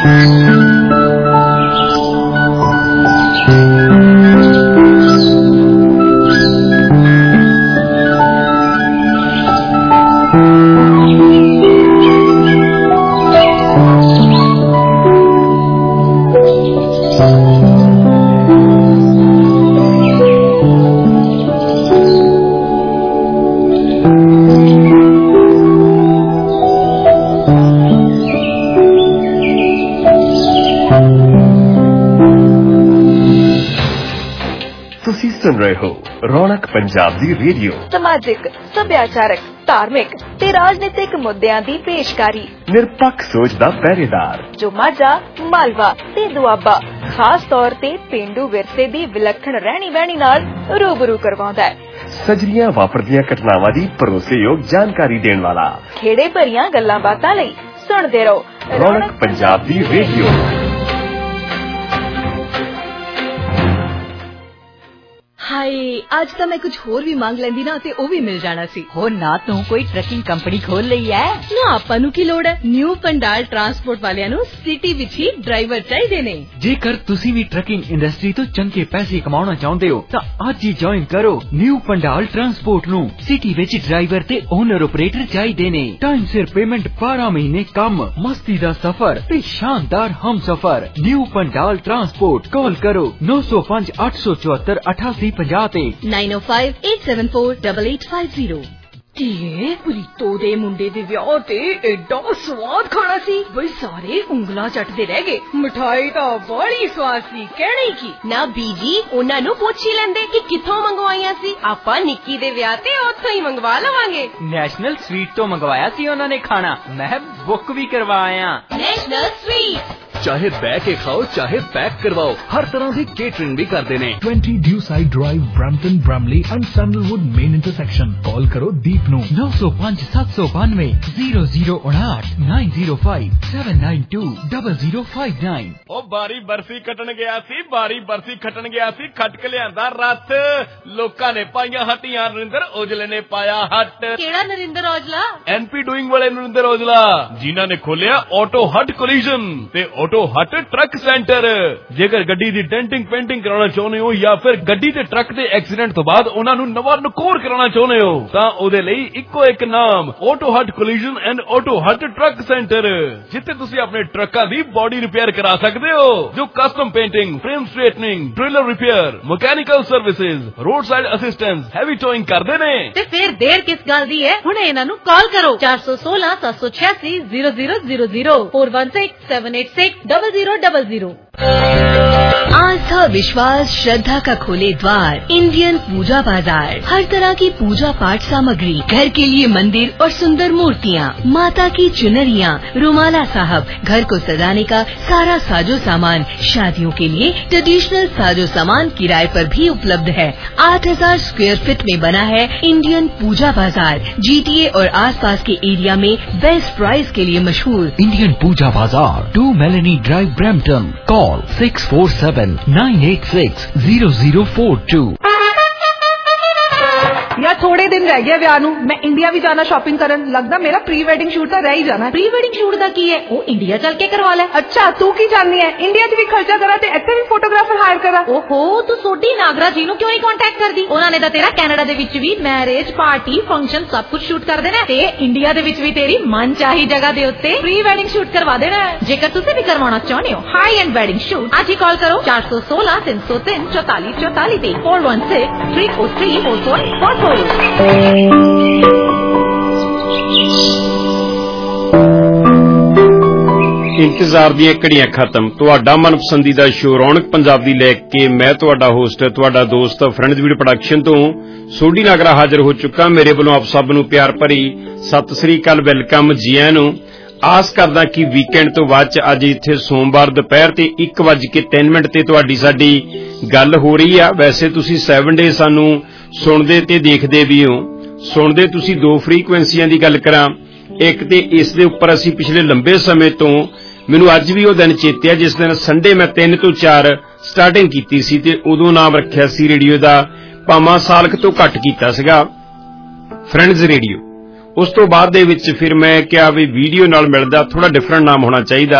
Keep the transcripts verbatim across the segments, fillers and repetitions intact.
ਰੌਣਕ ਪੰਜਾਬ ਦੀ ਰੇਡੀਓ ਸਮਾਜਿਕ, ਸੱਭਿਆਚਾਰਕ, ਧਾਰਮਿਕ ਤੇ ਰਾਜਨੀਤਿਕ ਮੁੱਦਿਆਂ ਦੀ ਪੇਸ਼ਕਾਰੀ, ਨਿਰਪੱਖ ਸੋਚ ਦਾ ਪਹਿਰੇਦਾਰ ਜੋ ਮਾਝਾ, ਮਾਲਵਾ ਤੇ ਦੁਆਬਾ ਖਾਸ ਤੌਰ ਤੇ ਪੇਂਡੂ ਵਿਰਸੇ ਦੀ ਵਿਲੱਖਣ ਰਹਿਣੀ ਬਹਿਣੀ ਨਾਲ ਰੂਬਰੂ ਕਰਵਾਉਂਦਾ ਹੈ। ਸਜਰੀਆਂ ਵਾਪਰਦੀਆਂ ਘਟਨਾਵਾਂ ਦੀ ਭਰੋਸੇਯੋਗ ਜਾਣਕਾਰੀ ਦੇਣ ਵਾਲਾ, ਖੇੜੇ ਭਰੀਆਂ ਗੱਲਾਂ ਬਾਤਾਂ ਲਈ ਸੁਣਦੇ ਰਹੋ ਰੌਣਕ ਪੰਜਾਬ ਦੀ ਰੇਡੀਓ। ਹਾਏ, ਅੱਜ ਤਾਂ ਮੈਂ ਕੁਝ ਹੋਰ ਵੀ ਮੰਗ ਲੈਂਦੀ ਨਾ ਤੇ ਉਹ ਵੀ ਮਿਲ ਜਾਣਾ ਸੀ। ਹੋਰ ਨਾ ਤੂੰ ਕੋਈ ਟਰੱਕਿੰਗ ਕੰਪਨੀ ਖੋਲ ਲਈ ਐ? ਨਾ ਆਪਾਂ ਨੂੰ ਕੀ ਲੋੜ ਹੈ, ਨਿਊ ਪੰਡਾਲ ਟਰਾਂਸਪੋਰਟ ਵਾਲਿਆਂ ਨੂੰ ਸਿਟੀ ਵਿੱਚ ਹੀ ਡਰਾਈਵਰ ਚਾਹੀਦੇ ਨੇ। ਜੇਕਰ ਤੁਸੀਂ ਵੀ ਟਰੱਕਿੰਗ ਇੰਡਸਟਰੀ ਤੋਂ ਚੰਗੇ ਪੈਸੇ ਕਮਾਉਣਾ ਚਾਹੁੰਦੇ ਹੋ ਤਾਂ ਅੱਜ ਹੀ ਜੁਆਇਨ ਕਰੋ ਨਿਊ ਪੰਡਾਲ ਟਰਾਂਸਪੋਰਟ ਨੂੰ। ਸਿਟੀ ਵਿੱਚ ਡਰਾਈਵਰ ਤੇ ਓਨਰ ਆਪਰੇਟਰ ਚਾਹੀਦੇ ਨੇ। ਟਾਈਮ ਸਿਰ ਪੇਮੈਂਟ, ਬਾਰਾਂ ਮਹੀਨੇ ਕੰਮ, ਮਸਤੀ ਦਾ ਸਫ਼ਰ ਤੇ ਸ਼ਾਨਦਾਰ ਹਮਸਫ਼ਰ। ਨਿਊ ਪੰਡਾਲ ਟਰਾਂਸਪੋਰਟ, ਕਾਲ ਕਰੋ ਨੌ ਸੌ ਪੰਜ ਅੱਠ ਸੌ ਚੁਹੱਤਰ ਅਠਾਸੀ ਪੰਜਾਹ ਤੇ nine O five eight seven four double eight five zero. ਧੀਏ, ਪ੍ਰੀਤੋ ਦੇ ਮੁੰਡੇ ਦੇ ਵਿਆਹ ਤੇ ਐਡਾ ਸਵਾਦ ਖਾਣਾ ਸੀ ਬਈ ਸਾਰੇ ਉਂਗਲਾਂ ਚੱਟਦੇ ਰਹਿ ਗਏ। ਮਿਠਾਈ ਤਾਂ ਬੜੀ ਸਵਾਦ ਸੀ, ਕਹਿਣੀ ਕੀ। ਨਾ ਬੀਜੀ, ਉਹਨਾਂ ਨੂੰ ਪੁੱਛ ਹੀ ਲੈਂਦੇ ਕਿ ਕਿੱਥੋਂ ਮੰਗਵਾਈਆਂ ਸੀ। ਆਪਾਂ ਨਿੱਕੀ ਦੇ ਵਿਆਹ ਤੇ ਉੱਥੋਂ ਹੀ ਮੰਗਵਾ ਲਵਾਂਗੇ। ਨੈਸ਼ਨਲ ਸਵੀਟ ਤੋਂ ਮੰਗਵਾਇਆ ਸੀ ਉਹਨਾਂ ਨੇ ਖਾਣਾ, ਮੈਂ ਬੁੱਕ ਵੀ ਕਰਵਾਇਆ। ਨੈਸ਼ਨਲ ਸਵੀਟ, ਚਾਹੇ ਬਹਿ ਕੇ ਖਾਓ ਚਾਹੇ ਪੈਕ ਕਰਵਾਓ, ਹਰ ਤਰ੍ਹਾਂ ਦੀ ਕੇਟਰਿੰਗ ਵੀ ਕਰਦੇ ਨੇ। twenty Dewside Drive, Brampton, Bramley and Sandalwood main intersection। ਕਾਲ ਕਰੋ ਦੀਪ ਨੂੰ ਨੌ ਸੌ ਪੰਜ ਸੱਤ ਸੌ ਬਾਨਵੇਂ ਜ਼ੀਰੋ ਜ਼ੀਰੋ ਉਣਾਹਠ nine zero five seven nine two double zero five nine. ਉਹ ਬਾਰੀ ਬਰਸੀ ਕੱਟਣ ਗਿਆ ਸੀ, ਬਾਰੀ ਬਰਸੀ ਖੱਟਣ ਗਿਆ ਸੀ, ਖੱਟ ਕੇ ਲਿਆਂਦਾ ਰੱਥ। ਲੋਕਾਂ ਨੇ ਪਾਈਆਂ ਹੱਟੀਆਂ, ਨਰਿੰਦਰ ਔਜਲੇ ਨੇ ਪਾਇਆ ਹੱਟ। ਕਿਹੜਾ ਨਰਿੰਦਰ ਔਜਲਾ? ਐਨਪੀ ਡੂਇੰਗ ਵਾਲੇ ਨਰਿੰਦਰ ਔਜਲਾ, ਜਿਨ੍ਹਾਂ ਨੇ ਖੋਲਿਆ ਆਟੋ ਹੱਟ ਕੋਲੀਜਨ ਤੇ ਆਟੋ ਹੱਟ ਟਰੱਕ ਸੈਂਟਰ। ਜੇਕਰ ਗੱਡੀ ਦੀ ਡੈਂਟਿੰਗ ਪੇਂਟਿੰਗ ਕਰਾਉਣਾ ਚਾਹੁੰਦੇ ਹੋ ਜਾਂ ਫਿਰ ਗੱਡੀ ਤੇ ਟਰੱਕ ਦੇ ਐਕਸੀਡੈਂਟ ਤੋਂ ਬਾਅਦ ਉਹਨਾਂ ਨੂੰ ਨਵਾਂ ਨਕੋਰ ਕਰਾਉਣਾ ਚਾਹੁੰਦੇ ਹੋ ਤਾਂ ਉਹਦੇ ਲਈ ਇੱਕੋ ਇੱਕ ਨਾਮ, auto hut collision and auto hut truck centre, ਜਿੱਥੇ ਤੁਸੀਂ ਆਪਣੇ ਟਰੱਕਾਂ ਦੀ ਬੋਡੀ ਰਿਪੇਅਰ ਕਰਾ ਸਕਦੇ ਹੋ, ਜੋ custom painting, frame straightening, trailer repair, mechanical services, road side assistance, heavy towing ਕਰਦੇ ਨੇ। ਤੇ ਫਿਰ ਦੇਰ ਕਿਸ ਗੱਲ ਦੀ ਹੈ, ਹੁਣੇ ਇਹਨਾਂ ਨੂੰ ਕਾਲ ਕਰੋ ਚਾਰ ਸੌ ਸੋਲਾਂ ਸੱਤ ਸੌ ਛਿਆਸੀ zero zero zero zero four one six seven eight six double zero double zero. आस्था, विश्वास, श्रद्धा का खोले द्वार इंडियन पूजा बाजार। हर तरह की पूजा पाठ सामग्री, घर के लिए मंदिर और सुंदर मूर्तियाँ, माता की चुनरियाँ, रुमाला साहब, घर को सजाने का सारा साजो सामान, शादियों के लिए ट्रेडिशनल साजो सामान किराए पर भी उपलब्ध है। आठ हजार स्क्वायर फीट में बना है इंडियन पूजा बाजार। जीटीए और आसपास के एरिया में बेस्ट प्राइस के लिए मशहूर Indian Puja Bazaar, two Melanie drive, Brampton. Call six four seven nine eight six zero zero four two. यार थोड़े दिन रह गए ਵਿਆਹ ਨੂੰ, ਮੈਂ ਇੰਡੀਆ ਵੀ ਜਾਣਾ ਸ਼ਾਪਿੰਗ ਕਰਨ। ਲੱਗਦਾ ਮੇਰਾ ਪ੍ਰੀ ਵੈਡਿੰਗ ਸ਼ੂਟ ਤਾਂ ਰਹਿ ਹੀ ਜਾਣਾ। ਪ੍ਰੀ ਵੈਡਿੰਗ ਸ਼ੂਟ ਦਾ ਕੀ ਹੈ, ਉਹ ਇੰਡੀਆ ਚੱਲ ਕੇ ਕਰਵਾ ਲੈ। ਅੱਛਾ, ਤੂੰ ਕੀ ਚਾਹਨੀ ਹੈ, ਇੰਡੀਆ 'ਚ ਵੀ ਖਰਚਾ ਕਰਾਂ ਤੇ ਇੱਥੇ ਵੀ ਫੋਟੋਗ੍ਰਾਫਰ ਹਾਇਰ ਕਰਾਂ? ਓਹੋ, ਤੂੰ ਸੋਢੀ ਨਾਗਰਾ ਜੀ ਨੂੰ ਕਿਉਂ ਨਹੀਂ ਕੰਟੈਕਟ ਕਰਦੀ? ਉਹਨਾਂ ਨੇ ਤਾਂ ਤੇਰਾ ਕੈਨੇਡਾ ਦੇ ਵਿੱਚ ਵੀ ਮੈਰਿਜ, ਪਾਰਟੀ, ਫੰਕਸ਼ਨ ਸਭ ਕੁਝ ਸ਼ੂਟ ਕਰਦੇ ਨੇ ਤੇ ਇੰਡੀਆ ਦੇ ਵਿੱਚ ਵੀ ਤੇਰੀ ਮਨਚਾਹੀ ਜਗ੍ਹਾ ਦੇ ਉੱਤੇ ਪ੍ਰੀ ਵੈਡਿੰਗ ਸ਼ੂਟ ਕਰਵਾ ਦੇਣਾ। ਜੇਕਰ ਤੁਸੀਂ ਵੀ ਕਰਵਾਉਣਾ ਚਾਹੁੰਦੇ ਹੋ ਹਾਈ ਐਂਡ ਵੈਡਿੰਗ ਸ਼ੂਟ, ਅੱਜ ਹੀ ਕਾਲ ਕਰੋ ਚਾਰ ਸੌ ਸੋਲਾਂ ਤਿੰਨ ਸੌ ਤਿੰਨ ਚੌਤਾਲੀ ਚੌਤਾਲੀ ਤੇ four one six three four three four four four four. ਇੰਤਜ਼ਾਰ ਦੀਆਂ ਘੜੀਆਂ ਖਤਮ। ਤੁਹਾਡਾ ਮਨਪਸੰਦੀਦਾ ਸ਼ੋਅ ਰੌਣਕ ਪੰਜਾਬ ਦੀ ਲੈ ਕੇ ਮੈਂ ਤੁਹਾਡਾ ਹੋਸਟ, ਤੁਹਾਡਾ ਦੋਸਤ ਫਰੈਂਡਜ਼ ਵੀਡੀਓ ਪ੍ਰੋਡਕਸ਼ਨ ਤੋਂ ਸੋਢੀ ਨਾਗਰਾ ਹਾਜ਼ਰ ਹੋ ਚੁੱਕਾ। ਮੇਰੇ ਵੱਲੋਂ ਆਪ ਸਭ ਨੂੰ ਪਿਆਰ ਭਰੀ ਸਤਿ ਸ੍ਰੀ ਅਕਾਲ, ਵੈਲਕਮ ਜੀ ਆਇਆਂ ਨੂੰ। ਆਸ ਕਰਦਾ ਕਿ ਵੀਕਐਂਡ ਤੋਂ ਬਾਅਦ ਚ ਅੱਜ ਇੱਥੇ ਸੋਮਵਾਰ ਦੁਪਹਿਰ ਤੇ ਇੱਕ ਵੱਜ ਕੇ ਤਿੰਨ ਮਿੰਟ ਤੇ ਤੁਹਾਡੀ ਸਾਡੀ ਗੱਲ ਹੋ ਰਹੀ ਆ। ਵੈਸੇ ਤੁਸੀਂ ਸੈਵਨ ਡੇ ਸਾਨੂੰ ਸੁਣਦੇ ਤੇ ਦੇਖਦੇ ਵੀ ਹੋ। ਸੁਣਦੇ ਤੁਸੀਂ ਦੋ ਫ੍ਰੀਕੁਐਂਸੀਆਂ ਦੀ ਗੱਲ ਕਰਾਂ, ਇੱਕ ਤੇ ਇਸ ਦੇ ਉੱਪਰ ਅਸੀਂ ਪਿਛਲੇ ਲੰਬੇ ਸਮੇਂ ਤੋਂ, ਮੈਨੂੰ ਅੱਜ ਵੀ ਉਹ ਦਿਨ ਚੇਤੇ ਆ ਜਿਸ ਦਿਨ ਸੰਡੇ ਮੈਂ ਤਿੰਨ ਤੋਂ ਚਾਰ ਸਟਾਰਟਿੰਗ ਕੀਤੀ ਸੀ ਤੇ ਉਦੋਂ ਨਾਮ ਰੱਖਿਆ ਸੀ ਰੇਡੀਓ ਦਾ, ਭਾਵੇਂ ਸਾਲ ਤੋਂ ਘੱਟ ਕੀਤਾ ਸੀਗਾ, ਫਰੈਂਡਜ਼ ਰੇਡੀਓ। ਉਸ ਤੋਂ ਬਾਅਦ ਦੇ ਵਿੱਚ ਫਿਰ ਮੈਂ ਕਿਹਾ ਵੀ ਵੀਡੀਓ ਨਾਲ ਮਿਲਦਾ ਥੋੜਾ ਡਿਫਰੈਂਟ ਨਾਮ ਹੋਣਾ ਚਾਹੀਦਾ।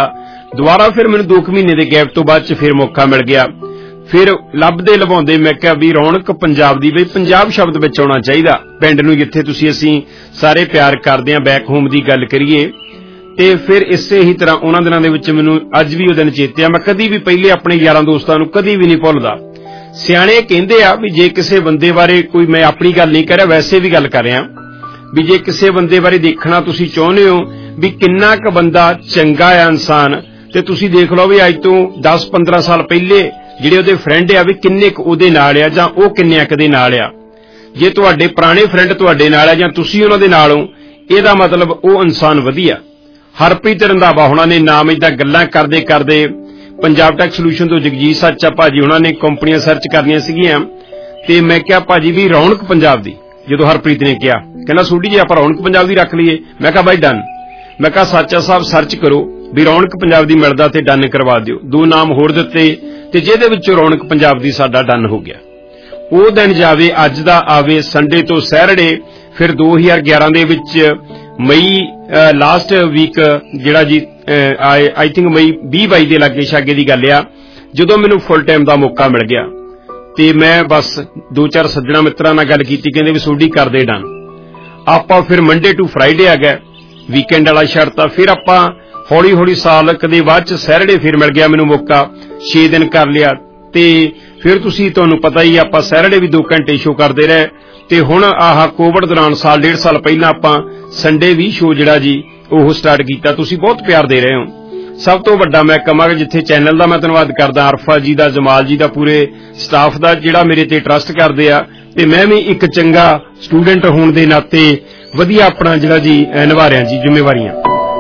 ਦੁਬਾਰਾ ਫਿਰ ਮੈਨੂੰ ਦੋ ਕੁ ਮਹੀਨੇ ਦੇ ਗੈਪ ਤੋਂ ਬਾਅਦ ਚ ਫਿਰ ਮੌਕਾ ਮਿਲ ਗਿਆ। ਫਿਰ ਲੱਭਦੇ ਲਵਾਉਂਦੇ ਮੈਂ ਕਿਹਾ ਵੀ ਰੌਣਕ ਪੰਜਾਬ ਦੀ, ਬਈ ਪੰਜਾਬ ਸ਼ਬਦ ਵਿੱਚ ਆਉਣਾ ਚਾਹੀਦਾ ਪਿੰਡ ਨੂੰ, ਜਿੱਥੇ ਤੁਸੀਂ ਅਸੀਂ ਸਾਰੇ ਪਿਆਰ ਕਰਦੇ ਹਾਂ। ਬੈਕ ਹੋਮ ਦੀ ਗੱਲ ਕਰੀਏ ਤੇ ਫਿਰ ਇਸੇ ਹੀ ਤਰ੍ਹਾਂ ਉਹਨਾਂ ਦਿਨਾਂ ਦੇ ਵਿੱਚ ਮੈਨੂੰ ਅੱਜ ਵੀ ਉਹ ਦਿਨ ਚੇਤੇ ਆ। ਮੈਂ ਕਦੀ ਵੀ ਪਹਿਲੇ ਆਪਣੇ ਯਾਰਾਂ ਦੋਸਤਾਂ ਨੂੰ ਕਦੀ ਵੀ ਨਹੀਂ ਭੁੱਲਦਾ। ਸਿਆਣੇ ਕਹਿੰਦੇ ਆ ਵੀ ਜੇ ਕਿਸੇ ਬੰਦੇ ਬਾਰੇ ਕੋਈ, ਮੈਂ ਆਪਣੀ ਗੱਲ ਨਹੀਂ ਕਰ ਰਿਹਾ, ਵੈਸੇ ਵੀ ਗੱਲ ਕਰ ਰਿਹਾ ਵੀ ਜੇ ਕਿਸੇ ਬੰਦੇ ਬਾਰੇ ਦੇਖਣਾ ਤੁਸੀਂ ਚਾਹੁੰਦੇ ਹੋ ਵੀ ਕਿੰਨਾ ਕੁ ਬੰਦਾ ਚੰਗਾ ਆ ਇਨਸਾਨ, ਤੇ ਤੁਸੀਂ ਦੇਖ ਲਓ ਵੀ ਅੱਜ ਤੋਂ ਦਸ ਪੰਦਰਾਂ ਸਾਲ ਪਹਿਲੇ ਜਿਹੜੇ ਉਹਦੇ ਫਰੈਂਡ ਆ ਵੀ ਕਿੰਨੇ ਕੁ ਉਹਦੇ ਨਾਲ ਆ ਜਾਂ ਉਹ ਕਿੰਨਿਆਂ ਕੁ ਦੇ ਨਾਲ ਆ। ਜੇ ਤੁਹਾਡੇ ਪੁਰਾਣੇ ਫਰੈਂਡ ਤੁਹਾਡੇ ਨਾਲ ਆ ਜਾਂ ਤੁਸੀਂ ਉਹਨਾਂ ਦੇ ਨਾਲ ਹੋ, ਇਹਦਾ ਮਤਲਬ ਉਹ ਇਨਸਾਨ ਵਧੀਆ। ਹਰਪ੍ਰੀਤ ਰੰਧਾਵਾ ਹੁਣਾਂ ਨੇ ਨਾਮ ਏਦਾਂ ਗੱਲਾਂ ਕਰਦੇ ਕਰਦੇ ਪੰਜਾਬ ਟੈਕ ਸੋਲੂਸ਼ਨ ਤੋਂ ਜਗਜੀਤ ਸੱਚਾ ਭਾਜੀ ਉਹਨਾਂ ਨੇ ਕੰਪਨੀਆਂ ਸਰਚ ਕਰਨੀਆਂ ਸੀਗੀਆਂ ਤੇ ਮੈਂ ਕਿਹਾ ਭਾਜੀ ਵੀ ਰੌਣਕ ਪੰਜਾਬ ਦੀ, ਜਦੋਂ ਹਰਪ੍ਰੀਤ ਨੇ ਕਿਹਾ ਕਹਿੰਦਾ ਸੋਢੀ ਜੇ ਆਪਾਂ ਰੌਣਕ ਪੰਜਾਬ ਦੀ ਰੱਖ ਲਈਏ, ਮੈਂ ਕਿਹਾ ਬਾਈ ਡਨ। ਮੈਂ ਕਿਹਾ ਸੱਚਾ ਸਾਹਿਬ ਸਰਚ ਕਰੋ ਵੀ ਰੌਣਕ ਪੰਜਾਬ ਦੀ ਮਿਲਦਾ ਤੇ ਡਨ ਕਰਵਾ ਦਿਓ। ਦੋ ਨਾਮ ਹੋਰ ਦਿੱਤੇ ਤੇ ਜਿਹਦੇ ਵਿੱਚੋਂ ਰੌਣਕ ਪੰਜਾਬ ਦੀ ਸਾਡਾ ਡਨ ਹੋ ਗਿਆ। ਉਹ ਦਿਨ ਜਾਵੇ ਅੱਜ ਦਾ ਆਵੇ, ਸੰਡੇ ਤੋਂ ਸੈਟਰਡੇ। ਫਿਰ ਦੋ ਹਜ਼ਾਰ ਗਿਆਰਾਂ ਦੇ ਵਿੱਚ ਮਈ ਲਾਸਟ ਵੀਕ ਜਿਹੜਾ ਜੀ ਆਈ ਥਿੰਕ ਮਈ ਵੀਹ ਬਾਈ ਦੇ ਲਾਗੇ ਛਾਗੇ ਦੀ ਗੱਲ ਆ, ਜਦੋਂ ਮੈਨੂੰ ਫੁੱਲ ਟਾਈਮ ਦਾ ਮੌਕਾ ਮਿਲ ਗਿਆ ਤੇ ਮੈਂ ਬਸ ਦੋ ਚਾਰ ਸੱਜਣਾ ਮਿੱਤਰਾਂ ਨਾਲ ਗੱਲ ਕੀਤੀ, ਕਹਿੰਦੇ ਵੀ ਸੋਢੀ ਕਰਦੇ ਡਨ। ਆਪਾਂ ਫਿਰ ਮੰਡੇ ਟੂ ਫਰਾਈਡੇ ਆ ਗਏ, ਵੀਕਐਂਡ ਵਾਲਾ ਛੱਡਤਾ। ਫਿਰ ਆਪਾਂ ਹੌਲੀ ਹੌਲੀ ਸਾਲ ਕਦੇ ਬਾਅਦ ਚ ਸੈਟਰਡੇ ਫਿਰ ਮਿਲ ਗਿਆ ਮੈਨੂੰ ਮੌਕਾ, ਛੇ ਦਿਨ ਕਰ ਲਿਆ ਤੇ ਫਿਰ ਤੁਸੀਂ ਤੁਹਾਨੂੰ ਪਤਾ ਹੀ ਆਪਾਂ ਸੈਟਰਡੇ ਵੀ ਦੋ ਘੰਟੇ ਸ਼ੋਅ ਕਰਦੇ ਰਹੇ ਤੇ ਹੁਣ ਆਹ ਕੋਵਿਡ ਦੌਰਾਨ ਸਾਲ ਡੇਢ ਸਾਲ ਪਹਿਲਾਂ ਆਪਾਂ ਸੰਡੇ ਵੀ ਸ਼ੋਅ ਜਿਹੜਾ ਜੀ ਉਹ ਸਟਾਰਟ ਕੀਤਾ। ਤੁਸੀਂ ਬਹੁਤ ਪਿਆਰ ਦੇ ਰਹੇ ਹੋ। ਸਭ ਤੋਂ ਵੱਡਾ ਮੈਂ ਕਹਾਂਗਾ ਜਿੱਥੇ ਚੈਨਲ ਦਾ ਮੈਂ ਧੰਨਵਾਦ ਕਰਦਾ ਅਰਫਾ ਜੀ ਦਾ, ਜਮਾਲ ਜੀ ਦਾ, ਪੂਰੇ ਸਟਾਫ ਦਾ ਜਿਹੜਾ ਮੇਰੇ ਤੇ ਟਰਸਟ ਕਰਦੇ ਆ, ਤੇ ਮੈਂ ਵੀ ਇੱਕ ਚੰਗਾ ਸਟੂਡੈਂਟ ਹੋਣ ਦੇ ਨਾਤੇ ਵਧੀਆ ਆਪਣਾ ਜਿਹੜਾ ਜੀ ਨਿਭਾ ਰਿਹਾ ਜੀ ਜ਼ਿੰਮੇਵਾਰੀਆਂ।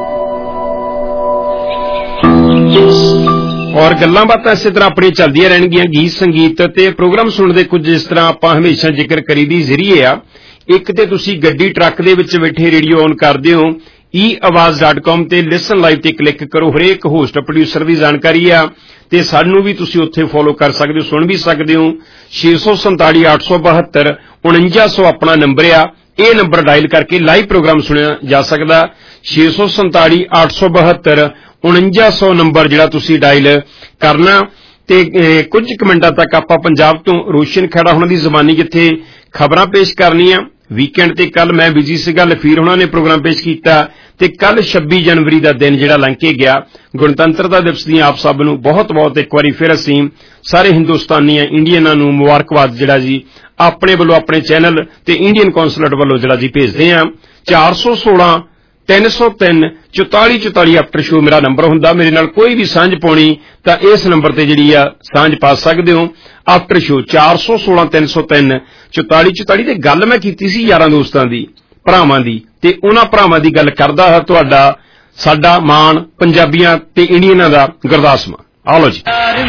ਔਰ ਗੱਲਾਂ ਬਾਤਾਂ ਇਸੇ ਤਰ੍ਹਾਂ ਆਪਣੀਆਂ ਚੱਲਦੀਆਂ ਰਹਿਣਗੀਆਂ। ਗੀਤ ਸੰਗੀਤ ਤੇ ਪ੍ਰੋਗਰਾਮ ਸੁਣਨ ਦੇ ਕੁਝ ਇਸ ਤਰ੍ਹਾਂ ਆਪਾਂ ਹਮੇਸ਼ਾ ਜ਼ਿਕਰ ਕਰੀਦੀ ਜ਼ਰੀਏ ਆ। ਇੱਕ ਤੇ ਤੁਸੀਂ ਗੱਡੀ ਟਰੱਕ ਦੇ ਵਿੱਚ ਬੈਠੇ ਰੇਡੀਓ ਔਨ ਕਰਦੇ ਹੋ, ਈ ਆਵਾਜ਼ ਡਾਟ ਕਾਮ ਤੇ ਲਿਸਨ ਲਾਈਵ ਤੇ ਕਲਿੱਕ ਕਰੋ। ਹਰੇਕ ਹੋਸਟ ਪ੍ਰੋਡਿਊਸਰ ਦੀ ਜਾਣਕਾਰੀ ਆ ਤੇ ਸਾਨੂੰ ਵੀ ਤੁਸੀਂ ਉੱਥੇ ਫੋਲੋ ਕਰ ਸਕਦੇ ਹੋ, ਸੁਣ ਵੀ ਸਕਦੇ ਹੋ। ਛੇ ਸੌ ਸੰਤਾਲੀ ਅੱਠ ਸੌ ਬਹੱਤਰ ਉਣੰਜਾ ਸੌ ਆਪਣਾ ਨੰਬਰ ਆ, ਇਹ ਨੰਬਰ ਡਾਇਲ ਕਰਕੇ ਲਾਈਵ ਪ੍ਰੋਗਰਾਮ ਸੁਣਿਆ ਜਾ ਸਕਦਾ। ਛੇ ਸੌ ਸੰਤਾਲੀ ਅੱਠ ਸੌ ਬਹੱਤਰ ਉਣੰਜਾ ਸੌ ਨੰਬਰ ਜਿਹੜਾ ਤੁਸੀਂ ਡਾਇਲ ਕਰਨਾ ਤੇ ਕੁਝ ਕੁ ਮਿੰਟਾਂ ਤੱਕ ਆਪਾਂ ਪੰਜਾਬ ਤੋਂ ਰੋਸ਼ਨ ਖੇੜਾ ਉਹਨਾਂ ਦੀ ਜ਼ਬਾਨੀ ਜਿੱਥੇ ਖਬਰਾਂ ਪੇਸ਼ ਕਰਨੀਆਂ। ਵੀਕਐਂਡ ਤੇ ਕੱਲ ਮੈਂ ਬਿਜੀ ਸੀਗਾ, ਲਫੀਰ ਉਹਨਾਂ ਨੇ ਪ੍ਰੋਗਰਾਮ ਪੇਸ਼ ਕੀਤਾ ਤੇ ਕੱਲ ਛੱਬੀ ਜਨਵਰੀ ਦਾ ਦਿਨ ਜਿਹੜਾ ਲੰਘ ਕੇ ਗਿਆ, ਗਣਤੰਤਰਤਾ ਦਿਵਸ ਦੀਆਂ ਆਪ ਸਭ ਨੂੰ ਬਹੁਤ ਬਹੁਤ ਇੱਕ ਵਾਰੀ ਫਿਰ ਅਸੀਂ ਸਾਰੇ ਹਿੰਦੁਸਤਾਨੀਆਂ ਇੰਡੀਅਨਾਂ ਨੂੰ ਮੁਬਾਰਕਬਾਦ ਜਿਹੜਾ ਜੀ ਆਪਣੇ ਵੱਲੋਂ ਆਪਣੇ ਚੈਨਲ ਤੇ ਇੰਡੀਅਨ ਕੌਂਸੂਲੇਟ ਵੱਲੋਂ ਜਿਹੜਾ ਜੀ ਭੇਜਦੇ ਹਾਂ। ਚਾਰ ਸੌ ਸੋਲਾਂ ਤਿੰਨ ਸੌ ਤਿੰਨ ਚੁਤਾਲੀ ਚੁਤਾਲੀ ਆਫਟਰ ਸ਼ੋ ਮੇਰਾ ਨੰਬਰ ਹੁੰਦਾ। ਮੇਰੇ ਨਾਲ ਕੋਈ ਵੀ ਸਾਂਝ ਪਾਉਣੀ ਤਾਂ ਇਸ ਨੰਬਰ ਤੇ ਜਿਹੜੀ ਆ ਸਾਂਝ ਪਾ ਸਕਦੇ ਹੋ। ਆਫਟਰ ਸ਼ੋ ਚਾਰ ਸੌ ਸੋਲਾਂ ਤਿੰਨ ਸੌ ਤਿੰਨ ਚੁਤਾਲੀ ਚੁਤਾਲੀ ਤੇ ਗੱਲ ਮੈਂ ਕੀਤੀ ਸੀ ਯਾਰਾਂ ਦੋਸਤਾਂ ਦੀ, ਭਰਾਵਾਂ ਦੀ, ਤੇ ਉਹਨਾਂ ਭਰਾਵਾਂ ਦੀ ਗੱਲ ਕਰਦਾ ਹੈ ਤੁਹਾਡਾ ਸਾਡਾ ਮਾਣ ਪੰਜਾਬੀਆਂ ਤੇ ਇੰਡੀਅਨਾਂ ਦਾ ਗੁਰਦਾਸ ਮਾਨ। ਆ ਲੋ ਜੀ।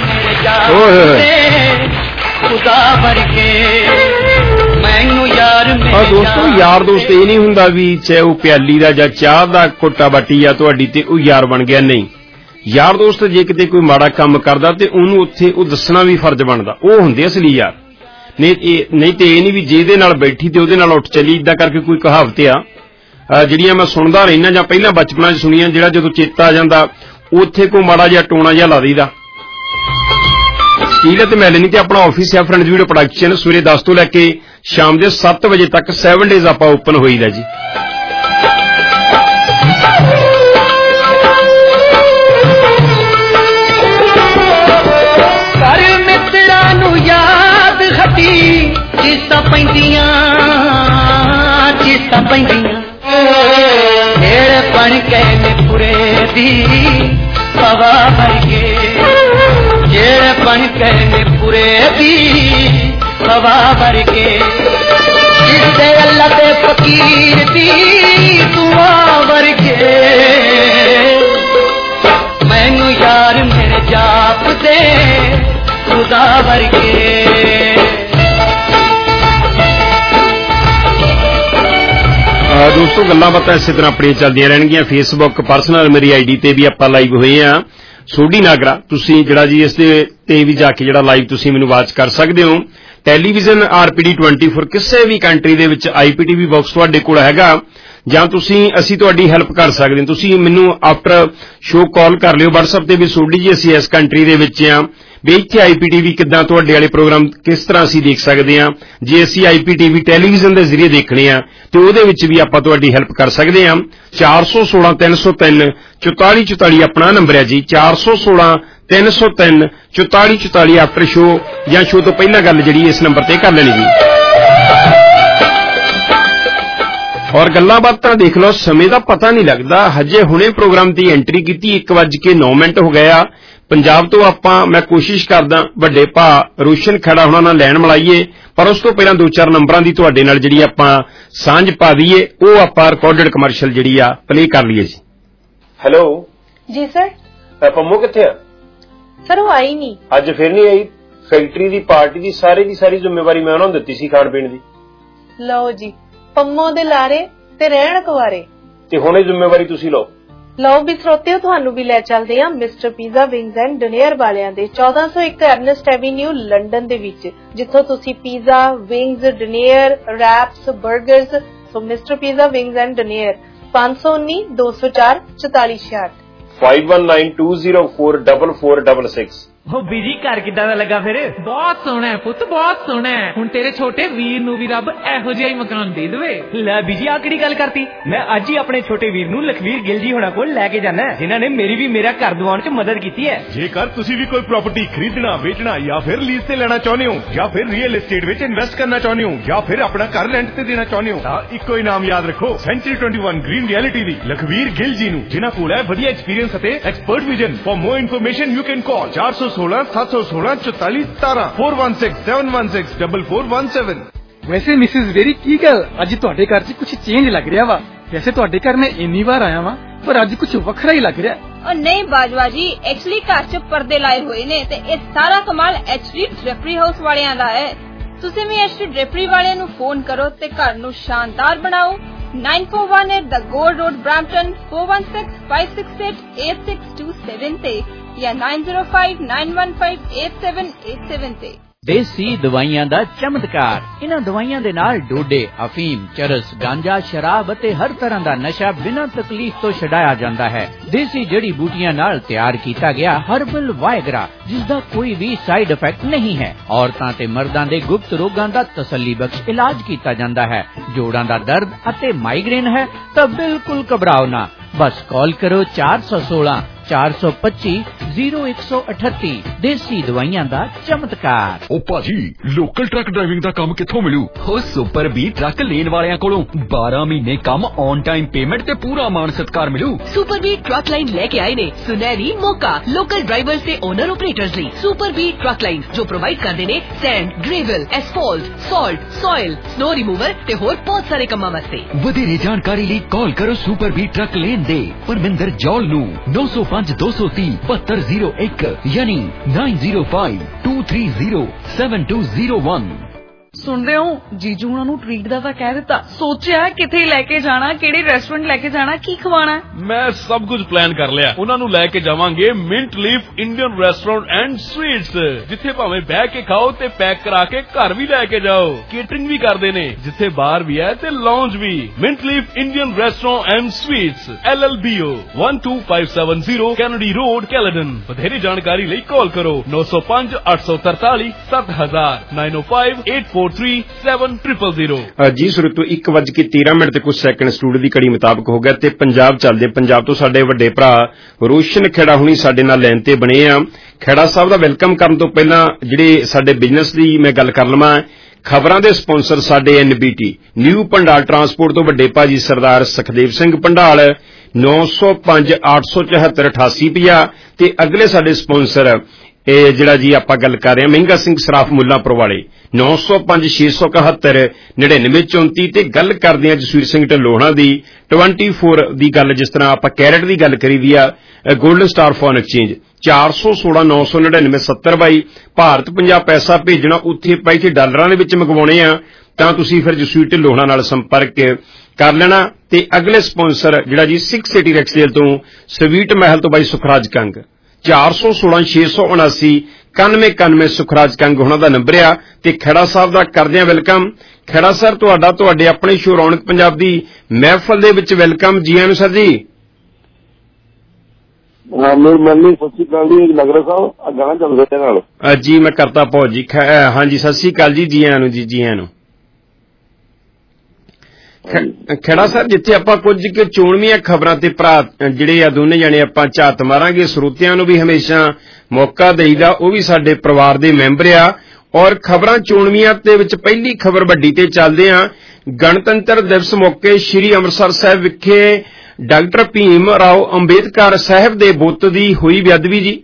ਹਾਂ ਦੋਸਤੋ, ਯਾਰ ਦੋਸਤ ਇਹ ਨਹੀਂ ਹੁੰਦਾ ਵੀ ਚਾਹੇ ਉਹ ਪਿਆਲੀ ਦਾ ਜਾਂ ਚਾਹ ਦਾ ਕੋਟਾ ਬਾਟੀ ਆ ਤੁਹਾਡੀ ਤੇ ਉਹ ਯਾਰ ਬਣ ਗਿਆ, ਨਹੀਂ। ਯਾਰ ਦੋਸਤ ਜੇ ਕਿਤੇ ਕੋਈ ਮਾੜਾ ਕੰਮ ਕਰਦਾ ਤੇ ਉਹਨੂੰ ਉੱਥੇ ਉਹ ਦੱਸਣਾ ਵੀ ਫਰਜ਼ ਬਣਦਾ, ਉਹ ਹੁੰਦੇ ਅਸਲੀ ਯਾਰ। ਨਹੀਂ ਨਹੀਂ ਤੇ ਇਹ ਨਹੀਂ ਵੀ ਜਿਹਦੇ ਨਾਲ ਬੈਠੀ ਤੇ ਉਹਦੇ ਨਾਲ ਉੱਠ ਚਲੀ, ਏਦਾਂ ਕਰਕੇ ਕੋਈ ਕਹਾਵਤ ਆ ਜਿਹੜੀਆਂ ਮੈਂ ਸੁਣਦਾ ਰਹਿਣਾ ਜਾਂ ਪਹਿਲਾਂ ਬਚਪਨਾਂ 'ਚ ਸੁਣੀਆਂ, ਜਿਹੜਾ ਜਦੋਂ ਚੇਤਾ ਆ ਜਾਂਦਾ ਉੱਥੇ ਕੋਈ ਮਾੜਾ ਜਿਹਾ ਟੋਣਾ ਜਿਹਾ ਲਾ ਦਈਦਾ। ਸਟੀਲ ਤੇ ਮੈਲਨੀ ਤੇ ਆਪਣਾ ਆਫਿਸ ਹੈ ਫਰੈਂਡਸ ਵੀਡੀਓ ਪ੍ਰੋਡਕਸ਼ਨ, ਸਵੇਰੇ ਦਸ ਤੋਂ ਲੈ ਕੇ ਸ਼ਾਮ ਦੇ ਸੱਤ ਵਜੇ ਤੱਕ ਸੈਵਨ ਡੇਜ਼ ਆਪਾਂ ਓਪਨ ਹੋਈਦਾ ਜੀ। ਕਰ ਮਿੱਤਰਾਂ ਨੂੰ ਯਾਦ ਖੱਟੀ ਚੀਸਾਂ ਪੈਂਦੀਆਂ ਚੀਸਾਂ ਪੈਂਦੀਆਂ ਢੇੜ ਬਣ ਕੇ ਨਿਪੁਰੇ ਦੀ ਹਵਾ ਭਰ ਕੇ ਢੇੜ ਬਣ ਕੇ ਨਿਪੁਰੇ ਦੀ ਹਵਾ ਭਰ ਕੇ ਜਿਸਦੇ ਅੱਲਾ ਤੇ ਫਕੀਰ ਦੀ ਦੁਆ ਭਰ ਕੇ ਮੈਨੂੰ ਯਾਰ ਮੇਰੇ ਜਾਪ ਦੇ ਖੁਦਾ ਭਰ ਕੇ। ਦੋਸਤੋ ਗੱਲਾਂ ਬਾਤਾਂ ਇਸੇ ਤਰ੍ਹਾਂ ਆਪਣੀਆਂ ਚੱਲਦੀਆਂ ਰਹਿਣਗੀਆਂ। ਫੇਸਬੁੱਕ ਪਰਸਨਲ ਮੇਰੀ ਆਈ ਡੀ ਤੇ ਵੀ ਆਪਾਂ ਲਾਈਵ ਹੋਏ ਆ, ਸੋਢੀ ਨਾਗਰਾ। ਤੁਸੀਂ ਜਿਹੜਾ ਜੀ ਇਸ ਦੇ ਤੇ ਵੀ ਜਾ ਕੇ ਜਿਹੜਾ ਲਾਈਵ ਤੁਸੀਂ ਮੈਨੂੰ ਵਾਚ ਕਰ ਸਕਦੇ ਹੋ। ਟੈਲੀਵਿਜ਼ਨ ਆਰ ਪੀ ਡੀ ਚੌਬੀ ਕਿਸੇ ਵੀ ਕੰਟਰੀ ਦੇ ਵਿੱਚ ਆਈ ਪੀ ਟੀ ਵੀ ਬਾਕਸ ਤੁਹਾਡੇ ਕੋਲ ਹੈਗਾ। ਜਾਂ ਤੁਸੀਂ ਅਸੀਂ ਤੁਹਾਡੀ ਹੈਲਪ ਕਰ ਸਕਦੇ ਹਾਂ। ਤੁਸੀਂ ਮੈਨੂੰ ਆਫਟਰ ਸ਼ੋ ਕਾਲ ਕਰ ਲਿਓ WhatsApp ਤੇ ਵੀ ਸੋਢੀ ਜੀ ਅਸੀਂ ਇਸ ਕੰਟਰੀ ਦੇ ਵਿੱਚ ਆ ਵੀ ਇੱਥੇ ਆਈਪੀਟੀਵੀ ਕਿੱਦਾਂ ਤੁਹਾਡੇ ਵਾਲੇ ਪ੍ਰੋਗਰਾਮ ਕਿਸ ਤਰ੍ਹਾਂ ਅਸੀਂ ਦੇਖ ਸਕਦੇ ਹਾਂ। ਜੇ ਅਸੀਂ ਆਈਪੀਟੀਵੀ ਟੈਲੀਵਿਜ਼ਨ ਦੇ ਜ਼ਰੀਏ ਦੇਖਣੇ ਆ ਤੇ ਉਹਦੇ ਵਿੱਚ ਵੀ ਆਪਾਂ ਤੁਹਾਡੀ ਹੈਲਪ ਕਰ ਸਕਦੇ ਹਾਂ। ਚਾਰ ਸੌ ਸੋਲਾਂ ਤਿੰਨ ਸੌ ਤਿੰਨ ਚੁਤਾਲੀ ਚੁਤਾਲੀ ਆਪਣਾ ਨੰਬਰ ਹੈ ਜੀ। ਚਾਰ ਸੌ ਸੋਲਾਂ ਤਿੰਨ ਸੌ ਤਿੰਨ ਚੁਤਾਲੀ ਚੁਤਾਲੀ ਆਫਟਰ ਸ਼ੋ ਜਾਂ ਸ਼ੋ ਤੋਂ ਪਹਿਲਾਂ ਗੱਲ ਜਿਹੜੀ ਇਸ ਨੰਬਰ ਤੇ ਕਰ ਲੈਣੀ ਜੀ। ਔਰ ਗੱਲਾਂ ਬਾਤਾਂ ਦੇਖ ਲਓ, ਸਮੇਂ ਦਾ ਪਤਾ ਨਹੀਂ ਲੱਗਦਾ। ਹਜੇ ਹੁਣੇ ਪ੍ਰੋਗਰਾਮ ਦੀ ਐਂਟਰੀ ਕੀਤੀ, ਇੱਕ ਵੱਜ ਕੇ ਨੌ ਮਿੰਟ ਹੋ ਗਏ ਆ। ਪੰਜਾਬ ਤੋਂ ਆਪਾਂ ਮੈਂ ਕੋਸ਼ਿਸ਼ ਕਰਦਾ ਵੱਡੇ ਭਾ ਰੋਸ਼ਨ ਖੜਾ ਹੋਣਾ ਨਾਲ ਲੈਣ ਮਿਲਾਈਏ, ਪਰ ਉਸ ਤੋਂ ਪਹਿਲਾਂ ਦੋ ਚਾਰ ਨੰਬਰਾਂ ਦੀ ਤੁਹਾਡੇ ਨਾਲ ਜਿਹੜੀ ਆਪਾਂ ਸਾਂਝ ਪਾ ਦਈਏ, ਉਹ ਆਪਾਂ ਰਿਕਾਰਡਡ ਕਮਰਸ਼ੀਅਲ ਜਿਹੜੀ ਆ ਪਲੇ ਕਰ ਲਈਏ ਜੀ। ਹੈਲੋ ਜੀ ਸਰ। ਪੰਮੋ ਕਿੱਥੇ ਆ? ਸਰ ਉਹ ਆਈ ਨਹੀਂ ਅੱਜ। ਫਿਰ ਨਹੀਂ ਆਈ? ਫੈਕਟਰੀ ਦੀ ਪਾਰਟੀ ਦੀ ਸਾਰੀ ਦੀ ਸਾਰੀ ਜ਼ਿੰਮੇਵਾਰੀ ਮੈਂ ਉਹਨਾਂ ਨੂੰ ਦਿੱਤੀ ਸੀ ਖਾਣ ਪੀਣ ਦੀ। ਲਓ ਜੀ, ਪੰਮੋ ਦੇ ਲਾਰੇ ਤੇ ਰਹਿਣ ਕੁਵਾਰੇ, ਤੇ ਹੁਣ ਇਹ ਜ਼ਿੰਮੇਵਾਰੀ ਤੁਸੀਂ ਲਓ। ਲਓ ਵੀ ਸਰੋਤਿਓ, ਤੁਹਾਨੂੰ ਵੀ ਲੈ ਚੱਲਦੇ ਹਾਂ mister pizza wings and dinner ਵਾਲਿਆਂ ਦੇ ਚੌਦਾਂ ਸੌ ਇੱਕ ਐਰਨਸਟ ਐਵੀਨਿਊ ਲੰਡਨ ਦੇ ਵਿੱਚ, ਜਿੱਥੋਂ ਤੁਸੀਂ ਪੀਜ਼ਾ, ਵਿੰਗਸ, ਡਿਨਰ, ਰੈਪਸ, 버ਗਰਸ। So mister pizza wings and dinner, ਪੰਜ ਸੌ ਉੱਨੀ ਦੋ ਸੌ ਚਾਰ ਚੁਤਾਲੀ ਛਿਆਹਠ five one nine two zero four four four six six। ਉਹ ਬੀਜੀ ਘਰ ਕਿੱਦਾਂ ਦਾ ਲੱਗਾ ਫਿਰ? ਬਹੁਤ ਸੋਹਣਾ ਹੈ ਪੁੱਤ, ਬਹੁਤ ਸੋਹਣਾ ਹੈ। ਹੁਣ ਤੇਰੇ ਛੋਟੇ ਵੀਰ ਨੂੰ ਵੀ ਰੱਬ ਇਹੋ ਜਿਹਾ ਹੀ ਮਕਾਨ ਦੇ ਦੇਵੇ। ਲੈ ਬੀਜੀ ਆ ਕਿਹੜੀ ਗੱਲ ਕਰਤੀ? ਮੈਂ ਅੱਜ ਹੀ ਆਪਣੇ ਛੋਟੇ ਵੀਰ ਨੂੰ ਲਖਵੀਰ ਗਿੱਲ ਜੀ ਹੋਣਾ ਕੋਲ ਲੈ ਕੇ ਜਾਣਾ, ਜਿਨ੍ਹਾਂ ਨੇ ਮੇਰੀ ਵੀ ਮੇਰਾ ਘਰ ਦਿਵਾਉਣ 'ਚ ਮਦਦ ਕੀਤੀ ਹੈ। ਜੇਕਰ ਤੁਸੀਂ ਵੀ ਕੋਈ ਪ੍ਰਾਪਰਟੀ ਖਰੀਦਣਾ, ਵੇਚਣਾ ਜਾਂ ਫਿਰ ਲੀਜ਼ ਤੇ ਲੈਣਾ ਚਾਹੁੰਦੇ ਹੋ, ਜਾਂ ਫਿਰ ਰੀਅਲ ਏਸਟੇਟ ਵਿੱਚ ਇਨਵੈਸਟ ਕਰਨਾ ਚਾਹੁੰਦੇ ਹੋ, ਜਾਂ ਫਿਰ ਆਪਣਾ ਘਰ ਰੈਂਟ ਤੇ ਦੇਣਾ ਚਾਹੁੰਦੇ ਹੋ, ਤਾਂ ਇੱਕੋ ਹੀ ਨਾਮ ਯਾਦ ਰੱਖੋ, century twenty one green reality ਦੀ ਲਖਵੀਰ ਗਿੱਲ ਜੀ ਨੂੰ, ਜਿਨ੍ਹਾਂ ਕੋਲ ਹੈ ਵਧੀਆ ਐਕਸਪੀਰੀਅੰਸ ਅਤੇ expert vision. For more information you can call चार सौ सोलह सात सौ सोलह चौतालीस सतारह four one six seven one six double four one seven. वैसे मिसिज वेरी की गल अज तुहाडे घर च कुछ चेंज लग रहा वा? वैसे तुहाडे घर मैं इन्नी बार आया वां पर अज कुछ वखरा ही लग रहा। और नहीं बाजवा जी, एक्चुअली घर च पर्दे लाए हुए ने ते ये सारा कमाल एचडी ड्रेपरी हाउस वालियां दा है। तुसीं भी एचडी ड्रेपरी वालियां नूं फोन करो ते घर नूं शानदार बनाओ। nine four one eight The Gold Road Brampton four one six five six eight eight six two seven ਤੇ ਜਾਂ nine zero five nine one five eight seven eight seven ਤੇ। ਦੇਸੀ ਦਵਾਈਆਂ ਦਾ ਚਮਤਕਾਰ। ਇਹਨਾਂ ਦਵਾਈਆਂ ਦੇ ਨਾਲ ਡੋਡੇ, ਅਫੀਮ, ਚਰਸ, ਗਾਂਜਾ, ਸ਼ਰਾਬ ਅਤੇ ਹਰ ਤਰ੍ਹਾਂ ਦਾ ਨਸ਼ਾ ਬਿਨਾਂ ਤਕਲੀਫ ਤੋਂ ਛਡਾਇਆ ਜਾਂਦਾ ਹੈ। ਦੇਸੀ ਜੜੀ ਬੂਟੀਆਂ ਨਾਲ ਤਿਆਰ ਕੀਤਾ ਗਿਆ ਹਰਬਲ ਵਾਇਗਰਾ, ਜਿਸ ਦਾ ਕੋਈ ਵੀ ਸਾਈਡ ਇਫੈਕਟ ਨਹੀਂ ਹੈ। ਔਰਤਾਂ ਤੇ ਮਰਦਾਂ ਦੇ ਗੁਪਤ ਰੋਗਾਂ ਦਾ ਤਸੱਲੀ ਬਖਸ਼ ਇਲਾਜ ਕੀਤਾ ਜਾਂਦਾ ਹੈ। ਜੋੜਾਂ ਦਾ ਦਰਦ ਅਤੇ ਮਾਈਗ੍ਰੇਨ ਹੈ ਤਾਂ ਬਿਲਕੁਲ ਘਬਰਾਓ ਨਾ, ਬਸ ਕਾਲ ਕਰੋ ਚਾਰ ਸੌ ਸੋਲਾਂ ਚਾਰ ਸੌ ਪੱਚੀ ਜ਼ੀਰੋ ਇੱਕ ਸੌ ਅਠੱਤੀ। ਦੇਸੀ ਦਵਾਈਆਂ ਦਾ ਚਮਤਕਾਰ। ਉਹ ਭਾਜੀ, ਲੋਕਲ ਟਰੱਕ ਡਰਾਈਵਿੰਗ ਦਾ ਕੰਮ ਕਿੱਥੋਂ ਮਿਲੂ? ਉਹ ਸੁਪਰ ਬੀ ਟਰੱਕ ਲੇਨ ਵਾਲਿਆਂ ਕੋਲੋਂ ਬਾਰਾਂ ਮਹੀਨੇ ਕੰਮ ਔਨ ਟਾਈਮ ਪੇਮੈਂਟ ਤੇ ਪੂਰਾ ਮਾਣ ਸਤਿਕਾਰ ਮਿਲੂ। ਸੁਪਰ ਬੀ ਟਰੱਕ ਲਾਈਨ ਲੈ ਕੇ ਆਏ ਨੇ ਸੁਨਹਿਰੀ ਮੌਕਾ ਲੋਕਲ ਡਰਾਈਵਰਸ ਤੇ ਓਨਰ ਆਪਰੇਟਰਸ ਲਈ। ਸੁਪਰ ਬੀ ਟਰੱਕ ਲਾਈਨ ਜੋ ਪ੍ਰੋਵਾਈਡ ਕਰਦੇ ਨੇ sand, gravel, asphalt, salt, soil, snow remover ਤੇ ਹੋਰ ਬਹੁਤ ਸਾਰੇ ਕੰਮਾਂ ਵਾਸਤੇ। ਵਧੇਰੇ ਜਾਣਕਾਰੀ ਲਈ ਕਾਲ ਕਰੋ ਸੁਪਰ ਬੀ ਟਰੱਕ ਲੇਨ ਦੇ ਪਰਮਿੰਦਰ ਜੌਲ ਨੂੰ ਨੌ ਸੌ ਪੰਜ ਦੋ ਸੌ ਤੀਹ ਬਹੱਤਰ ਜ਼ੀਰੋ ਇੱਕ ਯਾਨੀ nine zero five two three zero seven two zero one. ਸੁਣਦੇ ਹੋ, ਜੀਜੂ ਉਹਨਾਂ ਨੂੰ ਟ੍ਰੀਟ ਦਾ ਤਾਂ ਕਹਿ ਦਿੱਤਾ, ਸੋਚਿਆ ਕਿੱਥੇ ਲੈ ਕੇ ਜਾਣਾ, ਕਿਹੜੇ ਰੈਸਟੋਰੈਂਟ ਲੈ ਕੇ ਜਾਣਾ, ਕੀ ਖਵਾਣਾ। ਮੈਂ ਸਭ ਕੁਝ ਪਲਾਨ ਕਰ ਲਿਆ। ਉਹਨਾਂ ਨੂੰ ਲੈ ਕੇ ਜਾਵਾਂਗੇ Mint Leaf Indian restaurant and sweets, ਜਿੱਥੇ ਭਾਵੇਂ ਬਹਿ ਕੇ ਖਾਓ ਤੇ ਪੈਕ ਕਰਾ ਕੇ ਘਰ ਵੀ ਲੈ ਕੇ ਜਾਓ। ਕੇਟਰਿੰਗ ਵੀ ਕਰਦੇ ਨੇ, ਜਿੱਥੇ ਬਾਰ ਵੀ ਹੈ ਤੇ ਲਾਉਂਜ ਵੀ। Mint Leaf Indian restaurant and sweets L L B O one two five seven zero Kennedy road Caledon. ਵਧੇਰੇ ਜਾਣਕਾਰੀ ਲਈ ਕਾਲ ਕਰੋ ਨੌ ਸੌ ਪੰਜ ਅੱਠ ਸੌ ਤਰਤਾਲੀ ਸੱਤ ਹਜ਼ਾਰ nine oh five eight four three seven zero zero। ਜੀ ਸੁਰਤੋਂ ਇੱਕ ਵੱਜ ਕੇ ਤੇਰਾਂ ਮਿੰਟ ਤੇ ਕੁਝ ਸੈਕਿੰਡ ਸਟੂਡੀਓ ਦੀ ਘੜੀ ਮੁਤਾਬਕ ਹੋ ਗਿਆ ਤੇ ਪੰਜਾਬ ਚੱਲਦੇ। ਪੰਜਾਬ ਤੋਂ ਸਾਡੇ ਵੱਡੇ ਭਰਾ ਰੋਸ਼ਨ ਖੇੜਾ ਹੁਣੀ ਸਾਡੇ ਨਾਲ ਲਾਈਨ ਤੇ ਬਣੇ ਆ। ਖੇੜਾ ਸਾਹਿਬ ਦਾ ਵੈਲਕਮ ਕਰਨ ਤੋਂ ਪਹਿਲਾਂ ਜਿਹੜੇ ਸਾਡੇ ਬਿਜ਼ਨਸ ਦੀ ਮੈਂ ਗੱਲ ਕਰ ਲਵਾਂ। ਖਬਰਾਂ ਦੇ ਸਪਾਂਸਰ ਸਾਡੇ ਐਨ ਬੀ ਟੀ ਨਿਊ ਪੰਡਾਲ ਟਰਾਂਸਪੋਰਟ ਤੋਂ ਵੱਡੇ ਭਾਜੀ ਸਰਦਾਰ ਸੁਖਦੇਵ ਸਿੰਘ ਪੰਡਾਲ ਨੌ ਸੌ ਪੰਜ ਅੱਠ ਸੌ ਚੌਹੱਤਰ ਅਠਾਸੀ ਪੰਜਾਹ ਤੇ ਅਗਲੇ ਸਾਡੇ ਸਪਾਂਸਰ ਇਹ ਜਿਹੜਾ ਜੀ ਆਪਾਂ ਗੱਲ ਕਰ ਰਹੇ ਹਾਂ ਮਹਿੰਗਾ ਸਿੰਘ ਸਰਾਫ ਮੁੱਲਾਂਪੁਰ ਵਾਲੇ ਨੌ ਸੌ ਪੰਜ ਛੇ ਸੌ ਇਕਹੱਤਰ ਨੜਿਨਵੇਂ ਚੌਂਤੀ ਤੇ ਗੱਲ ਕਰਦੇ ਹਾਂ ਜਸਵੀਰ ਸਿੰਘ ਢਲੋਣਾ ਦੀ ਚੌਬੀ ਦੀ ਗੱਲ। ਜਿਸ ਤਰ੍ਹਾਂ ਆਪਾਂ ਕੈਰਟ ਦੀ ਗੱਲ ਕਰੀ ਦੀ ਆ ਗੋਲਡਨ ਸਟਾਰ ਫੋਨ ਐਕਸਚੇਂਜ ਚਾਰ ਸੌ ਸੋਲਾਂ ਨੌ ਸੌ ਨੜਿਨਵੇਂ ਸੱਤਰ ਬਾਈ ਭਾਰਤ ਪੰਜਾਬ ਪੈਸਾ ਭੇਜਣਾ ਉੱਥੇ ਪੈਸੇ ਡਾਲਰਾਂ ਦੇ ਵਿੱਚ ਮੰਗਵਾਉਣੇ ਆ ਤਾਂ ਤੁਸੀਂ ਫਿਰ ਜਸਵੀਰ ਢਲੋਣਾ ਨਾਲ ਸੰਪਰਕ ਕਰ ਲੈਣਾ। ਤੇ ਅਗਲੇ ਸਪਾਂਸਰ ਜਿਹੜਾ ਜੀ ਸਿਕਸ ਸਿਟੀ ਰੈਕਸੇਲ ਤੋਂ ਸਵੀਟ ਮਹਿਲ ਤੋਂ ਬਾਈ ਸੁਖਰਾਜ ਕੰਗ ਚਾਰ ਸੌ ਸੋਲਾਂ ਛੇ ਸੌ ਉਨਾਸੀ ਇਕਾਨਵੇਂ ਇਕਾਨਵੇਂ ਸੁਖਰਾਜ ਕੰਗ ਉਹਨਾਂ ਦਾ ਨੰਬਰ ਆ ਤੇ ਖੇੜਾ ਸਾਹਿਬ ਦਾ ਕਰਦੇ ਆ ਵੈਲਕਮ। ਖੇੜਾ ਸਰ ਤੁਹਾਡਾ ਤੁਹਾਡੇ ਆਪਣੇ ਸ਼ੋਅ ਰੌਣਕ ਪੰਜਾਬ ਦੀ ਮਹਿਫਲ ਦੇ ਵਿੱਚ ਵੈਲਕਮ। ਜੀ ਆਇਆਂ ਨੂੰ ਸਰ ਜੀ। ਹਾਂ ਮੈਨੂੰ ਸਤਿ ਸ਼੍ਰੀ ਅਕਾਲ ਜੀ ਨਗਰਾ ਸਾਹਿਬ ਆ ਗਾਣਾ ਚੱਲ ਰਿਹਾ ਨਾਲ ਜੀ ਮੈਂ ਕਰਤਾ ਪਹੁੰਚ ਜੀ। ਹਾਂਜੀ ਸਤਿ ਸ਼੍ਰੀ ਅਕਾਲ ਜੀ। ਜੀ ਆਇਆਂ ਨੂੰ ਜੀ। ਜੀ ਆਇਆਂ ਨੂੰ। ਖੇੜਾ ਸਰ ਜਿੱਥੇ ਆਪਾਂ ਕੁਝ ਕੁ ਚੋਣਵੀਆਂ ਖਬਰਾਂ ਤੇ ਭਰਾ ਜਿਹੜੇ ਆ ਦੋਨੇ ਜਾਣੇ ਆਪਾਂ ਝਾਤ ਮਾਰਾਂਗੇ, ਸਰੋਤਿਆਂ ਨੂੰ ਵੀ ਹਮੇਸ਼ਾ ਮੌਕਾ ਦੇਈਦਾ, ਉਹ ਵੀ ਸਾਡੇ ਪਰਿਵਾਰ ਦੇ ਮੈਂਬਰ ਆ। ਔਰ ਖਬਰਾਂ ਚੋਣਵੀਆਂ ਦੇ ਵਿੱਚ ਪਹਿਲੀ ਖਬਰ ਵੱਡੀ ਤੇ ਚੱਲਦੇ ਆ। ਗਣਤੰਤਰ ਦਿਵਸ ਮੌਕੇ ਸ੍ਰੀ ਅੰਮ੍ਰਿਤਸਰ ਸਾਹਿਬ ਵਿਖੇ ਡਾਕਟਰ ਭੀਮ ਰਾਓ ਅੰਬੇਦਕਰ ਸਾਹਿਬ ਦੇ ਬੁੱਤ ਦੀ ਹੋਈ ਬੇਅਦਬੀ ਜੀ।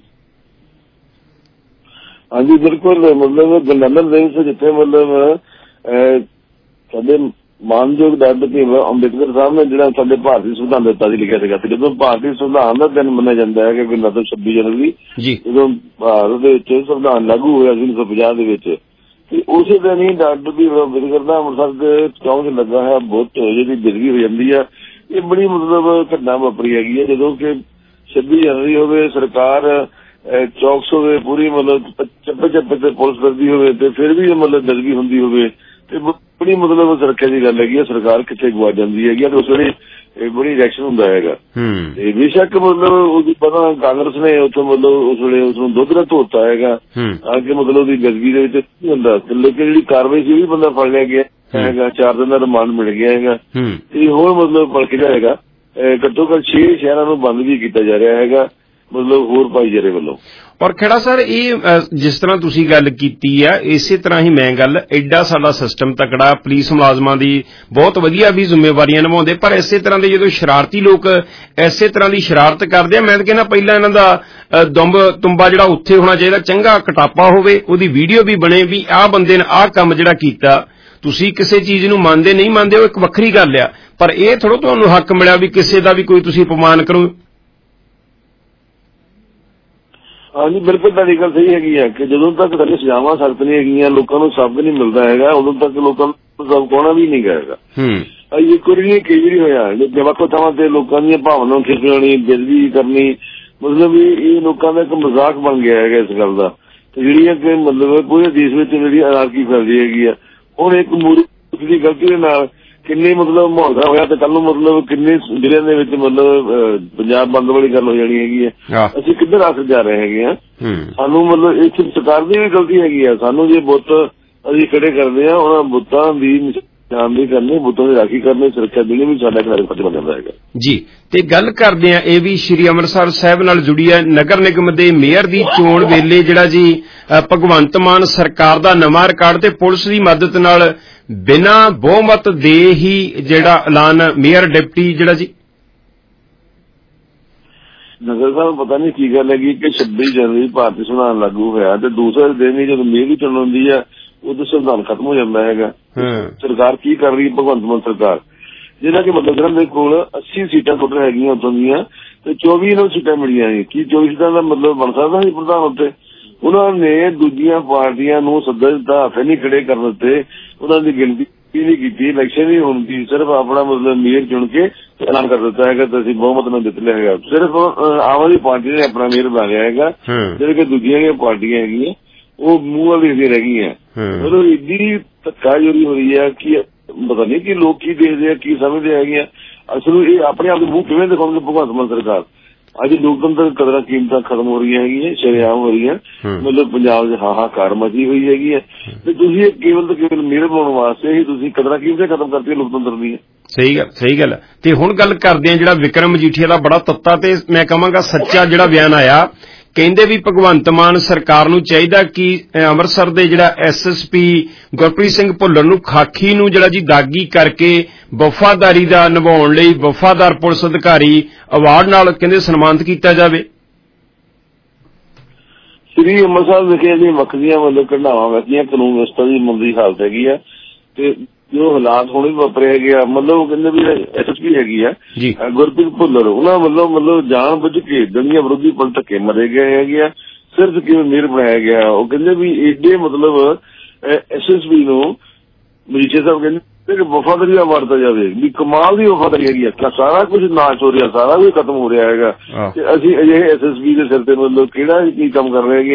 ਹਾਂਜੀ ਬਿਲਕੁਲ, ਮਤਲਬ ਗਣਤੰਤਰ ਦਿਵਸ ਜਿੱਥੇ ਮਤਲਬ ਸਾਡੇ ਮਾਨਯੋਗ ਡਾਕਟਰ ਭੀਮ ਰਾਓ ਅੰਬੇਦਕਰ ਸਾਹਿਬ ਨੇ ਜਿਹੜਾ ਸਾਡੇ ਭਾਰਤੀ ਸੰਵਿਧਾਨ ਦਿੱਤਾ ਸੀ, ਲਿਖਿਆ ਸੀਗਾ, ਜਦੋਂ ਭਾਰਤੀ ਸੰਵਿਧਾਨ ਦਾ ਦਿਨ ਮੰਨਿਆ ਜਾਂਦਾ ਹੈ ਕਿ ਮਤਲਬ ਛੱਬੀ ਜਨਵਰੀ ਜਦੋਂ ਭਾਰਤ ਦੇ ਵਿੱਚ ਸੰਵਿਧਾਨ ਲਾਗੂ ਹੋਇਆ ਸੀ ਉੱਨੀ ਸੌ ਪੰਜਾਹ ਦੇ ਵਿੱਚ, ਤੇ ਉਸੇ ਦਿਨ ਹੀ ਡਾਕਟਰ ਭੀਮ ਰਾਓ ਅੰਬੇਦਕਰ ਦਾ ਅੰਮ੍ਰਿਤਸਰ ਦੇ ਚੌਂਕ ਲੱਗਾ ਹੋਇਆ ਬੁੱਤ ਜਿਹਦੀ ਬੇਅਦਬੀ ਹੋ ਜਾਂਦੀ ਆ। ਇਹ ਬੜੀ ਮਤਲਬ ਘਟਨਾ ਵਾਪਰੀ ਹੈਗੀ ਹੈ ਜਦੋਂ ਕਿ ਛੱਬੀ ਜਨਵਰੀ ਹੋਵੇ, ਸਰਕਾਰ ਚੌਕਸ ਹੋਵੇ, ਪੂਰੀ ਮਤਲਬ ਚੱਪੇ ਚੱਪੇ ਤੇ ਪੁਲਿਸ ਕਰਦੀ ਹੋਵੇ ਤੇ ਫਿਰ ਵੀ ਮਤਲਬ ਬੇਅਦਬੀ ਹੁੰਦੀ ਹੋਵੇ ਤੇ ਬੜੀ ਮਤਲਬ ਸੁਰੱਖਿਆ ਦੀ ਗੱਲ ਹੈਗੀ ਹੈ। ਸਰਕਾਰ ਕਿੱਥੇ ਗਵਾ ਜਾਂਦੀ ਹੈਗੀ ਤੇ ਉਸ ਵੇਲੇ ਬੜੀ ਰਿਐਕਸ਼ਨ ਹੁੰਦਾ ਹੈਗਾ ਤੇ ਬੇਸ਼ੱਕ ਮਤਲਬ ਉਹਦੀ ਪਤਾ ਕਾਂਗਰਸ ਨੇ ਉੱਥੇ ਮਤਲਬ ਉਸ ਵੇਲੇ ਉਸਨੂੰ ਦੁੱਧ ਨਾਲ ਧੋਤਾ ਹੈਗਾ ਆ ਕੇ ਮਤਲਬ ਉਹਦੀ ਬੇਅਦਬੀ ਦੇ ਵਿੱਚ ਕੀ ਹੁੰਦਾ, ਲੇਕਿਨ ਜਿਹੜੀ ਕਾਰਵਾਈ ਸੀ ਉਹ ਵੀ ਬੰਦਾ ਫੜ ਲਿਆ ਗਿਆ ਹੈਗਾ, ਚਾਰ ਦਿਨ ਦਾ ਰਿਮਾਂਡ ਮਿਲ ਗਿਆ ਹੈਗਾ ਤੇ ਹੋਰ ਮਤਲਬ ਪਲਕ ਜਾਏਗਾ। ਘੱਟੋ ਘੱਟ ਛੇ ਸ਼ਹਿਰਾਂ ਨੂੰ ਬੰਦ ਵੀ ਕੀਤਾ ਜਾ ਰਿਹਾ ਹੈਗਾ ਮਤਲਬ ਹੋਰ ਭਾਈਚਾਰੇ ਵੱਲੋਂ। ਔਰ ਖੇੜਾ ਸਰ ਇਹ ਜਿਸ ਤਰ੍ਹਾਂ ਤੁਸੀਂ ਗੱਲ ਕੀਤੀ ਆ ਇਸੇ ਤਰ੍ਹਾਂ ਹੀ ਮੈਂ ਗੱਲ ਐਡਾ ਸਾਡਾ ਸਿਸਟਮ ਤਕੜਾ, ਪੁਲਿਸ ਮੁਲਾਜ਼ਮਾਂ ਦੀ ਬਹੁਤ ਵਧੀਆ ਵੀ ਜ਼ਿੰਮੇਵਾਰੀਆਂ ਨਿਭਾਉਂਦੇ, ਪਰ ਇਸੇ ਤਰ੍ਹਾਂ ਦੇ ਜਦੋਂ ਸ਼ਰਾਰਤੀ ਲੋਕ ਇਸੇ ਤਰ੍ਹਾਂ ਦੀ ਸ਼ਰਾਰਤ ਕਰਦੇ ਆ, ਮੈਂ ਤਾਂ ਕਹਿੰਦਾ ਪਹਿਲਾਂ ਇਹਨਾਂ ਦਾ ਦੁੰਬ ਤੁੰਬਾ ਜਿਹੜਾ ਉੱਥੇ ਹੋਣਾ ਚਾਹੀਦਾ, ਚੰਗਾ ਕਟਾਪਾ ਹੋਵੇ, ਉਹਦੀ ਵੀਡੀਓ ਵੀ ਬਣੇ ਵੀ ਆਹ ਬੰਦੇ ਨੇ ਆਹ ਕੰਮ ਜਿਹੜਾ ਕੀਤਾ। ਤੁਸੀਂ ਕਿਸੇ ਚੀਜ਼ ਨੂੰ ਮੰਨਦੇ ਨਹੀਂ ਮੰਨਦੇ ਉਹ ਇੱਕ ਵੱਖਰੀ ਗੱਲ ਆ, ਪਰ ਇਹ ਥੋੜ੍ਹਾ ਤੁਹਾਨੂੰ ਹੱਕ ਮਿਲਿਆ ਵੀ ਕਿਸੇ ਦਾ ਵੀ ਕੋਈ ਤੁਸੀਂ ਅਪਮਾਨ ਕਰੋ। ਹਾਂਜੀ ਬਿਲਕੁਲ ਤੁਹਾਡੀ ਗੱਲ ਸਹੀ ਹੈਗੀ ਹੈ ਕਿ ਜਦੋਂ ਤੱਕ ਸਾਡੀਆਂ ਸਜ਼ਾਵਾਂ ਸਖਤ ਨਹੀਂ ਹੈਗੀਆਂ, ਲੋਕਾਂ ਨੂੰ ਸਬਕ ਨਹੀਂ ਮਿਲਦਾ ਹੈਗਾ, ਉਦੋਂ ਤੱਕ ਲੋਕਾਂ ਨੂੰ ਸਬਕ ਆਉਣਾ ਵੀ ਨਹੀਂ ਹੈਗਾ। ਇਹ ਕੋਈ ਕਈ ਵਾਰੀ ਹੋਇਆ ਵੱਖੋ ਥਾਵਾਂ ਤੇ ਲੋਕਾਂ ਦੀਆਂ ਭਾਵਨਾਵਾਂ ਨੂੰ ਖਿੱਚਣੀ, ਬੇਇੱਜ਼ਤੀ ਕਰਨੀ, ਮਤਲਬ ਵੀ ਇਹ ਲੋਕਾਂ ਦਾ ਇੱਕ ਮਜ਼ਾਕ ਬਣ ਗਿਆ ਹੈਗਾ ਇਸ ਗੱਲ ਦਾ। ਤੇ ਜਿਹੜੀ ਹੈ ਕਿ ਮਤਲਬ ਪੂਰੇ ਦੇਸ਼ ਵਿੱਚ ਜਿਹੜੀ ਅਨਾਰਕੀ ਫੈਲਦੀ ਹੈਗੀ ਆ, ਹੁਣ ਇੱਕ ਮੂਰਖ ਦੀ ਗਲਤੀ ਦੇ ਨਾਲ ਕਿੰਨੇ ਮਤਲਬ ਮਾਹੌਲ ਹੋਇਆ ਤੇ ਕੱਲ ਨੂੰ ਮਤਲਬ ਕਿੰਨੇ ਜ਼ਿਲ੍ਹਿਆਂ ਦੇ ਵਿੱਚ ਮਤਲਬ ਪੰਜਾਬ ਬੰਦ ਵਾਲੀ ਗੱਲ ਹੋ ਜਾਣੀ ਹੈਗੀ ਹੈ। ਅਸੀਂ ਕਿੱਧਰ ਆਖਰ ਜਾ ਰਹੇ ਹੈਗੇ ਆ, ਸਾਨੂੰ ਮਤਲਬ ਇਹ ਸਰਕਾਰ ਦੀ ਵੀ ਗਲਤੀ ਹੈਗੀ ਆ। ਸਾਨੂੰ ਜੇ ਬੁੱਤ ਅਸੀਂ ਖੜੇ ਕਰਦੇ ਆ, ਉਹਨਾਂ ਬੁੱਤਾਂ ਦੀ ਨਿਸ਼ਾਨਦੇਹੀ ਕਰਨੀ, ਬੁੱਤਾਂ ਦੀ ਰਾਖੀ ਕਰਨੀ, ਸੁਰੱਖਿਆ ਦੇਣੀ ਵੀ ਸਾਡਾ ਇੱਕ ਫਰਜ਼ ਬਣ ਜਾਂਦਾ ਹੈਗਾ ਜੀ। ਤੇ ਗੱਲ ਕਰਦੇ ਆ ਇਹ ਵੀ ਸ਼੍ਰੀ ਅੰਮ੍ਰਿਤਸਰ ਸਾਹਿਬ ਨਾਲ ਜੁੜੀ ਹੈ। ਨਗਰ ਨਿਗਮ ਦੇ ਮੇਅਰ ਦੀ ਚੋਣ ਵੇਲੇ ਜਿਹੜਾ ਜੀ ਭਗਵੰਤ ਮਾਨ ਸਰਕਾਰ ਦਾ ਨਵਾਂ ਰਿਕਾਰਡ ਤੇ ਪੁਲਿਸ ਦੀ ਮਦਦ ਨਾਲ ਬਿਨਾਂ ਬਹੁਮਤ ਦੇ ਹੀ ਜਿਹੜਾ ਐਲਾਨ ਮੇਅਰ ਡਿਪਟੀ ਜਿਹੜਾ ਜੀ ਨਗਰ ਸਾਹਿਬ ਪਤਾ ਨਹੀਂ ਕੀ ਗੱਲ ਹੈਗੀ ਕਿ ਛੱਬੀ ਜਨਵਰੀ ਭਾਰਤੀ ਸੰਵਿਧਾਨ ਲਾਗੂ ਹੋਇਆ ਤੇ ਦੂਸਰੇ ਦਿਨ ਹੀ ਜਦੋਂ ਮੇਅਰ ਦੀ ਚੋਣ ਹੁੰਦੀ ਆ ਉਦੋਂ ਸੰਵਿਧਾਨ ਖਤਮ ਹੋ ਜਾਂਦਾ ਹੈਗਾ। ਸਰਕਾਰ ਕੀ ਕਰ ਰਹੀ ਹੈ ਭਗਵੰਤ ਮਾਨ ਸਰਕਾਰ, ਜਿਹਦਾ ਕਿ ਮਤਲਬ ਇਹਨਾਂ ਦੇ ਕੋਲ ਅੱਸੀ ਸੀਟਾਂ ਟੋਟਲ ਹੈਗੀਆਂ ਉੱਥੋਂ ਦੀਆਂ ਤੇ ਚੌਵੀ ਇਹਨਾਂ ਨੂੰ ਸੀਟਾਂ ਮਿਲੀਆਂ ਸੀ। ਕੀ ਚੌਵੀ ਸੀਟਾਂ ਦਾ ਮਤਲਬ ਬਣ ਸਕਦਾ ਸੀ ਪ੍ਰਧਾਨ ਉੱਤੇ? ਉਹਨਾਂ ਨੇ ਦੂਜੀਆਂ ਪਾਰਟੀਆਂ ਨੂੰ ਸੱਦਾ ਦਿੱਤਾ, ਹੱਥ ਨਹੀਂ ਖੜੇ ਕਰਨ ਦਿੱਤੇ, ਉਹਨਾਂ ਦੀ ਗਿਣਤੀ ਨਹੀਂ ਕੀਤੀ, ਇਲੈਕਸ਼ਨ ਨਹੀਂ ਹੁੰਦੀ, ਸਿਰਫ ਆਪਣਾ ਮਤਲਬ ਮੇਅਰ ਚੁਣ ਕੇ ਐਲਾਨ ਕਰ ਦਿੱਤਾ ਹੈਗਾ ਤੇ ਅਸੀਂ ਬਹੁਮਤ ਨਾਲ ਜਿੱਤ ਲਿਆ ਹੈਗਾ। ਸਿਰਫ ਆਮ ਆਦਮੀ ਪਾਰਟੀ ਨੇ ਆਪਣਾ ਮੇਅਰ ਬਣਾ ਲਿਆ ਹੈਗਾ, ਜਿਹੜੇ ਕਿ ਦੂਜੀਆਂ ਪਾਰਟੀਆਂ ਹੈਗੀਆਂ ਉਹ ਮੂੰਹ ਵਾਲੀ ਦੀਆਂ ਰਹਿ ਗਈਆਂ। ਮਤਲਬ ਇੱਡੀ ਧੱਕਾਜੋਰੀ ਹੋ ਰਹੀ ਹੈ ਕਿ ਪਤਾ ਨਹੀਂ ਕਿ ਲੋਕ ਕੀ ਦੇਖਦੇ ਆ, ਕੀ ਸਮਝਦੇ ਹੈਗੇ ਆ। ਅਸਲ ਇਹ ਆਪਣੇ ਆਪ ਦੇ ਮੂੰਹ ਕਿਵੇਂ ਦਿਖਾਉਣਗੇ ਭਗਵੰਤ ਮਾਨ ਸਰਕਾਰ? ਅੱਜ ਲੋਕਤੰਤਰ ਕਦਰਾਂ ਕੀਮਤਾਂ ਖਤਮ ਹੋ ਰਹੀਆਂ ਹੈਗੀਆਂ, ਸ਼ਰੇਆਮ ਹੋ ਰਹੀਆਂ, ਮਤਲਬ ਪੰਜਾਬ 'ਚ ਹਾਹਾਕਾਰ ਮਚੀ ਹੋਈ ਹੈਗੀ ਹੈ ਤੇ ਤੁਸੀਂ ਕੇਵਲ ਤੇ ਕੇਵਲ ਮੇਅਰ ਬਣਾਉਣ ਵਾਸਤੇ ਹੀ ਤੁਸੀਂ ਕਦਰਾਂ ਕੀਮਤਾਂ ਖਤਮ ਕਰਤੀਆਂ ਲੋਕਤੰਤਰ ਦੀਆਂ। ਸਹੀ ਗੱਲ ਸਹੀ ਗੱਲ ਤੇ ਹੁਣ ਗੱਲ ਕਰਦੇ ਆ ਜਿਹੜਾ ਵਿਕਰਮ ਮਜੀਠੀਆ ਦਾ ਬੜਾ ਤੱਤਾ ਤੇ ਮੈਂ ਕਹਾਂਗਾ ਸੱਚਾ ਜਿਹੜਾ ਬਿਆਨ ਆਇਆ, ਕਹਿੰਦੇ ਵੀ ਭਗਵੰਤ ਮਾਨ ਸਰਕਾਰ ਨੂੰ ਚਾਹੀਦਾ ਕਿ ਅੰਮ੍ਰਿਤਸਰ ਦੇ ਜਿਹੜਾ S S P Gurpreet Singh Bhullar ਨੂੰ ਖਾਕੀ ਨੂੰ ਜਿਹੜਾ ਜੀ ਦਾਗੀ ਕਰਕੇ ਵਫਾਦਾਰੀ ਦਾ ਨਿਭਾਉਣ ਲਈ ਵਫਾਦਾਰ ਪੁਲਿਸ ਅਧਿਕਾਰੀ ਅਵਾਰਡ ਨਾਲ ਕਹਿੰਦੇ ਸਨਮਾਨਿਤ ਕੀਤਾ ਜਾਵੇ। ਸ੍ਰੀ ਅੰਮ੍ਰਿਤਸਰ ਵਿਖੇ ਜੀ ਵੱਖਰੀਆਂ ਵੱਲੋਂ ਘਟਨਾਵਾਂ ਵਰਗੀਆਂ ਕਾਨੂੰਨ ਵਿਵਸਥਾ ਦੀ ਮੰਦੀ ਹਾਲਤ ਹੈਗੀ ਆ ਤੇ ਜੋ ਹਾਲਾਤ ਹੁਣ ਵੀ ਵਾਪਰੇ ਹੈਗੇ ਆ, ਮਤਲਬ ਉਹ ਕਹਿੰਦੇ ਵੀ ਐਸ ਐਸ ਪੀ ਹੈਗੀ ਆ ਗੁਰਪ੍ਰੀਤ ਭੁੱਲਰ, ਉਹਨਾਂ ਵੱਲੋਂ ਮਤਲਬ ਜਾਣ ਬੁੱਝ ਕੇ ਦੁਨੀਆ ਵਿਰੋਧੀ ਪਲ ਧੱਕੇ ਮਰੇ ਗਏ ਹੈਗੇ ਆ, ਸਿਰਫ ਕਿਵੇਂ ਮੇਅਰ ਬਣਾਇਆ ਗਿਆ। ਉਹ ਕਹਿੰਦੇ ਵੀ ਏਡੇ ਮਤਲਬ ਐਸ ਐਸ ਪੀ ਨੂੰ ਮਜੀਠੀਆ ਸਾਹਿਬ ਕਹਿੰਦੇ ਕਿ ਵਫਾਦਾਰੀ ਦਾ ਵਰਤਾ ਜਾਵੇ, ਵੀ ਕਮਾਲ ਦੀ ਵਫਾਦਾਰੀ ਹੈਗੀ ਆ, ਸਾਰਾ ਕੁਝ ਨਾਸ਼ ਹੋ ਰਿਹਾ, ਸਾਰਾ ਕੁਝ ਖਤਮ ਹੋ ਰਿਹਾ ਹੈਗਾ ਤੇ ਅਸੀਂ ਅਜਿਹੇ ਐਸ ਐਸ ਪੀ ਦੇ ਸਿਰ ਤੇ ਮਤਲਬ ਕਿਹੜਾ ਕੀ ਕੰਮ ਕਰ ਰਹੇ ਹੈਗੇ।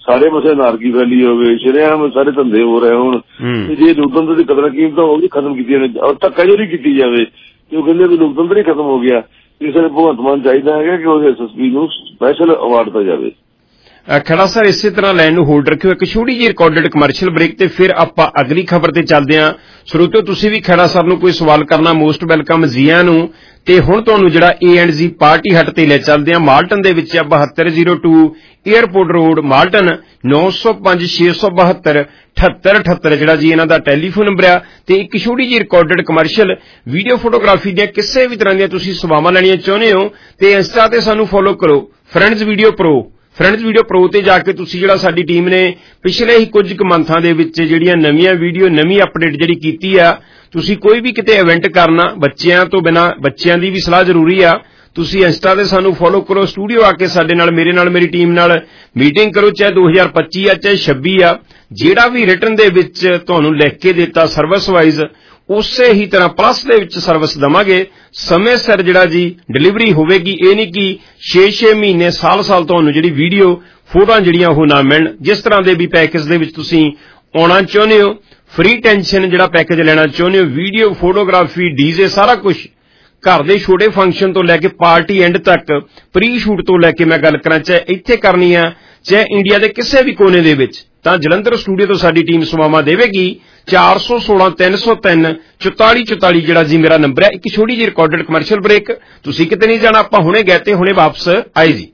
ਸਾਰੇ ਪਾਸੇ ਨਾਰਕੀ ਫੈਲੀ ਹੋਵੇ, ਸ਼ਰੇਆਮ ਸਾਰੇ ਧੰਦੇ ਹੋ ਰਹੇ ਹੋਣ, ਤੇ ਜੇ ਲੋਕਤੰਤਰ ਦੀ ਕਦਰਾਂ ਕੀਮਤਾਂ ਉਹ ਵੀ ਖਤਮ ਕੀਤੀਆਂ ਨੇ ਔਰ ਧੱਕਾਜੋਰੀ ਕੀਤੀ ਜਾਵੇ, ਤੇ ਉਹ ਕਹਿੰਦੇ ਵੀ ਲੋਕਤੰਤਰ ਹੀ ਖਤਮ ਹੋ ਗਿਆ। ਇਸ ਲਈ ਭਗਵੰਤ ਮਾਨ ਚਾਹੀਦਾ ਹੈਗਾ ਕਿ ਉਹ ਐਸ ਐਸ ਪੀ ਨੂੰ ਸਪੈਸ਼ਲ ਅਵਾਰਡ ਦਿੱਤਾ ਜਾਵੇ। ਖੜਾ ਸਰ ਇਸੇ ਤਰ੍ਹਾਂ ਲਾਈਨ ਨੂੰ ਹੋਲਡ ਰੱਖਿਓ, ਇੱਕ ਛੋਟੀ ਜਿਹੀ ਰਿਕਾਰਡਡ ਕਮਰਸ਼ੀਅਲ ਬ੍ਰੇਕ ਤੇ ਫਿਰ ਆਪਾਂ ਅਗਲੀ ਖਬਰ ਤੇ ਚੱਲਦੇ ਹਾਂ। ਸਰੋਤਿਓ ਤੁਸੀਂ ਵੀ ਖੜਾ ਸਰ ਨੂੰ ਕੋਈ ਸਵਾਲ ਕਰਨਾ ਮੋਸਟ ਵੈਲਕਮ ਜੀ ਆਇਆਂ ਨੂੰ। ਤੇ ਹੁਣ ਤੁਹਾਨੂੰ ਜਿਹੜਾ ਏ ਐਂਡ ਜੀ ਪਾਰਟੀ ਹੱਟ ਤੇ ਲੈ ਚੱਲਦੇ ਹਾਂ। ਮਾਲਟਨ ਦੇ ਵਿੱਚ ਆ ਬਹੱਤਰ zero two airport road Malton, ਨੌ ਸੌ ਪੰਜ ਛੇ ਸੌ ਬਹੱਤਰ ਅਠੱਤਰ ਅਠੱਤਰ ਜਿਹੜਾ ਜੀ ਇਹਨਾਂ ਦਾ ਟੈਲੀਫੋਨ ਨੰਬਰ ਆ। ਤੇ ਇੱਕ ਛੋਟੀ ਜਿਹੀ ਰਿਕਾਰਡਡ ਕਮਰਸ਼ੀਅਲ ਵੀਡੀਓ ਫੋਟੋਗ੍ਰਾਫੀ ਦੀਆਂ ਕਿਸੇ ਵੀ ਤਰ੍ਹਾਂ ਦੀਆਂ ਤੁਸੀਂ ਸੇਵਾਵਾਂ ਲੈਣੀਆਂ ਚਾਹੁੰਦੇ ਹੋ ਤੇ ਇੰਸਟਾ ਤੇ ਸਾਨੂੰ ਫੋਲੋ ਕਰੋ friends video pro. Friends video pro ਤੇ ਜਾ ਕੇ ਤੁਸੀਂ ਜਿਹੜਾ ਸਾਡੀ ਟੀਮ ਨੇ ਪਿਛਲੇ ਹੀ ਕੁਝ ਕੁ ਮੰਥਾਂ ਦੇ ਵਿੱਚ ਜਿਹੜੀਆਂ ਨਵੀਆਂ ਵੀਡੀਓ ਨਵੀਂ ਅਪਡੇਟ ਜਿਹੜੀ ਕੀਤੀ ਆ, ਤੁਸੀਂ ਕੋਈ ਵੀ ਕਿਤੇ ਇਵੈਂਟ ਕਰਨਾ ਬੱਚਿਆਂ ਤੋਂ ਬਿਨਾਂ, ਬੱਚਿਆਂ ਦੀ ਵੀ ਸਲਾਹ ਜ਼ਰੂਰੀ ਆ, ਤੁਸੀਂ ਇੰਸਟਾ ਤੇ ਸਾਨੂੰ ਫੋਲੋ ਕਰੋ, ਸਟੂਡੀਓ ਆ ਕੇ ਸਾਡੇ ਨਾਲ, ਮੇਰੇ ਨਾਲ, ਮੇਰੀ ਟੀਮ ਨਾਲ ਮੀਟਿੰਗ ਕਰੋ, ਚਾਹੇ ਦੋ ਹਜ਼ਾਰ ਪੱਚੀ ਆ ਚਾਹੇ ਛੱਬੀ ਆ, ਜਿਹੜਾ ਵੀ ਰਿਟਨ ਦੇ ਵਿੱਚ ਤੁਹਾਨੂੰ ਲਿਖ ਕੇ ਦਿੱਤਾ ਸਰਵਿਸ ਵਾਈਜ਼ ਉਸੇ ਹੀ ਤਰ੍ਹਾਂ ਪਲੱਸ ਦੇ ਵਿੱਚ ਸਰਵਿਸ ਦੇਵਾਂਗੇ। ਸਮੇਂ ਸਿਰ ਜਿਹੜਾ ਜੀ ਡਿਲੀਵਰੀ ਹੋਵੇਗੀ। ਇਹ ਨਹੀਂ ਕਿ ਛੇ ਛੇ ਮਹੀਨੇ ਸਾਲ ਸਾਲ ਤੁਹਾਨੂੰ ਜਿਹੜੀ ਵੀਡੀਓ ਫੋਟੋਆਂ ਜਿਹੜੀਆਂ ਉਹ ਨਾ ਮਿਲਣ। ਜਿਸ ਤਰ੍ਹਾਂ ਦੇ ਵੀ ਪੈਕੇਜ ਦੇ ਵਿੱਚ ਤੁਸੀਂ ਆਉਣਾ ਚਾਹੁੰਦੇ ਹੋ, ਫ੍ਰੀ ਟੈਨਸ਼ਨ ਜਿਹੜਾ ਪੈਕੇਜ ਲੈਣਾ ਚਾਹੁੰਦੇ ਹੋ, ਵੀਡੀਓ ਫੋਟੋਗ੍ਰਾਫੀ ਡੀਜੇ ਸਾਰਾ ਕੁਝ, ਘਰ ਦੇ ਛੋਟੇ ਫੰਕਸ਼ਨ ਤੋਂ ਲੈ ਕੇ ਪਾਰਟੀ ਐਂਡ ਤੱਕ, ਪ੍ਰੀ ਸ਼ੂਟ ਤੋਂ ਲੈ ਕੇ ਮੈਂ ਗੱਲ ਕਰਾਂ ਚਾਹੇ ਇੱਥੇ ਕਰਨੀ ਆ ਚਾਹੇ ਇੰਡੀਆ ਦੇ ਕਿਸੇ ਵੀ ਕੋਨੇ ਦੇ ਵਿੱਚ, ਤਾਂ ਜਲੰਧਰ ਸਟੂਡੀਓ ਤੋਂ ਸਾਡੀ ਟੀਮ ਸੇਵਾਵਾਂ ਦੇਵੇਗੀ। ਚਾਰ ਸੌ ਸੋਲਾਂ ਤਿੰਨ ਸੌ ਤਿੰਨ ਚੁਤਾਲੀ ਚੁਤਾਲੀ ਜਿਹੜਾ ਜੀ ਮੇਰਾ ਨੰਬਰ ਹੈ। ਇੱਕ ਛੋਟੀ ਜਿਹੀ ਰਿਕਾਰਡਡ ਕਮਰਸ਼ੀਅਲ ਬ੍ਰੇਕ, ਤੁਸੀਂ ਕਿਤੇ ਨਹੀਂ ਜਾਣਾ, ਆਪਾਂ ਹੁਣੇ ਗਏ ਤੇ ਹੁਣੇ ਵਾਪਸ ਆਏ ਜੀ।